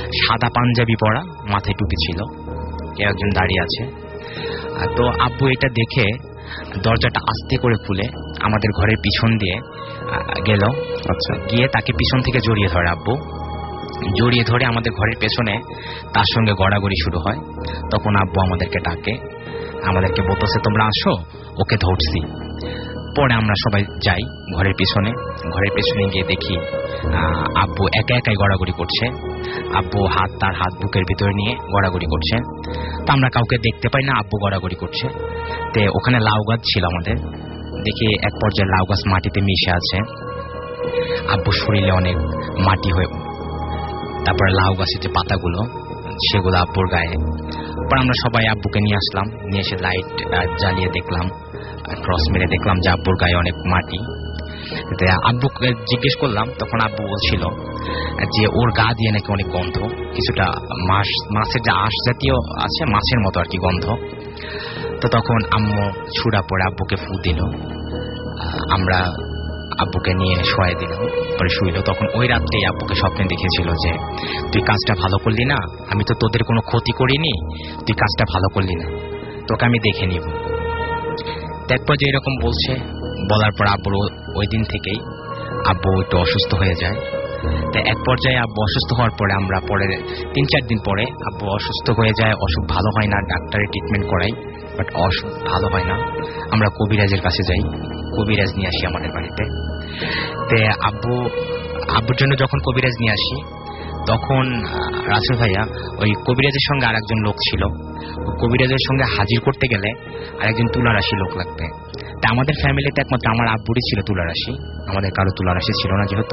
সাদা পাঞ্জাবি পরা, মাথায় টুপি ছিল, কেউ একজন দাঁড়িয়ে আছে। তো আব্বু এটা দেখে দরজাটা আস্তে করে খুলে আমাদের ঘরের পিছন দিয়ে গেল। আচ্ছা, গিয়ে তাকে পিছন থেকে জড়িয়ে ধরে আব্বু, জড়িয়ে ধরে আমাদের ঘরের পেছনে তার সঙ্গে গড়াগড়ি শুরু হয়। তখন আব্বু আমাদেরকে ডাকে, আমাদেরকে বলতেছে তোমরা আসো, ওকে ধরছি। পরে আমরা সবাই যাই ঘরের পিছনে। ঘরের পেছনে গিয়ে দেখি আব্বু একা একাই গড়াগড়ি করছে। আব্বু তার হাত বুকের ভিতরে নিয়ে গড়াগড়ি করছে। তো আমরা কাউকে দেখতে পাই না, আব্বু গড়াগড়ি করছে। তে ওখানে লাউ গাছ ছিল আমাদের, দেখি এক পর্যায়ে লাউ গাছ মাটিতে মিশে আছে। আব্বু শরীরে অনেক মাটি হয়ে, তারপরে লাউ গাছের যে পাতাগুলো সেগুলো আব্বুর গায়ে। পরে আমরা সবাই আব্বুকে নিয়ে আসলাম, নিয়ে এসে লাইট জ্বালিয়ে দেখলাম, ক্রস মেরে দেখলাম যে আব্বুর গায়ে অনেক মাটি। আব্বুকে জিজ্ঞেস করলাম, তখন আব্বু বলছিল যে ওর গা দিয়ে নাকি অনেক গন্ধ, কিছুটা মাছের যে আঁশ জাতীয় আছে, মাছের মতো আর কি গন্ধ। তো তখন আম্মু ছুড়া পরে আব্বুকে ফু দিল, আমরা আব্বুকে নিয়ে শোয়াই দিলাম, পরে শুইল। তখন ওই রাত্রেই আব্বুকে স্বপ্নে দেখেছিল যে তুই কাজটা ভালো করলি না, আমি তো তোদের কোনো ক্ষতি করিনি, তুই কাজটা ভালো করলি না, তোকে আমি দেখে নিব। দেখবো যে এরকম বলছে, বলার পর আব্বুর ওই দিন থেকেই আব্বু একটু অসুস্থ হয়ে যায়। তাই এক পর্যায়ে আব্বু অসুস্থ হওয়ার পরে আমরা পরে 3-4 দিন পরে আব্বু অসুস্থ হয়ে যায়, অসুখ ভালো হয় না, ডাক্তারের ট্রিটমেন্ট করাই, বাট অসুখ ভালো হয় না। আমরা কবিরাজের কাছে যাই, কবিরাজ নিয়ে আসি আমাদের বাড়িতে। তে আব্বুর জন্য যখন কবিরাজ নিয়ে আসি, তখন রাসেল ভাইয়া ওই কবিরাজের সঙ্গে আর একজন লোক ছিল। কবিরাজের সঙ্গে হাজির করতে গেলে আরেকজন তুলারাশি লোক লাগবে। তা আমাদের ফ্যামিলিতে একমাত্র আমার আব্বুরই ছিল তুলারাশি, আমাদের কারো তুলারাশি ছিল না যেহেতু।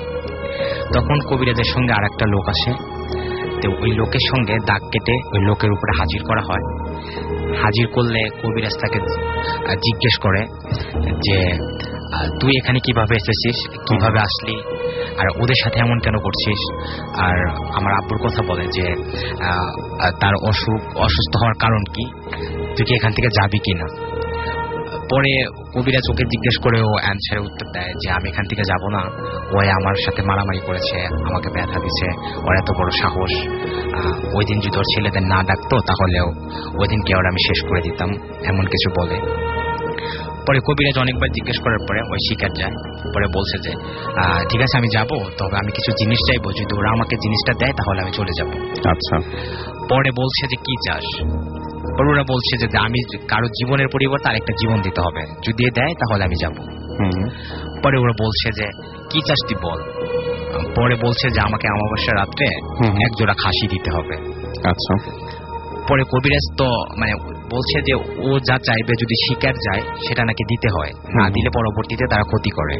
তখন কবিরাজের সঙ্গে আর একটা লোক আসে। তো ওই লোকের সঙ্গে দাগ কেটে ওই লোকের উপরে হাজির করা হয়। হাজির করলে কবিরাজ তাকে জিজ্ঞেস করে যে তুই এখানে কিভাবে এসেছিস, কিভাবে আসলি, আর ওদের সাথে এমন কেন করছিস। আর আমার আব্বুর কথা বলে যে তার অসুস্থ হওয়ার কারণ কি, তুই কি এখান থেকে যাবি কিনা। পরে কবিরাজ ওকে জিজ্ঞেস করে ও অ্যান্সারে উত্তর দেয় যে আমি এখান থেকে যাব না, ও আমার সাথে মারামারি করেছে, আমাকে ব্যথা দিছে, ওর এত বড় সাহস, ওই দিন যদি ওর ছেলেদের না ডাকতো তাহলেও ওই দিনকে ওর আমি শেষ করে দিতাম, এমন কিছু বলে। পরে কবিরাজ অনেকবার জিজ্ঞেস করার পরে ওই শিকার যায়। পরে বলছে যে ঠিক আছে আমি যাব, তবে আমি কিছু জিনিস চাইবো, যদি ওরা আমাকে জিনিসটা দেয় তাহলে আমি চলে যাব। আচ্ছা। পরে বলছে যে কি চাস। পরে ওরা বলছে যে আমি কারো জীবনের পরিবর্তে আরেকটা জীবন দিতে হবে, যদি দেয় তাহলে আমি যাব। পরে ওরা বলছে যে কি চাস তুই বল। পরে বলছে যে আমাকে অমাবস্যা রাত্রে এক জোড়া খাসি দিতে হবে। আচ্ছা। পরে কবিরাজ তো মানে বলছে যে ও যা চাইবে যদি শিকার যায় সেটা নাকি দিতে হয়, না দিলে পরবর্তীতে তারা ক্ষতি করে।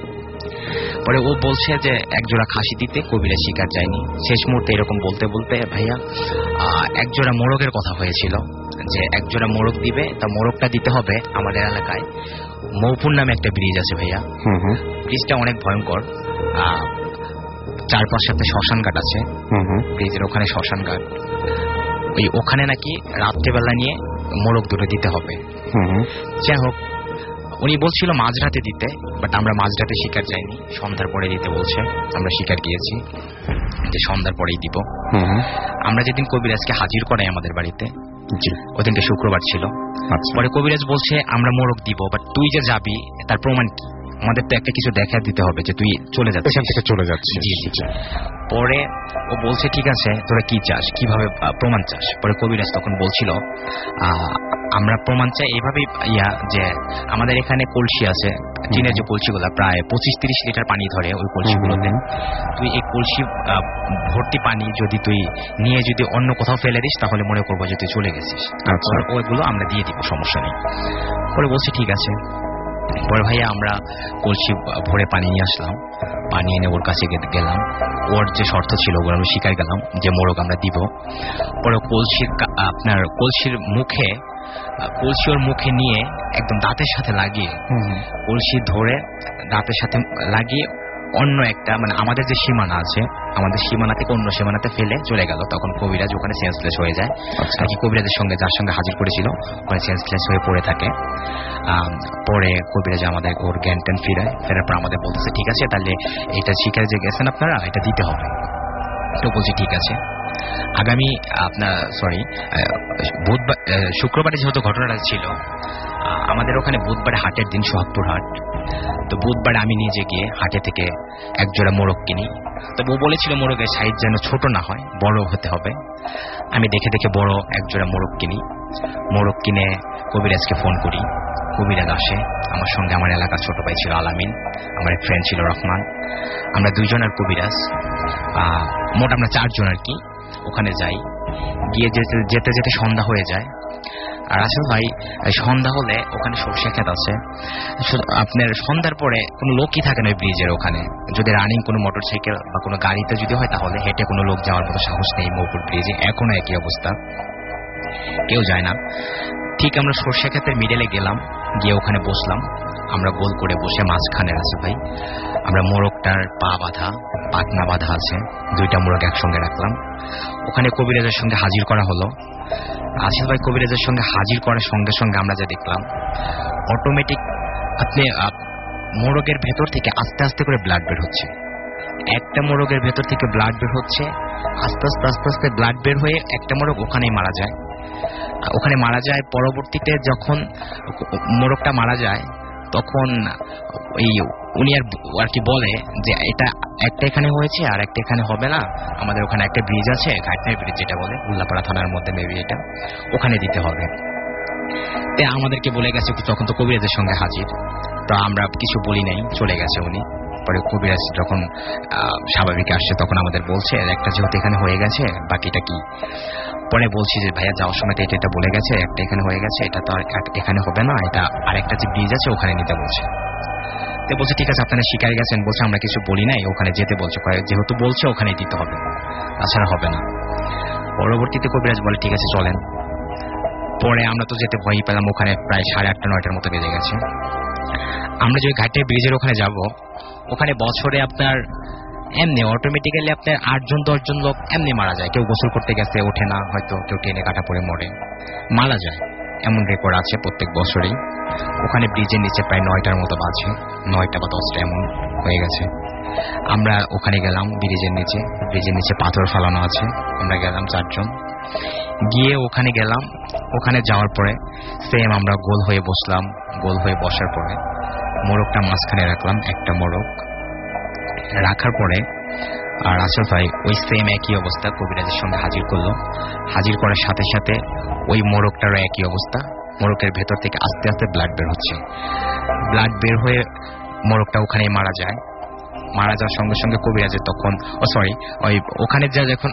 পরে ও বলছে যে এক জোড়া খাসি দিতে, কবিরাজ শিকার যায়নি। শেষ মুহূর্তে এরকম বলতে বলতে ভাইয়া এক জোড়া মোরগের কথা হয়েছিল যে এক জোড়া মোরগ দিবে, তা মোরগটা দিতে হবে আমাদের এলাকায় মৌপুর নামে একটা ব্রিজ আছে ভাইয়া। ব্রিজটা অনেক ভয়ঙ্কর, চারপাশে একটা শ্মশান ঘাট আছে, ব্রিজের ওখানে শ্মশান ঘাট, ওখানে নাকি রাত্রেবেলা নিয়ে মোরগ দুটো দিতে হবে। যাই হোক, উনি বলছিল মাঝরাতে দিতে, বাট আমরা মাঝরাতে শিকার যাইনি, সন্ধ্যার পরে দিতে বলছে। আমরা শিকার গিয়েছি যে সন্ধ্যার পরেই দিব। আমরা যেদিন কবিরাজকে হাজির করাই আমাদের বাড়িতে, ওদিনটা শুক্রবার ছিল। পরে কবিরাজ বলছে আমরা মোরগ দিব, বাট তুই যে যাবি তার প্রমাণ কি, আমাদের তো একটা কিছু দেখা দিতে হবে যে তুই চলে যাচ্ছিস, এখান থেকে চলে যাচ্ছিস। পরে ও বলছে ঠিক আছে তোরা কি চাস, কিভাবে প্রমাণ চাস। পরে কবিরাজ তখন বলছিল আমরা প্রমাণ চাই এইভাবে যে আমাদের এখানে কলসি আছে, চীনের যে কলসিগুলো প্রায় 25-30 লিটার পানি ধরে, ওই কলসিগুলোতে তুই এই কলসি ভর্তি পানি যদি তুই নিয়ে যদি অন্য কোথাও ফেলে দিস তাহলে মনে করবো যে তুই চলে গেছিস, ওইগুলো আমরা দিয়ে দিব, সমস্যা নেই। পরে বলছে ঠিক আছে। পরে ভাইয়া আমরা কলসি ভরে পানি নিয়ে আসলাম, পানি এনে ওর কাছে গেলাম, ওর যে শর্ত ছিল ওগুলো আমরা শিকার গেলাম যে মোরগ আমরা দিব। পরে কলসির মুখে কলসি ওর মুখে নিয়ে একদম দাঁতের সাথে লাগিয়ে, কলসি ধরে দাঁতের সাথে লাগিয়ে অন্য একটা মানে আমাদের যে সীমানা আছে, আমাদের সীমানা থেকে অন্য সীমানাতে ফেলে চলে গেল। তখন কবিরাজ ওখানে সেন্সলেস হয়ে যায়, আর কি কবিরাজের সঙ্গে যার সঙ্গে হাজির করেছিল ওখানে সেন্সলেস হয়ে পড়ে থাকে। পরে কবিরাজ আমাদের ওর জ্ঞান ট্যান ফেরার পর আমাদের বলতেছে ঠিক আছে তাহলে এটা শিকারে যে গেছেন আপনারা এটা দিতে হবে। তো বলছি ঠিক আছে। আগামী বুধবার শুক্রবারে যেহেতু ঘটনাটা ছিল, আমাদের ওখানে বুধবারে হাটের দিন, সোহাগপুর হাট। তো বুধবারে আমি নিজে গিয়ে হাটে থেকে একজোড়া মোরগ কিনি। তো বউ বলেছিল মোরগের সাইজ যেন ছোট না হয়, বড় হতে হবে। আমি দেখে দেখে বড় একজোড়া মোরগ কিনি। মোরগ কিনে কবিরাজকে ফোন করি, কবিরাজ আসে আমার সঙ্গে। আমার এলাকার ছোট ভাই ছিল আলামিন, আমার এক ফ্রেন্ড ছিল রহমান। আমরা 2 জন আর কবিরাজ, মোট আমরা 4 জন আর কি। ওখানে যাই, গিয়ে যেতে যেতে সন্ধ্যা হয়ে যায়। আর আসল ভাই সন্ধ্যা হলে ওখানে সরষে ক্ষেত আছে, আপনার সন্ধ্যার পরে কোনো লোকই থাকে না ওই ব্রিজের ওখানে। যদি রানিং কোনো মোটরসাইকেল বা কোনো গাড়িতে যদি হয় তাহলে হেঁটে কোনো লোক যাওয়ার মতো সাহস নেই মৌপুর ব্রিজে, এখনো একই অবস্থা, কেউ যায় না। ঠিক আমরা সরষে ক্ষেতের মিডলে গেলাম, গিয়ে ওখানে বসলাম। আমরা গোল করে বসে মাঝখানে আছে ভাই, আমরা মোরগটার পা বাঁধা, পাটনা বাঁধা আছে, 2টা মোরগ একসঙ্গে রাখলাম। ওখানে কবিরাজের সঙ্গে হাজির করা হলো। আসিফ ভাই কবিরাজের সঙ্গে হাজির করার সঙ্গে সঙ্গে আমরা যা দেখলাম, অটোমেটিক আপনি মোরগের ভেতর থেকে আস্তে আস্তে করে ব্লাড বের হচ্ছে। একটা মোরগের ভেতর থেকে ব্লাড বের হচ্ছে, আস্তে আস্তে আস্তে আস্তে ব্লাড বের হয়ে একটা মোরগ ওখানেই মারা যায়। ওখানে মারা যায়। পরবর্তীতে যখন মোরগটা মারা যায় তখন উনি আর কি বলে যে এটা একটা এখানে হয়েছে আর একটা এখানে হবে না, আমাদের ওখানে একটা ব্রিজ আছে, ঘাটনার ব্রিজ যেটা বলে, উল্লাপাড়া থানার মধ্যে মেবি এটা, ওখানে দিতে হবে। তো আমাদেরকে বলে গেছে, তখন তো কবিরাজের সঙ্গে হাজির, তো আমরা কিছু বলি নাই, চলে গেছে উনি। পরে কবিরাজ যখন স্বাভাবিক আসছে তখন আমাদের বলছে একটা যেহেতু এখানে হয়ে গেছে, বাকিটা কি। পরে বলছি যে ভাইয়া যাওয়ার সময় তো এটা বলে গেছে, একটা এখানে হয়ে গেছে, এটা তো আর এখানে হবে না, এটা আরেকটা যে ব্রিজ আছে ওখানে নিতে বলছে। তো বলছে ঠিক আছে, আপনারা শিকারে গেছেন, বলছে আমরা কিছু বলি নাই, ওখানে যেতে বলছে, যেহেতু বলছে ওখানে দিতে হবে, তাছাড়া হবে না। পরবর্তীতে কবিরাজ বলে ঠিক আছে চলেন। পরে আমরা তো যেতে ভয়ই পেলাম, ওখানে প্রায় 8:30 9টার মতো বেজে গেছে। আমরা যে ঘাটের ব্রিজের ওখানে যাব, ওখানে বছরে আপনার এমনি অটোমেটিক্যালি আপনার 8 জন 10 জন লোক এমনি মারা যায়। কেউ গোসল করতে গেছে, ওঠে না, হয়তো কেউ টেনে কাটা পড়ে মরে মারা যায়, এমন রেকর্ড আছে প্রত্যেক বছরই। ওখানে ব্রিজের নিচে প্রায় 9টার মতো বাজে, 9টা বা 10টা এমন হয়ে গেছে। আমরা ওখানে গেলাম, ব্রিজের নিচে পাথর ফালানো আছে, আমরা গেলাম 4 জন, গিয়ে ওখানে গেলাম। ওখানে যাওয়ার পরে সেম আমরা গোল হয়ে বসলাম। গোল হয়ে বসার পরে মোরগটা মাঝখানে রাখলাম, একটা মোরগ রাখার পরে আর আসল ভাই ওই সেম একই অবস্থা, কবিরাজের সঙ্গে হাজির করলো। হাজির করার সাথে সাথে ওই মোরগটারও একই অবস্থা, মোরগের ভেতর থেকে আস্তে আস্তে ব্লাড বের হচ্ছে। ব্লাড বের হয়ে মোরগটা ওখানেই মারা যায়। মারা যাওয়ার সঙ্গে সঙ্গে কবিরাজের তখন ওখানে যা যখন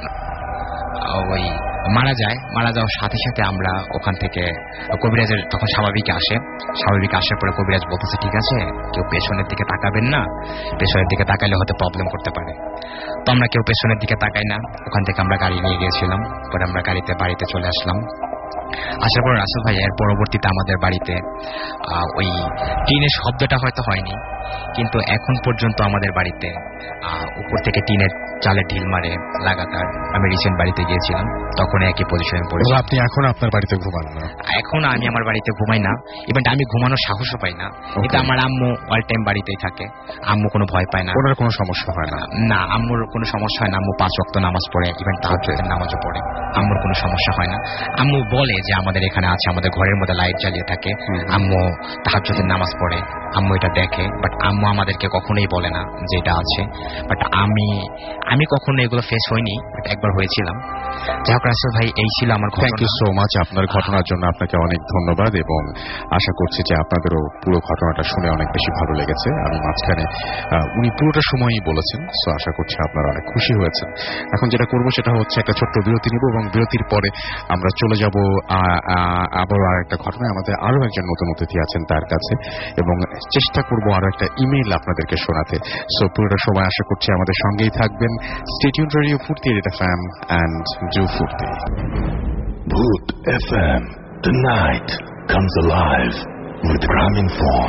ওই মারা যায়, মারা যাওয়ার সাথে সাথে আমরা ওখান থেকে কবিরাজের তখন স্বাভাবিক আসার পরে কবিরাজ বলতেছে ঠিক আছে, কেউ পেছনের দিকে তাকাবেন না, পেছনের দিকে তাকাইলে হয়তো প্রবলেম করতে পারে। তো আমরা কেউ পেছনের দিকে তাকাই না। ওখান থেকে আমরা গাড়ি নিয়ে গিয়েছিলাম, পরে আমরা বাড়িতে চলে আসলাম। আসার পর রাসেল ভাই এর পরবর্তীতে আমাদের বাড়িতে ওই টিনের শব্দটা হয়তো হয়নি, কিন্তু এখন পর্যন্ত আমাদের বাড়িতে উপর থেকে টিনের চালে ঢিল মারে লাগাতার। আমি রিসেন্ট বাড়িতে গিয়েছিলাম, তখন একই পজিশনে পড়েছি। আপনি এখন আপনার বাড়িতে ঘুমান না? এখন আমি আমার বাড়িতে ঘুমাই না, ইভেন আমি ঘুমানোর সাহসও পাই না। কিন্তু আমার আম্মু অল টাইম বাড়িতেই থাকে, আম্মু কোনো ভয় পায় না, ওনার কোনো সমস্যা হয় না। না, আম্মুর কোনো সমস্যা হয় না। আম্মু 5 ওয়াক্ত নামাজ পড়ে, ইভেন তাহাজ্জুদের নামাজও পড়ে, আম্মুর কোনো সমস্যা হয় না। আম্মু বলে যে আমাদের এখানে আছে, আমাদের ঘরের মধ্যে লাইট জ্বালিয়ে থাকে, আম্মু তাহাজ্জুদের নামাজ পড়ে, আম্মু এটা দেখে, বাট আম্মু আমাদেরকে কখনোই বলে না যে এটা আছে। বাট আমি কখনো এগুলো ফেস হইনি, বাট একবার হয়েছিলাম। যাই হোক রাসেল ভাই, এই ছিল আমার ঘটনা। থ্যাংক ইউ সো মাচ আপনার ঘটনার জন্য, আপনাকে অনেক ধন্যবাদ, এবং আশা করছি যে আপনাদেরও পুরো ঘটনাটা শুনে অনেক বেশি ভালো লেগেছে। আমি মাঝখানে উনি পুরোটা সময়ই বলেছেন, সো আশা করছি আপনারা অনেক খুশি হয়েছেন। এখন যেটা করবো সেটা হচ্ছে একটা ছোট্ট বিরতি নিব, এবং বিরতির পরে আমরা চলে যাব আবারও আরেকটা ঘটনায়। আমাদের আরো একজন নতুন অতিথি আছেন তার কাছে, এবং চেষ্টা করবো আরো একটা ইমেইল আপনাদেরকে শোনাতে। সো পুরোটা সময় আশা করছি আমাদের সঙ্গেই থাকবেন। Stay tuned radio Foorti, red FM and do Foorti. Bhoot FM. The night comes alive with Graminphone.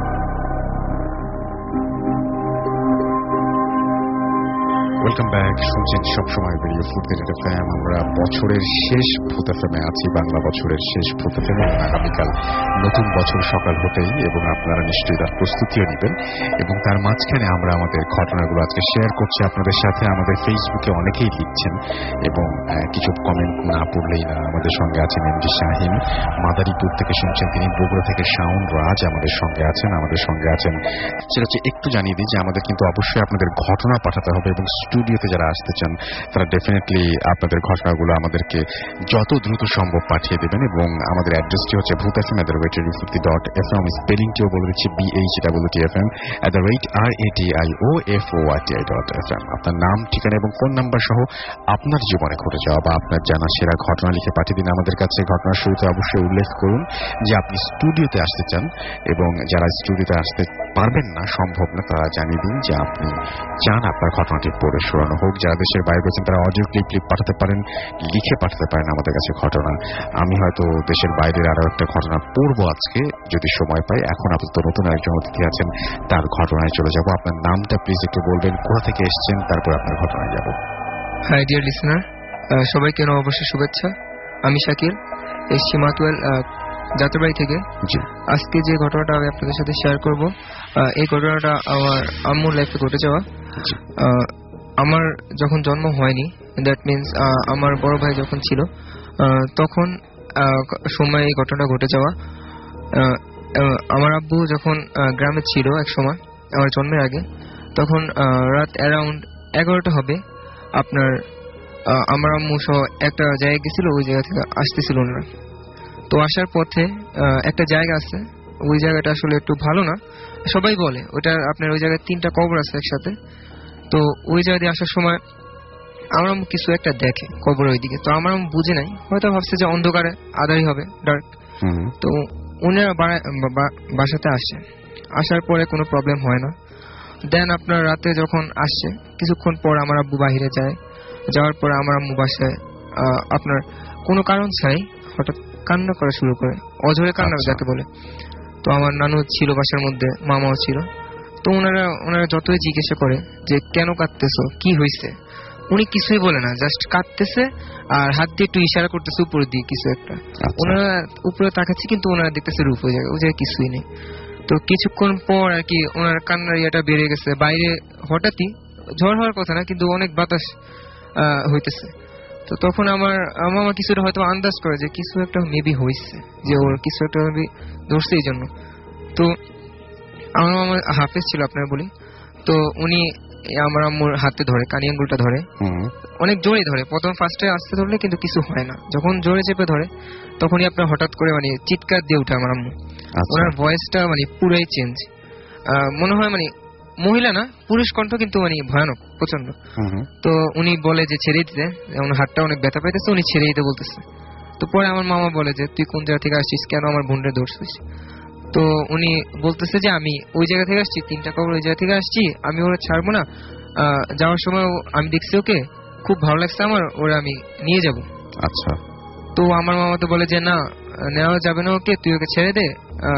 Welcome back. শুনছেন সবসময় রেডিও ফুর্তি এফএম। আমরা বছরের শেষ ভূত এফএমে আছি, বাংলা বছরের শেষ ভূত এফএমে। আগামীকাল নতুন বছর সকাল হতেই, এবং আপনারা নিশ্চয়ই তার প্রস্তুতিও নেবেন। এবং তার মাঝখানে আমরা আমাদের ঘটনাগুলো আজকে শেয়ার করছি আপনাদের সাথে। আমাদের ফেসবুকে অনেকেই লিখছেন এবং কিছু কমেন্ট না পড়লেই না। আমাদের সঙ্গে আছেন এমডি শাহিন, মাদারীপুর থেকে শুনছেন তিনি, বগুড়া থেকে শাওন রাজ আমাদের সঙ্গে আছেন। সেটা হচ্ছে একটু জানিয়ে দিই যে আমাদের কিন্তু অবশ্যই আপনাদের ঘটনা পাঠাতে হবে, এবং স্টুডিওতে যারা আসতে চান তারা ডেফিনেটলি আপনাদের ঘটনাগুলো আমাদেরকে যত দ্রুত সম্ভব পাঠিয়ে দেবেন। এবং আমাদের অ্যাড্রেসটি হচ্ছে bhutfm@radiofuርቲ.fm, স্পেলিংটিও বলে দিচ্ছি BHWTFM @RADIOFORTI.FM। আপনার নাম, ঠিকানা এবং ফোন নাম্বার সহ আপনার জীবনে ঘটে যাওয়া বা আপনার জানা সেরা ঘটনা লিখে পাঠিয়ে দিন আমাদের কাছে। ঘটনার শুরুতে অবশ্যই উল্লেখ করুন যে আপনি স্টুডিওতে আসতে চান, এবং যারা স্টুডিওতে আসতে পারবেন না, সম্ভব না, তারা জানিয়ে দিন যে আপনি চান আপনার ঘটনাটি পড়ে শোনানো হোক। যারা দেশের বাইরে রয়েছেন তারা অডিও ক্লিপ পাঠাতে পারেন, লিখে পাঠাতে পারেন আমাদের কাছে ঘটনা। আমি হয়তো দেশের বাইরের আরো একটা ঘটনা পড়বো আজকে যদি সময় পাই। এখন আপাতত নতুন একজন অতিথি আছেন, তার ঘটনায় চলে যাব। আপনার নামটা প্লিজ একটু বলবেন, কোথা থেকে এসেছেন, তারপর আপনার ঘটনায় যাব। হাই ডিয়ার লিসেনার, সবাইকে নববর্ষের শুভেচ্ছা। আমি শাকির, এসছি মাতুয়াল যাত্রাবাড়ি থেকে। আজকে যে ঘটনাটা আমি আপনাদের সাথে শেয়ার করব, এই ঘটনাটা আমার আম্মুর লাইফে ঘটে যাওয়া। আমার যখন জন্ম হয়নি, দ্যাট মিনস আমার বড় ভাই যখন ছিল তখন সময় এই ঘটনাটা ঘটে যাওয়া। আমার আব্বু যখন গ্রামে ছিল এক সময় আমার জন্মের আগে, তখন রাত অ্যারাউন্ড 11টা হবে, আপনার আমার আম্মু সহ একটা জায়গায় গেছিল, ওই জায়গা থেকে আসতেছিল না। তো আসার পথে একটা জায়গা আছে, ওই জায়গাটা আসলে একটু ভালো না, সবাই বলে ওটা আপনার ওই জায়গায় 3টা কবর আছে একসাথে। তো ওই জায়গা দিয়ে আসার সময় আমার আম্মু কিছু একটা দেখে কবরের ওইদিকে। তো আমার আম্মু বুঝে নাই, হয়তো ভাবছে যে অন্ধকারে আধারই হবে, ডার্ক। তো উনারা বাসাতে আসে, আসার পরে কোনো প্রবলেম হয় না। দেন আপনার রাতে যখন আসছে, কিছুক্ষণ পর আমার আব্বু বাহিরে যায়, যাওয়ার পর আমার আম্মু বাসায় আপনার কোনো কারণ ছাড়াই হঠাৎ কান্না করা শুরু করে, অঝরে কান্না যাকে বলে। তো আমার নানু ছিল বাসার মধ্যে, মামাও ছিল। তো ওনারা যতই জিজ্ঞাসা করে যে কেন কাঁদতেছো, কি হয়েছে, উনি কিছুই বলে না, জাস্ট কাঁদতেছে আর হাত দিয়ে একটু ইশারা করতেছে উপরের দিকে কিছু একটা। ওনারা উপরে তাকাচ্ছে, কিন্তু ওনারা দেখতেছে রূপ ওই জায়গায় কিছুই নেই। তো কিছুক্ষণ পর আর কি ওনার কান্নার ইয়েটা বেড়ে গেছে। বাইরে হঠাৎই ঝড় হওয়ার কথা না, কিন্তু অনেক বাতাস হইতেছে। তো তখন আমার মামা কিছুটা হয়তো আন্দাজ করে যে কিছু একটা মেবি হয়েছে, যে ওর কিছু একটা মেবি ধরছে এই জন্য। তো আমার মামা হাফেজ ছিল আপনার বলি। তো উনি আমার আম্মুর হাতে ধরে, কানি আঙ্গুলটা ধরে, অনেক জোরে ধরে। প্রথম ফার্স্টে আসতে ধরলে কিন্তু কিছু হয় না, যখন জোরে চেপে ধরে তখনই আপনার হঠাৎ করে মানে চিৎকার দিয়ে উঠে আমার আম্মু। ওনার ভয়েসটা মানে পুরাই চেঞ্জ, মনে হয় মানে মহিলা না পুরুষ কণ্ঠ, কিন্তু মানে ভয়ানক প্রচন্ড। তো উনি বলে যে ছেড়ে দিতে, ওনার হাতটা অনেক ব্যথা পাইতেছে, উনি ছেড়ে দিতে বলতেছে। তো পরে আমার মামা বলে যে তুই কোন জায়গা থেকে আসছিস, কেন আমার বোনরে ধরছিস? তো উনি বলতেছে যে আমি ওই জায়গা থেকে আসছি, 3টা কবর ওই জায়গা থেকে আসছি, আমি ওরা ছাড়বো না। যাওয়ার সময় আমি দেখছি ওকে, খুব ভালো লাগছে আমার, ওরা আমি নিয়ে যাব। আচ্ছা। তো আমার মামা তো বলে যে না, নেওয়া যাবে না ওকে, তুই ওকে ছেড়ে দে।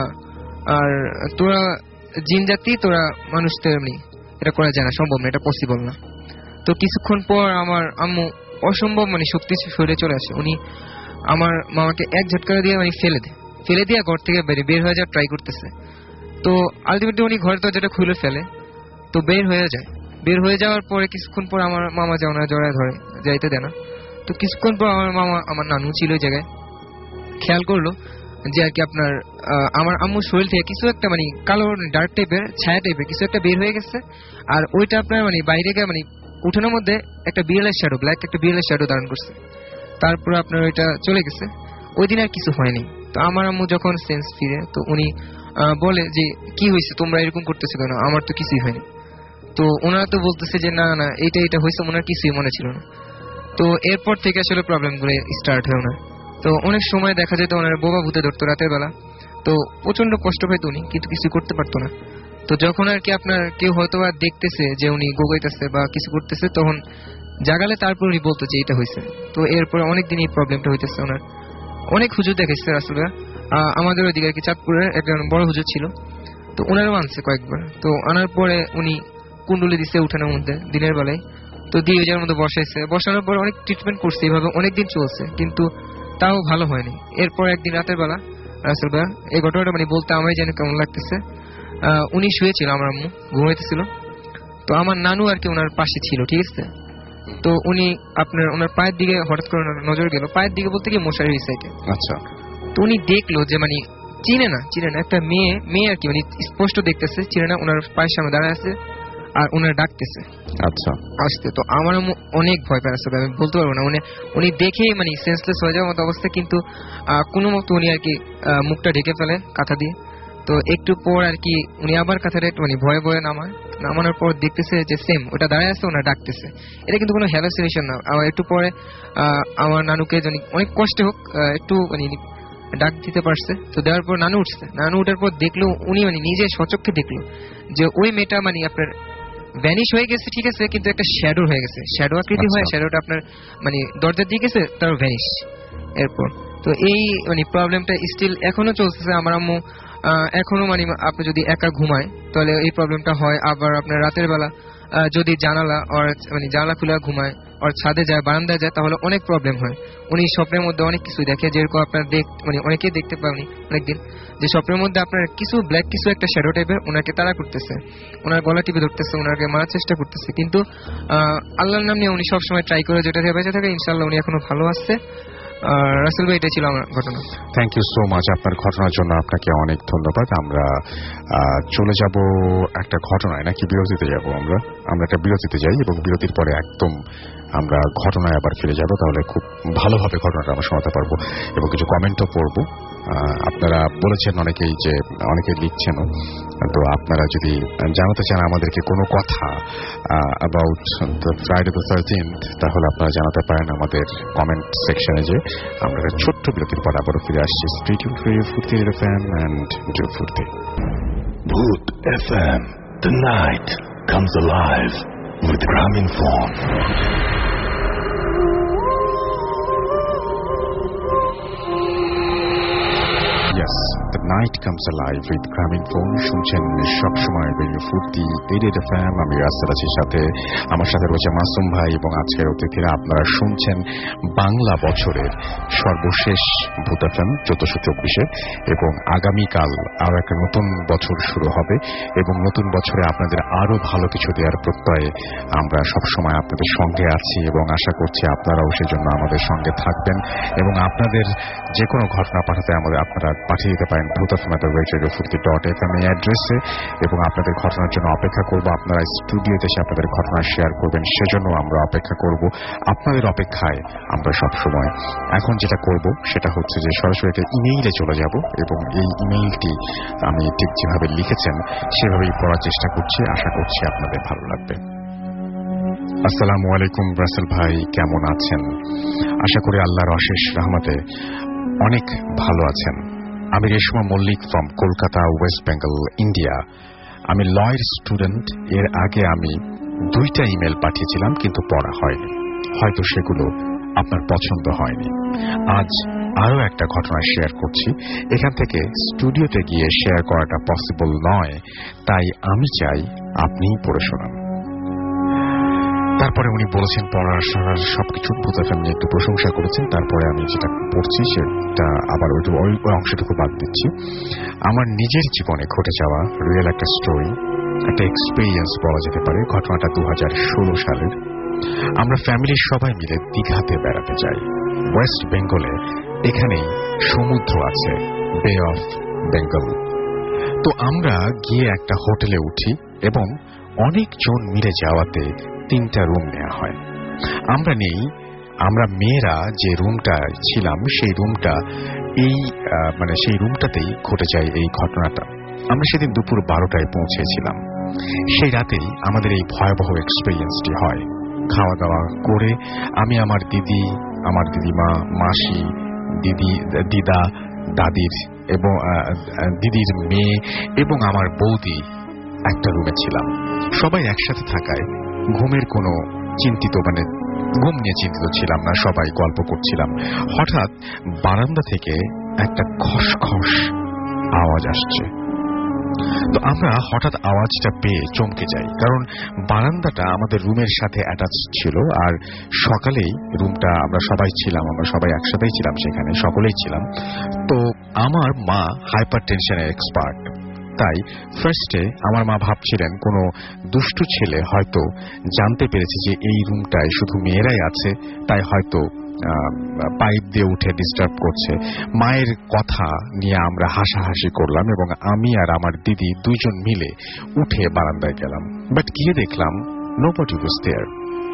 আর তোরা জিন জাতি, তোরা মানুষ তো এমনি, এটা করা যায় না, সম্ভব না, এটা পসিবল না। তো কিছুক্ষণ পর আমার আম্মু অসম্ভব মানে শক্তি শরীরে চলে আসে। উনি আমার মামাকে এক ঝটকা দিয়ে মানে ফেলে দিয়ে ঘর থেকে বের হয়ে যাওয়ার ট্রাই করতেছে। তো আলটিমেটলি উনি ঘরের দরজাটা খুলে ফেলে, তো বের হয়ে যাওয়ার পরে কিছুক্ষণ পর আমার মামা জড়ায় ধরে, যাইতে দেয় না। তো কিছুক্ষণ পর আমার নানু ছিল ওই জায়গায়, খেয়াল করলো যে আর কি আপনার আমার আম্মুর শরীর থেকে কিছু একটা মানে কালো ডার্ক টাইপের ছায়া টাইপের কিছু একটা বের হয়ে গেছে। আর ওইটা আপনার মানে বাইরে গিয়ে মানে উঠানোর মধ্যে একটা বিড়ালের শ্যাডো, ব্ল্যাক একটা বিড়ালের শ্যাডো ধারণ করছে। তারপর আপনার ওইটা চলে গেছে, ওই দিন আর কিছু হয়নি। তো আমার আম্মু যখন সেন্স ফিরে, তো উনি বলে যে কি হয়েছে, তোমরা এরকম করতেছো কেন, আমার তো কিছুই হয়নি। তো ওনারা তো বলতেছে যে না না এটা হয়েছে, ওনার কিছুই মনে ছিল না। তো এরপর থেকে আসলে প্রবলেম গুলো স্টার্ট হয় ওনার। তো অনেক সময় দেখা যেত ওনার বোবা ভূতে ধরতো রাতের বেলা, তো প্রচন্ড কষ্ট পাইতো উনি, কিন্তু কিছু করতে পারতো না। তো যখন আর কি আপনার কেউ হয়তো বা দেখতেছে যে উনি গোগাইতেছে বা কিছু করতেছে, তখন জাগালে তারপর উনি বলতো যে এটা হয়েছে। তো এরপরে অনেকদিন এই প্রবলেমটা হইতেছে ওনার। অনেক হুজুর দেখেছে আসলে, আমাদের ওইদিকে আর কি চাঁদপুরের একজন বড় হুজুর ছিল, তো ওনারও আনছে কয়েকবার। তো আনার পরে উনি কুণ্ডলি দিছে উঠানোর মধ্যে দিনের বেলায়। তো দিয়ে ওই জায়গার মধ্যে বসানোর পর অনেক ট্রিটমেন্ট করছে, এইভাবে অনেকদিন চলছে, কিন্তু তাও ভালো হয়নি। এরপর একদিন রাতের বেলা রাসেল ভাই এই ঘটনাটা বলতে আমারই যেন কেমন লাগতেছে। উনি শুয়েছিল, আমার আম্মু ঘুমাইতেছিল, তো আমার নানু আর কি ওনার পাশে ছিল, ঠিক আছে। তো উনি আপনার ওনার পায়ের দিকে হঠাৎ করে নজর গেল, পায়ের দিকে বলতে কি মশারির সাইডে। আচ্ছা। তো উনি দেখলো যে চিনে না একটা মেয়ে আর কি, স্পষ্ট দেখতেছে, চিনে না, ওনার পায়ের সামনে দাঁড়ায় আছে আর ওনার ডাকতেছে। আচ্ছা। আসতে তো আমার অনেক ভয় পেয়ে আসছে, আমি বলতে পারবো না। উনি দেখে সেন্সলেস হয়ে যাওয়ার মতো অবস্থা, কিন্তু কোনো মতো উনি আর কি মুখটা ঢেকে ফেলে কাঁথা দিয়ে। তো একটু পর আর কি উনি আবার কাঁথাটা ভয়ে ভয়ে নামানোর পর দেখতেছে যে সেম ওটা দাঁড়ায় আছে, ওনার ডাকতেছে। এটা কিন্তু কোনো হ্যালোসিনেশন না। আবার একটু পরে আমার নানুকে অনেক কষ্টে হোক একটু ডাক দিতে পারছে। তো দেওয়ার পর নানু উঠছে, নানু উঠার পর দেখলো উনি নিজে সচক্ষে দেখলো যে ওই মেয়েটা আপনার ভ্যানিশ হয়ে গেছে, ঠিক আছে, কিন্তু একটা শ্যাডো হয়ে গেছে, শ্যাডো আকৃতি হয়, শ্যাডোটা আপনার দরজার দিকে গেছে, তার ভ্যানিশ। এরপর তো এই প্রবলেমটা স্টিল এখনো চলতেছে। আমার আম্মু এখনো আপনি যদি একা ঘুমায় তাহলে এই প্রবলেমটা হয়। আবার আপনার রাতের বেলা যদি জানালা জানালা খুলে ঘুমায় আর ছাদে যায়, বারান্দায় যায়, তাহলে অনেক প্রবলেম হয়। উনি স্বপ্নের মধ্যে অনেক কিছু দেখে, যেরকম আপনার অনেকেই দেখতে পাবেন অনেকদিন, যে স্বপ্নের মধ্যে আপনার কিছু ব্ল্যাক কিছু একটা শ্যাডো টাইপের ওনাকে তাড়া করতেছে, ওনার গলা টিপে ধরতেছে, ওনাকে মারার চেষ্টা করতেছে। কিন্তু আল্লাহর নাম নিয়ে উনি সবসময় ট্রাই করে যেটা বেঁচে থাকে। ইনশাআল্লাহ উনি এখনো ভালো আসছে। রাসেল ভাই, এটাই ছিল আমার ঘটনা। Thank you so much. আপনার ঘটনার জন্য আপনাকে অনেক ধন্যবাদ। আমরা চলে যাব একটা ঘটনায়, নাকি বিরতিতে যাব? আমরা একটা বিরতিতে যাই এবং বিরতির পরে একদম আমরা ঘটনায় আবার ফিরে যাব। তাহলে খুব ভালোভাবে ঘটনাটা আমরা শোনাতে পারবো এবং কিছু কমেন্টও পড়বো। আপনারা বলেছেন অনেকেই, যে অনেকে লিখছেনও, তো আপনারা যদি জানাতে চান আমাদেরকে কোনো কথা about the Friday the 13th, তাহলে আপনারা জানাতে পারেন আমাদের কমেন্ট সেকশনে। যে আমরা ছোট্ট বিরতির পর আবারও ফিরে আসছি। Stay tuned for Foorti FM and do Foorti. Bhoot FM, the night comes alive with Graminphone. Yes, the night comes alive with Graminphone. শুনছেন সবসময় রেডিও ফুর্তি রেড এফএম। আমি রাসেল আছি, আমার সাথে রয়েছে মাসুম ভাই এবং আজকের অতিথিরা। আপনারা শুনছেন বাংলা বছরের সর্বশেষ ভূত এফএম 1424-এ, এবং আগামীকাল আরো একটা নতুন বছর শুরু হবে এবং নতুন বছরে আপনাদের আরো ভালো কিছু দেওয়ার প্রত্যয়ে আমরা সবসময় আপনাদের সঙ্গে আছি এবং আশা করছি আপনারাও সেজন্য আমাদের সঙ্গে থাকবেন। এবং আপনাদের যে কোনো ঘটনা পাঠাতে আপনারা পাঠিয়ে দিতে পারেন bhootfm@radiofurti.fm এই অ্যাড্রেসে, এবং আপনাদের ঘটনার জন্য অপেক্ষা করব। আপনারা স্টুডিওতে এসে আপনাদের ঘটনা শেয়ার করবেন, সেজন্য আমরা অপেক্ষা করব। আপনাদের অপেক্ষায় আমরা সবসময়। এখন যেটা করব সেটা হচ্ছে যে সরাসরি একটা ইমেইলে চলে যাব এবং এই ইমেইলটি আমি ঠিক যেভাবে লিখেছেন সেভাবেই পড়ার চেষ্টা করছি। আশা করছি আপনাদের ভালো লাগবে। আসসালামু আলাইকুম রাসেল ভাই, কেমন আছেন? আশা করি আল্লাহর অশেষ রহমতে অনেক ভালো আছেন। আমি Reshma Mallick from Kolkata, West Bengal, India. আমি লয়ের স্টুডেন্ট। এর আগে আমি 2টা ইমেল পাঠিয়েছিলাম, কিন্তু পড়া হয়নি। হয়তো সেগুলো আপনার পছন্দ হয়নি। আজ আরো একটা ঘটনা শেয়ার করছি। এখান থেকে স্টুডিওতে গিয়ে শেয়ার করাটা পসিবল নয়, তাই আমি চাই আপনিই পড়ে শোনান। তারপরে উনি বলেছেন পড়ার শোনার সবকিছু ভূত এফএম নিয়ে একটু প্রশংসা করেছেন। তারপরে আমি যেটা পড়ছি সেটা আবার ওই অংশটুকু বাদ দিচ্ছি। আমার নিজের জীবনে ঘটে যাওয়া রিয়েল একটা স্টোরি, একটা এক্সপিরিয়েন্স বলা যেতে পারে। ঘটনাটা 2016 সালের। আমরা ফ্যামিলির সবাই মিলে দীঘাতে বেড়াতে যাই, ওয়েস্ট বেঙ্গলে। এখানেই সমুদ্র আছে, বে অফ বেঙ্গল। তো আমরা গিয়ে একটা হোটেলে উঠি এবং অনেকজন মিলে যাওয়াতে 3টা রুম নেওয়া হয়। আমরা মেয়েরা যে রুমটা ছিলাম সেই রুমটা সেই রুমটাতেই ঘটে যায় এই ঘটনাটা। আমরা সেদিন দুপুর 12টায় পৌঁছেছিলাম। সেই রাতেই আমাদের এই ভয়াবহ এক্সপেরিয়েন্সটি হয়। খাওয়া দাওয়া করে আমি আমার দিদি, আমার দিদিমা, মাসি, দিদা, দাদির এবং দিদির মেয়ে এবং আমার বৌদি একটা রুমে ছিলাম। সবাই একসাথে থাকায় ঘুমের কোনো ঘুম নিয়ে চিন্তিত ছিলাম না, সবাই গল্প করছিলাম। হঠাৎ বারান্দা থেকে একটা খসখস আওয়াজ আসছে। তো আমরা হঠাৎ আওয়াজটা পেয়ে চমকে যাই, কারণ বারান্দাটা আমাদের রুমের সাথে অ্যাটাচ ছিল। আর সকালেই রুমটা আমরা সবাই ছিলাম, আমরা সবাই একসাথেই ছিলাম, সেখানে সকলেই ছিলাম। তো আমার মা হাইপার টেনশনের এক্সপার্ট, তাই ফার্স্টে আমার মা ভাবছিলেন কোনো দুষ্টু ছেলে হয়তো জানতে পেরেছে যে এই রুমটায় শুধু মেয়েরাই আছে, তাই হয়তো পাইপ দিয়ে উঠে ডিস্টার্ব করছে। মায়ের কথা নিয়ে আমরা হাসাহাসি করলাম এবং আমি আর আমার দিদি দুইজন মিলে উঠে বারান্দায় গেলাম। বাট গিয়ে দেখলাম নোবডি ওয়াজ দেয়ার।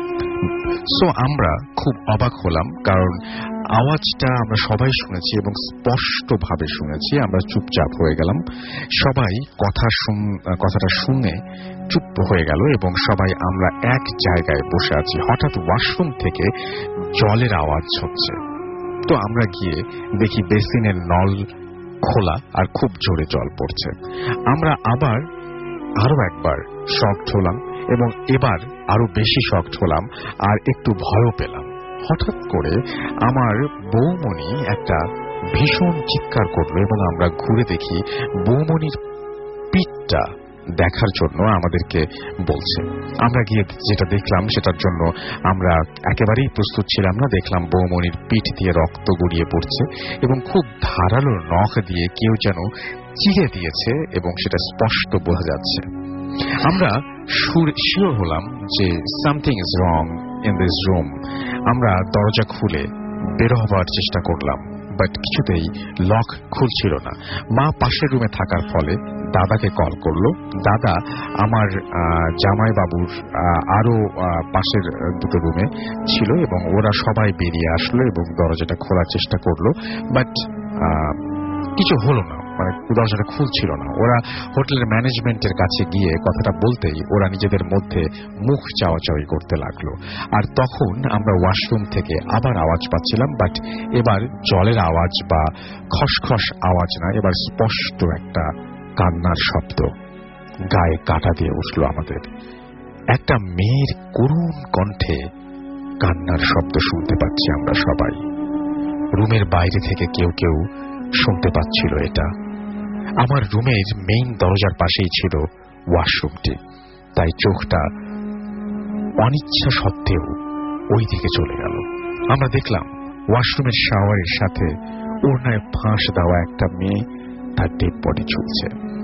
সো আমরা খুব অবাক হলাম, কারণ আওয়াজটা আমরা সবাই শুনেছি এবং স্পষ্টভাবে শুনেছি। আমরা চুপচাপ হয়ে গেলাম, সবাই কথাটা শুনে চুপ হয়ে গেল এবং সবাই আমরা এক জায়গায় বসে আছি। হঠাৎ ওয়াশরুম থেকে জলের আওয়াজ হচ্ছে। তো আমরা গিয়ে দেখি বেসিনের নল খোলা আর খুব জোরে জল পড়ছে। আমরা আরো একবার শকড হলাম এবং এবার আরো বেশি শকড হলাম আর একটু ভয়ও পেলাম। হঠাৎ করে আমার বৌমণি একটা ভীষণ চিৎকার করলো এবং আমরা ঘুরে দেখি বৌমণির পিঠটা দেখার জন্য আমাদেরকে বলছে। আমরা গিয়ে যেটা দেখলাম সেটার জন্য আমরা একেবারেই প্রস্তুত ছিলাম না। দেখলাম বৌমণির পিঠ দিয়ে রক্ত গড়িয়ে পড়ছে এবং খুব ধারালো নখ দিয়ে কেউ যেন চিড়ে দিয়েছে এবং সেটা স্পষ্ট বোঝা যাচ্ছে। আমরা শিওর হলাম যে something is wrong in this room. আমরা দরজা খুলে বের হবার চেষ্টা করলাম, বাট কিছুতেই লক খুলছিল না। মা পাশের রুমে থাকার ফলে দাদাকে কল করলো। দাদা আমার জামাইবাবুর আরো পাশের দুটো রুমে ছিল এবং ওরা সবাই বেরিয়ে আসলো এবং দরজাটা খোলার চেষ্টা করলো, বাট কিছু হলো না, মানে দরজাটা খুলছিল না। ওরা হোটেলের ম্যানেজমেন্টের কাছে গিয়ে কথাটা বলতেই ওরা নিজেদের মধ্যে মুখ চাওয়াচাওয়ি করতে লাগলো। আর তখন আমরা ওয়াশরুম থেকে আবার আওয়াজ পাচ্ছিলাম, বাট এবার জলের আওয়াজ বা খসখস আওয়াজ না, এবার স্পষ্ট একটা কান্নার শব্দ। গায়ে কাঁটা দিয়ে উঠল আমাদের। একটা মেয়ের করুণ কণ্ঠে কান্নার শব্দ শুনতে পাচ্ছি আমরা সবাই। রুমের বাইরে থেকে কেউ কেউ শুনতে পাচ্ছিল এটা। আমার রুমের মেইন দরজার পাশেই ছিল ওয়াশরুমটি, তাই চোখটা অনিচ্ছা সত্ত্বেও ওই দিকে চলে গেল। আমরা দেখলাম ওয়াশরুমের শাওয়ারের সাথে ওড়নায় ফাঁস দেওয়া একটা মেয়ে, তার ডেড বডি ঝুলছে।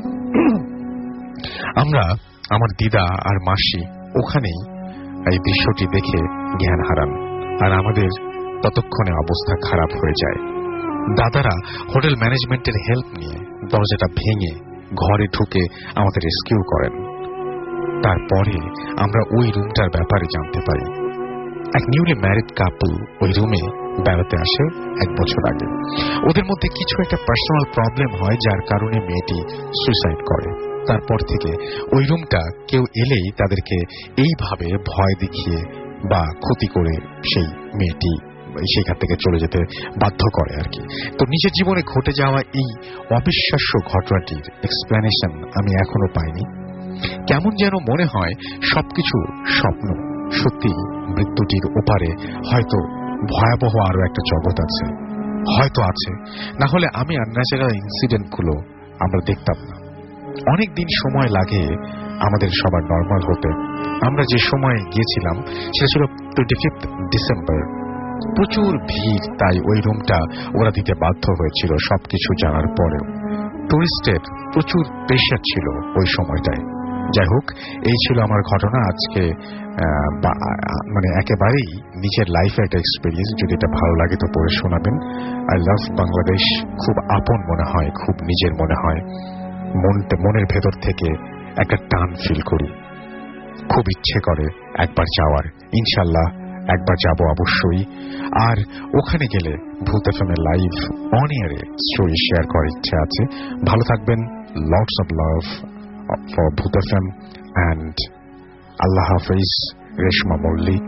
আমরা, আমার দিদা আর মাসি ওখানেই এই দৃশ্যটি দেখে জ্ঞান হারান, আর আমাদের ততক্ষণে অবস্থা খারাপ হয়ে যায়। দাদারা হোটেল ম্যানেজমেন্টের হেল্প নিয়ে দরজাটা ভেঙে ঘরে ঢুকে আমাদের রেস্কিউ করেন। তারপরে আমরা ওই রুমটার ব্যাপারে জানতে পারি। এক নিউলি ম্যারিড কাপল ওই রুমে বেড়াতে আসে 1 বছর আগে। ওদের মধ্যে কিছু একটা পার্সোনাল প্রবলেম হয়, যার কারণে মেয়েটি সুইসাইড করে। তারপর থেকে ওই রুমটা কেউ এলেই তাদেরকে এইভাবে ভয় দেখিয়ে বা ক্ষতি করে সেই মেয়েটি সেখান থেকে চলে যেতে বাধ্য করে আর কি। তো নিজের জীবনে ঘটে যাওয়া এই অবিশ্বাস্য ঘটনাটির এক্সপ্লেনেশন আমি এখনো পাইনি। কেমন যেন মনে হয় সবকিছু স্বপ্ন। সত্যি মৃত্যুটির ওপারে হয়তো ভয়াবহ আরো একটা জগৎ আছে, হয়তো আছে, না হলে আমি আনন্যাচারাল ইনসিডেন্টগুলো আমরা দেখতাম না। অনেক দিন সময় লাগে আমাদের সবার নর্মাল হতে। আমরা যে সময় গিয়েছিলাম সেটা ছিল 25 ডিসেম্বর। প্রচুর ভিড়, তাই ওই রুমটা ওরা দিতে বাধ্য হয়েছিল সবকিছু জানার পরেও। টুরিস্টের প্রচুর প্রেশার ছিল ওই সময়টায়। যাই হোক, এই ছিল আমার ঘটনা আজকে, মানে একেবারেই নিজের লাইফে একটা এক্সপিরিয়েন্স। যদি এটা ভালো লাগে তো পড়ে শোনাবেন। আই লাভ বাংলাদেশ খুব আপন মনে হয়, খুব নিজের মনে হয়। মনের ভেতর থেকে একটা টান ফিল করি, খুব ইচ্ছে করে একবার যাওয়ার। ইনশাল্লাহ একবার যাব অবশ্যই। আর ওখানে গেলে ভূত এফএমের লাইভ অন এয়ারে স্টোরি শেয়ার করার ইচ্ছা আছে। ভালো থাকবেন। Lots of love for Bhoot FM and আল্লাহ হাফিজ। Reshma Mallick,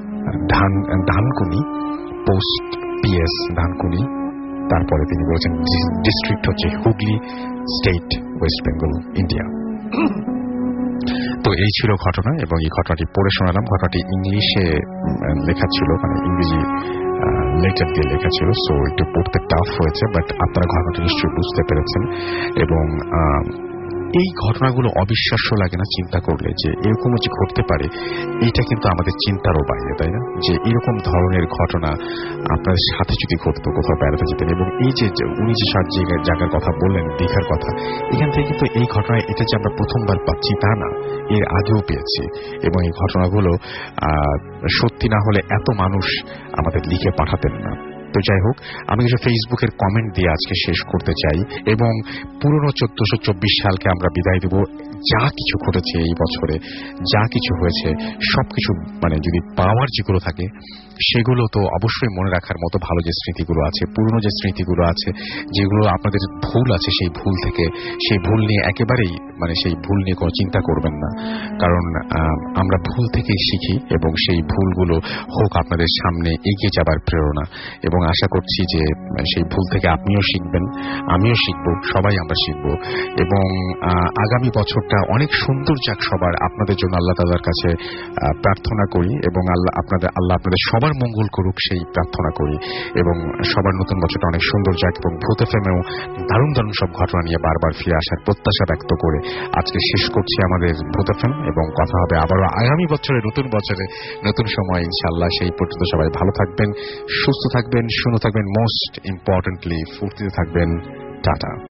Dankuni, post PS Dankuni. তারপরে তিনি বলেছেন ডিস্ট্রিক্ট হচ্ছে হুগলি, স্টেট ওয়েস্ট বেঙ্গল, ইন্ডিয়া। তো এই ছিল ঘটনা এবং এই ঘটনাটি পড়ে শোনালাম। ঘটনাটি ইংলিশে লেখা ছিল, মানে ইংরেজি লেটার দিয়ে লেখা ছিল, সো একটু পড়তে টাফ হয়েছে, বাট আপনারা ঘটনাটি নিশ্চয়ই বুঝতে পেরেছেন। এবং এই ঘটনাগুলো অবিশ্বাস্য লাগে না চিন্তা করলে, যে এরকমও যে ঘটতে পারে, এটা কিন্তু আমাদের চিন্তারও বাইরে, তাই না? যে এরকম ধরনের ঘটনা আপনার সাথে যদি ঘটতো, কোথাও বেড়াতে যেতেন, এবং এই যে উনি যে জায়গার কথা বললেন, দীঘার কথা, এখান থেকে কিন্তু এই ঘটনায় এটা যে আমরা প্রথমবার পাচ্ছি তা না, এর আগেও পেয়েছি। এবং এই ঘটনাগুলো সত্যি না হলে এত মানুষ আমাদের লিখে পাঠাতেন না। তো যাই হোক, আমি কিছু ফেসবুকের কমেন্ট দিয়ে আজকে শেষ করতে চাই, এবং পুরনো 1424 সালকে আমরা বিদায় দেব। যা কিছু ঘটেছে এই বছরে, যা কিছু হয়েছে, সবকিছু মানে যদি পাওয়ার যেগুলো থাকে সেগুলো তো অবশ্যই মনে রাখার মতো। ভালো যে স্মৃতিগুলো আছে, পুরনো যে স্মৃতিগুলো আছে, যেগুলো আপনাদের ভুল আছে, সেই ভুল থেকে, সেই ভুল নিয়ে একেবারেই মানে সেই ভুল নিয়ে কোনো চিন্তা করবেন না, কারণ আমরা ভুল থেকেই শিখি, এবং সেই ভুলগুলো হোক আপনাদের সামনে এগিয়ে যাবার প্রেরণা। এবং আশা করছি যে সেই ভুল থেকে আপনিও শিখবেন, আমিও শিখব, সবাই আমরা শিখব, এবং আগামী বছরটা অনেক সুন্দর যাক সবার। আপনাদের জন্য আল্লাহ তাআলার কাছে প্রার্থনা করি, এবং আল্লাহ আপনাদের সবার মঙ্গল করুক সেই প্রার্থনা করি, এবং সবার নতুন বছরটা অনেক সুন্দর যাক, এবং ভূত এফএমেও দারুণ দারুণ সব ঘটনা নিয়ে বারবার ফিরে আসার প্রত্যাশা ব্যক্ত করে আজকে শেষ করছি আমাদের ভূত এফএম, এবং কথা হবে আবারও আগামী বছরে, নতুন বছরে, নতুন সময় ইনশাআল্লাহ। সেই পর্যন্ত সবাই ভালো থাকবেন, সুস্থ থাকবেন, সুন্দর থাকবেন, মোস্ট ইম্পর্টেন্টলি ফুর্তিতে থাকবেন। টাটা।